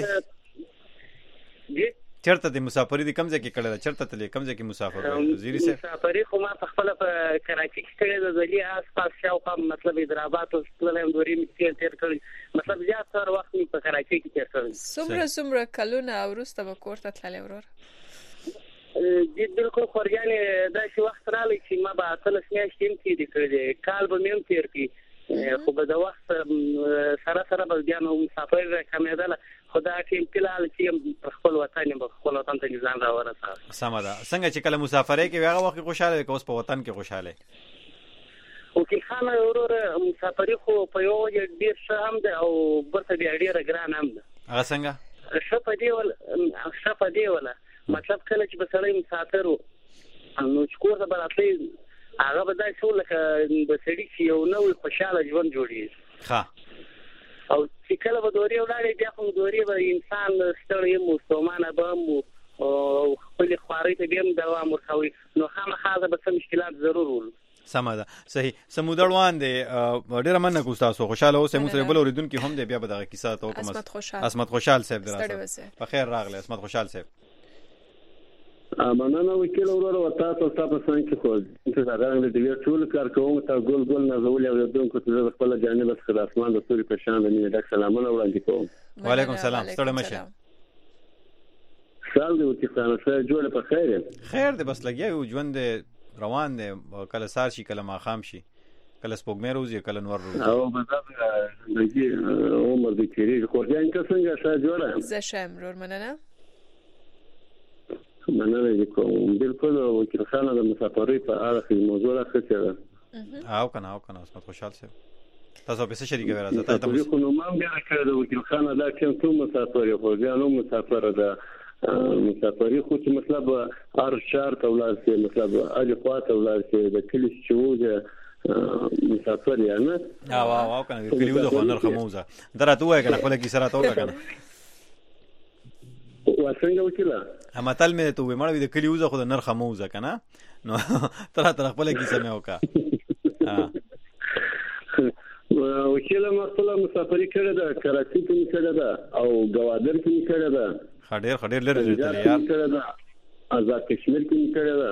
چرته د مسافري د کم ځای کې کړل چرته تلې کم ځای کې مسافر وزیری صاحب مسافري خو ما په خپل په کراچي کې کړې ده ځلې آس پاس شاوخوا مطلب حیدرآباد او تلم دوري می تیر کړی مطلب زیات تر وخت په کراچي کې تیر کړی څومره کلونه وروسته به کوړه تللی ورور بالکل خوريانه دا شي وخت رالی چې ما به اصل سمیاشتې تیر کړی کال به مې تیر کړی خو به د وخت سره به بیا نو مسافر کمېدل خدا ټیم کلال چې خپل وطن په خپل وطن ته ځان را ورساو سم ده څنګه چې کله مسافرې کې هغه وخت خوشاله کوس په وطن کې خوشاله او کې خانه ورور مسافرې خو په یو ډیر ښه هم ده او برته بیا ډیره ګران هم ده هغه څنګه شپه دی ولا مطلب کله چې بسړی مسافر نو چې کور ته براتلی هغه به دا څو لکه د سړي چې یو نوې خوشاله ژوند جوړیږي ښه او چې کله به دوري ولاړې بیا خو دوري به انسان ستړی مستومانه به مو او خپل خواري ته بیا دوام ورکوي نو خامخا به څه مشکلات ضرور ول سم ده صحیح سمودړوان دی ډیره مننه کوم تاسو خوشاله اوسئ موږ سره بل اوریدونکو هم دی بیا به دغه کیسه ته کوم اسمت خوشحال صاحب دراسه په خیر راغله اسمت خوشحال صاحب مننه وکیل ورور او تاسو په څنګه کې خو چې دا غوښتل دي ټول کار کوم ته ګول نه زول یو دونکو ته خپل جانب څخه اسمان د ستوري په شان باندې ډک سلامونه وړاندې کوم وعلیکم السلام ستړي مشه سال دې چې څنګه جوړ په خیر دې بس لګیا یو ژوند روان دی کله سار شي کله ماخام شي کله سپوږمۍ روزي کله نور روزي او مطلب دغه عمر دې کېږي خو ځان څنګه ښه جوړه زه شم رور مننه مننه کوم بالکل وکیل خان د مسافرۍ په اړه خې موضوع راخته او کنه اسمت خوشحال صاحب تاسو په څه شریک راځه تاسو خو نو ما بیا کړو وکیل خان دا کوم مسافر خو ځانو مسافر ده مسافرۍ خو چې مطلب ارشار تولار سي مطلب اجه خوا تولار سي د کلی شوزه مسافر یا نه او کنه کلی وځه خو نرخ موزه درته وای کنه خپل کی سره توګه کنه واسنګ وکیلا اما تل مې ته وې مړ وې د کلی وځه خو د نرخ موزه کنه نو تر خپل کی سمې وکا وکیلا مخله مسافرۍ کړه دا کراچي کې کړه دا او گوادر کې کړه دا خډیر لري یار کړه دا آزاد کشمیر کې کړه دا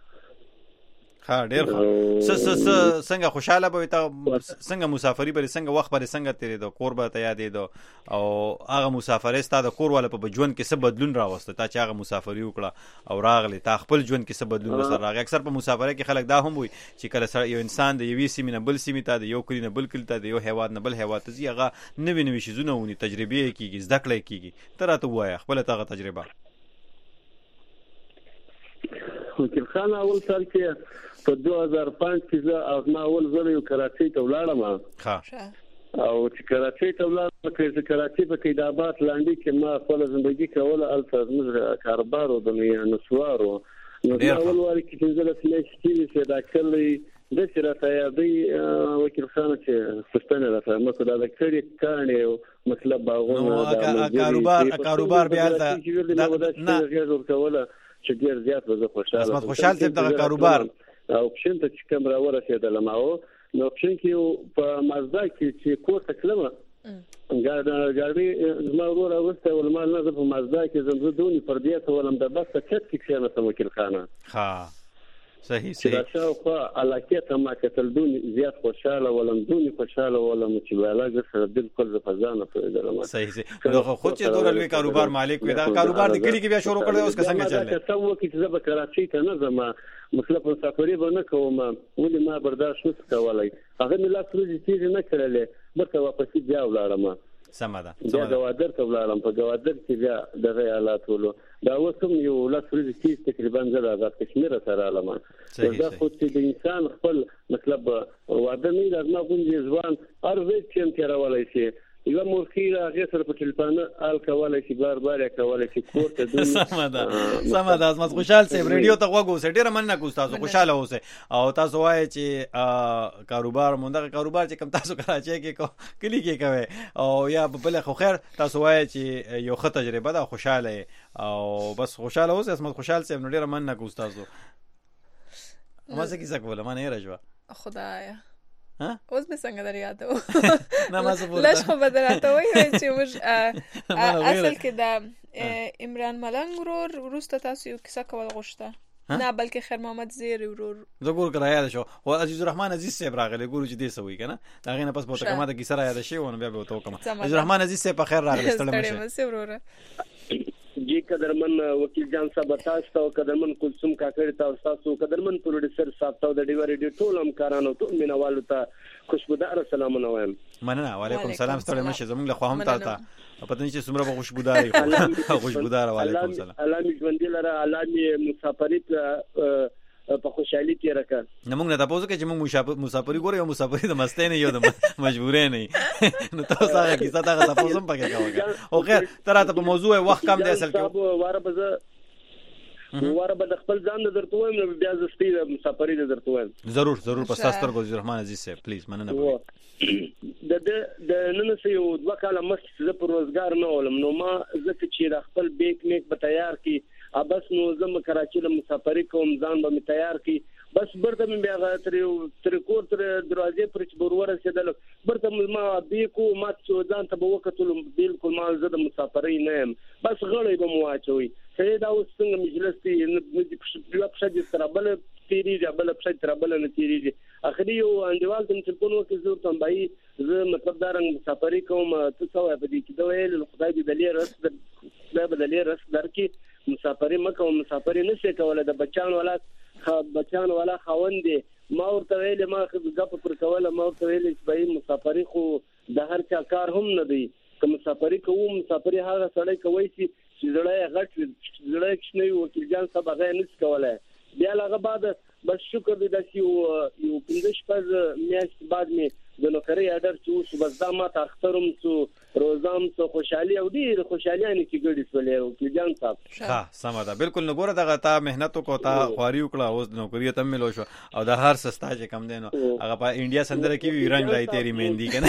ډیر څنګه خوشاله به تا څنګه مسافرۍ به څنګه وخت به څنګه تیرې دو کور به ته یادې دو او هغه مسافرۍ ستاسو کور والا په ژوند کې څه بدلون راوسته تا چې هغه مسافرۍ وکړه او راغلی تا خپل ژوند کې څه بدلون وسره راغی اکثر په مسافرۍ کې خلک دا هم وي چې کله یو انسان د یوې سیمې نه بل سیمې ته د یو کلی نه بل کلی ته د یو هیواد نه بل هیواد ته ځي هغه نوې شیزونه ونی تجربه کیږي زده کړې کیږي تر ته وایي خپل تاغه تجربه وکیل خان اول سال کې په 2005 کې زه اول ځل یو کراچۍ ته ولاړم ښه او چې کراچۍ ته ولاړم چې کراچۍ په قیدابات لاندې کې ما خپل ژوندۍ کوله الته زموږ کاروبار او د نسوارو نو اول واری کې چې زه چې دا کلی د شراته یادې وکیل خان چې سستنه راځه مکه دا کړي کانه مطلب باغونه کاروبار بیا نه جوړ کوله چې ډیر زیات وځه خوشاله اسمت خوشحال صاحب دغه کاروبار او پښین ته چې کوم را ورسېدل ما نو پښین کې په مازدا کې چې کوټ کلمه ګاډي زما ورور اوسته ولما نه په مازدا کې زمزه دونی پردیته ولم د بس چت کې خیانه سم وکیل خانه ها صحیح دا خو علاقه ته ما کتل دونی زیات خوشاله ولم دونی خوشاله ولم چې علاقه سره بالکل د فزانه په درمه صحیح نو خو چې دور لوی کاروبار مالک وي دا کاروبار د کلی کې بیا شروع کړو اوس څنګه چلې ته وو کې چې به کراچۍ ته نه زما مطلب مسافرې به نه کوم ولې ما برداشت نه کولای هغه مې لاس روزي چې نه کړلې برته واپس بیا ولاړم سمه ده گوادر ته ولاړم په گوادر کې بیا دغه حالات ولو دا اوسم یو لاس روزي چې تقریبا زړه د کشمیر سره علامه دا خو چې د انسان خپل مطلب واده نه لازمه غونډې ځوان ارزه چې تیرولای شي یو مورخي هغه سره په ټلیفون آل کولای شي بار کولای شي کوته دوی سم ده عظمت خوشحال صاحب ریډیو ته غوږ اوسه ډیره مننه کوم تاسو خوشاله اوسه او تاسو وایي چې کاروبار مونږه کاروبار چې کم تاسو کراچي کې کلی کې کوي او یا بل خو خیر تاسو وایي چې یو ښه تجربه ده خوشاله او بس خوشاله اوسه عظمت خوشحال صاحب ډیره مننه کوم تاسو ما څه کیسه کوله ما نه راځه خدایا ها اوس به څنګه دریاته نه ما څه لږ خو بدراته وای چې موږ اصل کې دا عمران ملنګ وروسته تاسو یو کیسه کول غوښته نه بلکې خیر محمد زیر ورور زګور کرا یاد شو او عزیز الرحمن عزیز صاحب راغلی ګورو چې دې سوي کنه دا غینه پس بوته کما د کیسه را یاد شي ونه بیا به تو کما عزیز الرحمن عزیز صاحب په خیر راغلی ستړي مشه وروره جی قدرمن وکیل جان صاحب تاسو او قدرمن کلثوم کاکړ تاسو قدرمن پروډوسر صاحب ته د ډیو ریډیو ټول همکارانو ټول مینوالو ته خوشبودار سلامونه وایم مننه وعلیکم السلام ستړي مشه زموږ له خو هم تا پته نه چې څومره خوشبودار خوشبودار وعلیکم السلام الله می ژوند لره الله می مسافرت په خوشحالي کې راکړه نو موږ نه تاسو کې چې موږ مسافري ګورو یو مسافري د مستۍ نه یو د مجبورې نه نو تاسو هغه کیسه تاسو تاسو هم پکې کاوه او خیر تراته په موضوع وخت کم دی اصل کې واره به خپل ځان درته وایم نو بیا زستی د مسافري درته وایم ضرور په تاسو تر عزیز الرحمن عزیز صاحب پلیز مننه د نن سه یو دوه کاله مخکې زه پر روزګار نه ولم نو ما ځکه چې خپل بیک میک به تیار کی ابس نو زم کراچي له مسافري کوم ځان به تیار کی بس برته مې بیا تر کور تر دروازې پر چې بور ورسېدل برته ما بیکو ما چې ځان ته به وکتل بالکل ما زه د مسافري نه يم بس غړې به مو واچوي سید او څنګه مجلس ته یو پښه تر بل تیری بل پښه تر بل نه تیری اخري یو انډیوال ته چې په نو کې زه ته بای زه مطلب دارنګ مسافري کوم ته څو په دې کې دا ویل خدای دې دلې رس دا بدلې رس درکې مسافري مکه او مسافري نشي کولای د بچان والا خوندې ما ورته ویل ما غپ پر کوله ما ورته ویل چې به مسافري خو د هر چا کار هم نه دی که مسافري کوم مسافري هغه سړی کوي چې زړه غټ زړه کښنی وکیل جان صاحب هغه نشي کولای بیا هغه بعد بس شکر دې چې یو 15 میاشت بعد می د نوکری اډر چې بس دا ما ته اخترم څو روزام څو خوشحالي او ډیر خوشحاليانه کې ګډي سولې او کې جان صاحب ها سم ده بالکل نو ګوره دغه تا مهنت کو تا خواري وکړه اوس نوکری ته ملو شو او د هر سستا چې کم دینو هغه په انډیا سندره کې وی رنگ راي تیری مهندي کنه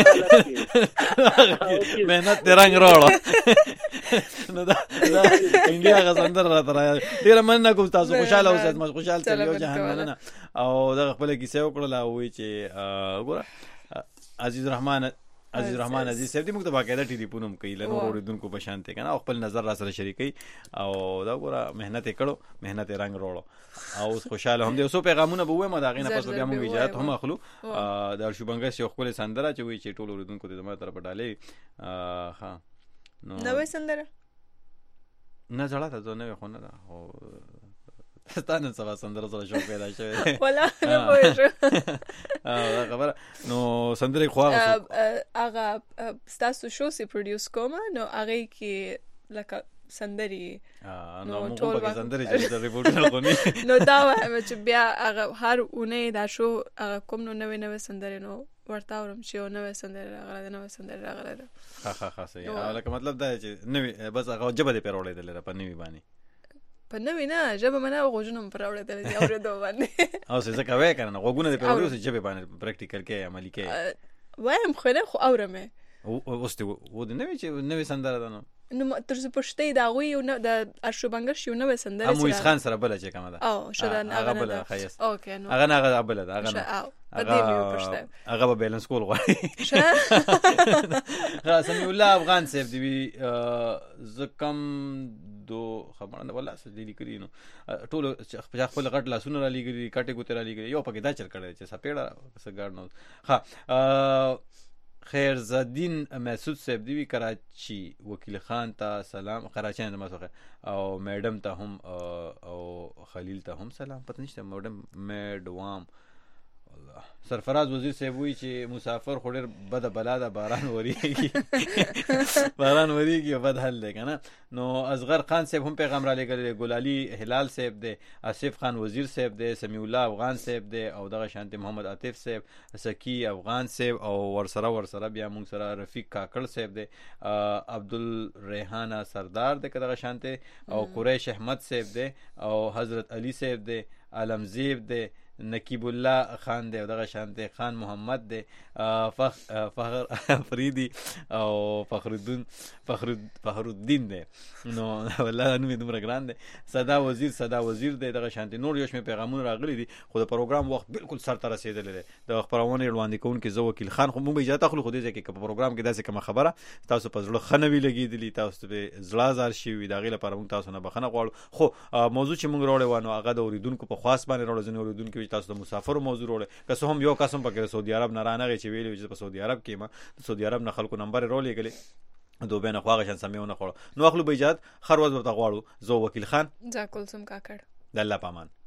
مهنت رنگ راړو نو دا انډیا غا سندره راته ډیر مننه کوم تاسو خوشاله اوسئ ما خوشاله سره یو جهان مننه او دا خپل کیسه وکړه او وی چې ګوره عزیز الرحمن عزیز صاحب دې موږ ته باقاعده ټلیفون هم کوي لنور اوریدونکو په شانته کنه او خپل نظر را سره شریکي او دا ګوره مهنت کړو مهنت رنگ روړو او خوشاله هم دې اوسو پیغامونه به ومه دا غینه پس بیا موږ اجازه هم اخلو د شوبنګس یو خپل سندره چې وی چې ټول اوریدونکو ته زموږ طرف ډالې ها نو نوې سندره نه ځړه ته نوې خو نه او ستانه سبا سندره سره شو پیدا شوی ولا نه پوهیږم خبره نو سندره خو هغه تاسو شو سي پروډوس کوم نو هغه کې لکه سندري نو ټول په سندره چې ریپورټر غونی نو دا چې بیا هغه هر اونۍ دا شو هغه کوم نو نوې سندره نو ورته ورم چې نوې سندره راغله ها صحیح لکه مطلب دا چې نوې بس هغه جبه دې پیروړې دلته په نوې باندې په نوې نه ژبه منه غوږونه پر اورېدل دي اورېدو باندې او څه ځکه وای کنه غوږونه دې پر اورېدو چې جبه باندې پریکټیکل کې عملي کې وایم خو نه خو اورم اوس ته و دې نوې سندره ده نو تر څه پښتې دا غوي یو د ارشوبنګر شو نوې سندره امو اسخان سره بل چې کومه ده او شدان هغه بل خیس اوکې نو هغه بل ده هغه به بیلانس کول غواړي سمي الله افغان صاحب دی زکم دو خبره نه ولا څه دي کړی نو ټول خپل غټ لاسونه را لګري کټه ګوتره لګري یو پکې دا چل کړی چې سپېړه سګړ نو ها خیر زدین محسود صاحب دی کراچی وکیل خان ته سلام کراچی نه مسوخه او میډم ته هم او خلیل ته هم سلام پته نشته میډم میډوام سرفراز وزیر صاحب وی چې مسافر خو ډېر بده بلا ده باران وریږي او بد حل دی که نه. نو اصغر خان صاحب هم پیغام را لېږلی، ګلالي هلال صاحب دی، آصف خان وزیر صاحب دی، سمیع الله افغان صاحب دی او دغه شانتې محمد عاطف صاحب، سکی افغان صاحب او ورسره بیا موږ سره رفیق کاکړ صاحب دی، عبدالریحانه سردار دی که دغه شانتې او قریش احمد صاحب دی او حضرت علي صاحب دی، عالمزیب دی، نقیب الله خان دی او دغه شانتې خان محمد دی، فخر فریدي او فخرالدین دی. نو والله نوم یې دومره ګران دی. صدا وزیر دی، دغه شانتې نور یو شمېر پیغامونه راغلي دي خو د پروګرام وخت بالکل سر ته رسېدلی دی. د خپرونې وړاندې کوونکي زه وکیل خان خو موږ به اجازه اخلو، خو دې ځای کې که په پروګرام کې داسې کومه خبره تاسو په زړه ښه نه وي لګېدلي، تاسو ته زړه ازار شوي وي، د هغې لپاره موږ تاسو نه بخښنه غواړو. خو موضوع چې موږ راوړې وه نو هغه د اورېدونکو په خواست باندې راوړه. ځینې اورېدونکي وي تاسو د مسافرو موضوع راوړې، که څه هم یو کس هم پکې د سعودي عرب نه رانغی چې ویلي وي چې په سعودي عرب کې یم، د سعودي عرب نه خلکو نمبر یې راولېږلې، دوبۍ نه خو هغه شان سمې ونه خوړه. نو اخلو به اجازت، ښه ورځ ورته غواړو. زه وکیل خان، زه کلثوم کاکړ، د الله په امان.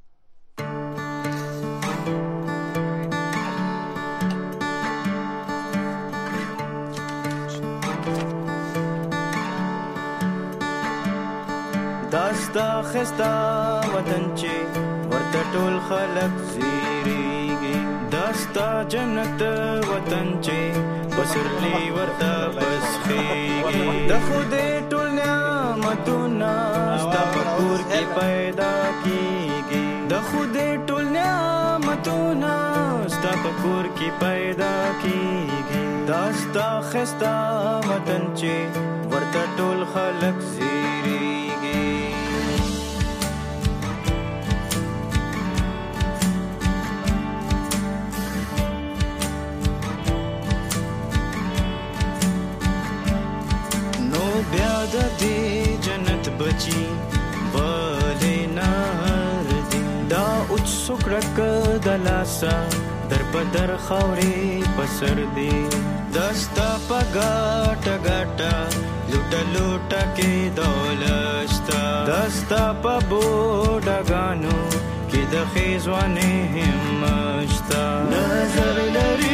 داستا خستا وطن چې ورته ټول خلق زیریږي، داستا جنت وطن چې پسرلی ورته پسخیږي، د خدای ټول نعمتونه ستا په کور کې پیدا کیږي، د خدای ټول نعمتونه ستا په کور کې پیدا کیږي، داستا خستا وطن چې ورته ټول خلق زیریږي. بیا د دې جنت بچي بلې نهر دي، دا اوچ سکړک د لاسه در په در خاورې په سر دي، دستا په ګاټه ګاټه لوټه لوټه کې دولت شته، دستا په بوډاګانو کې د خیزوانې همت شته، نظر لري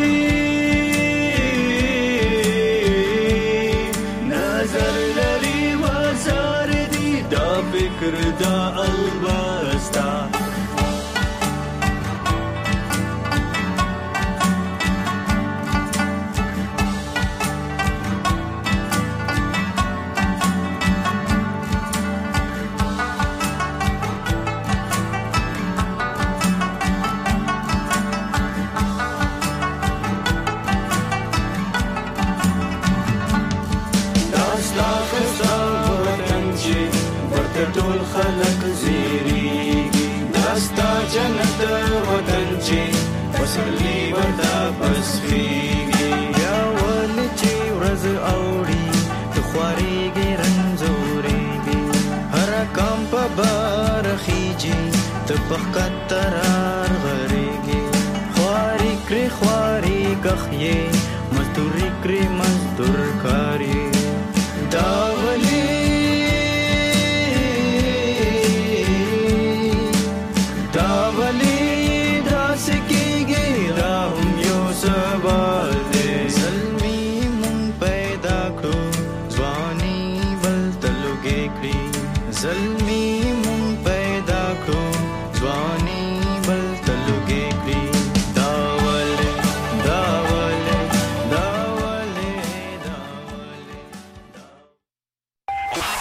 وزار دی دا فکر دا البستا، ټول خلق زیریږي، داستا جنت وطن چې پسرلی ورته پسخیږي، یا ولې چې ورځ اوړي ته خوارېږي رنځورېږي، هر کام په بار خیجي ته په ښکته راغړېږي، خواري کړې خواري کښې مزدوري کړې مزدور کاري، دا ولې سوال دے زلمی مون پیدا کړو ځواني بل تلوګې کړې، زلمی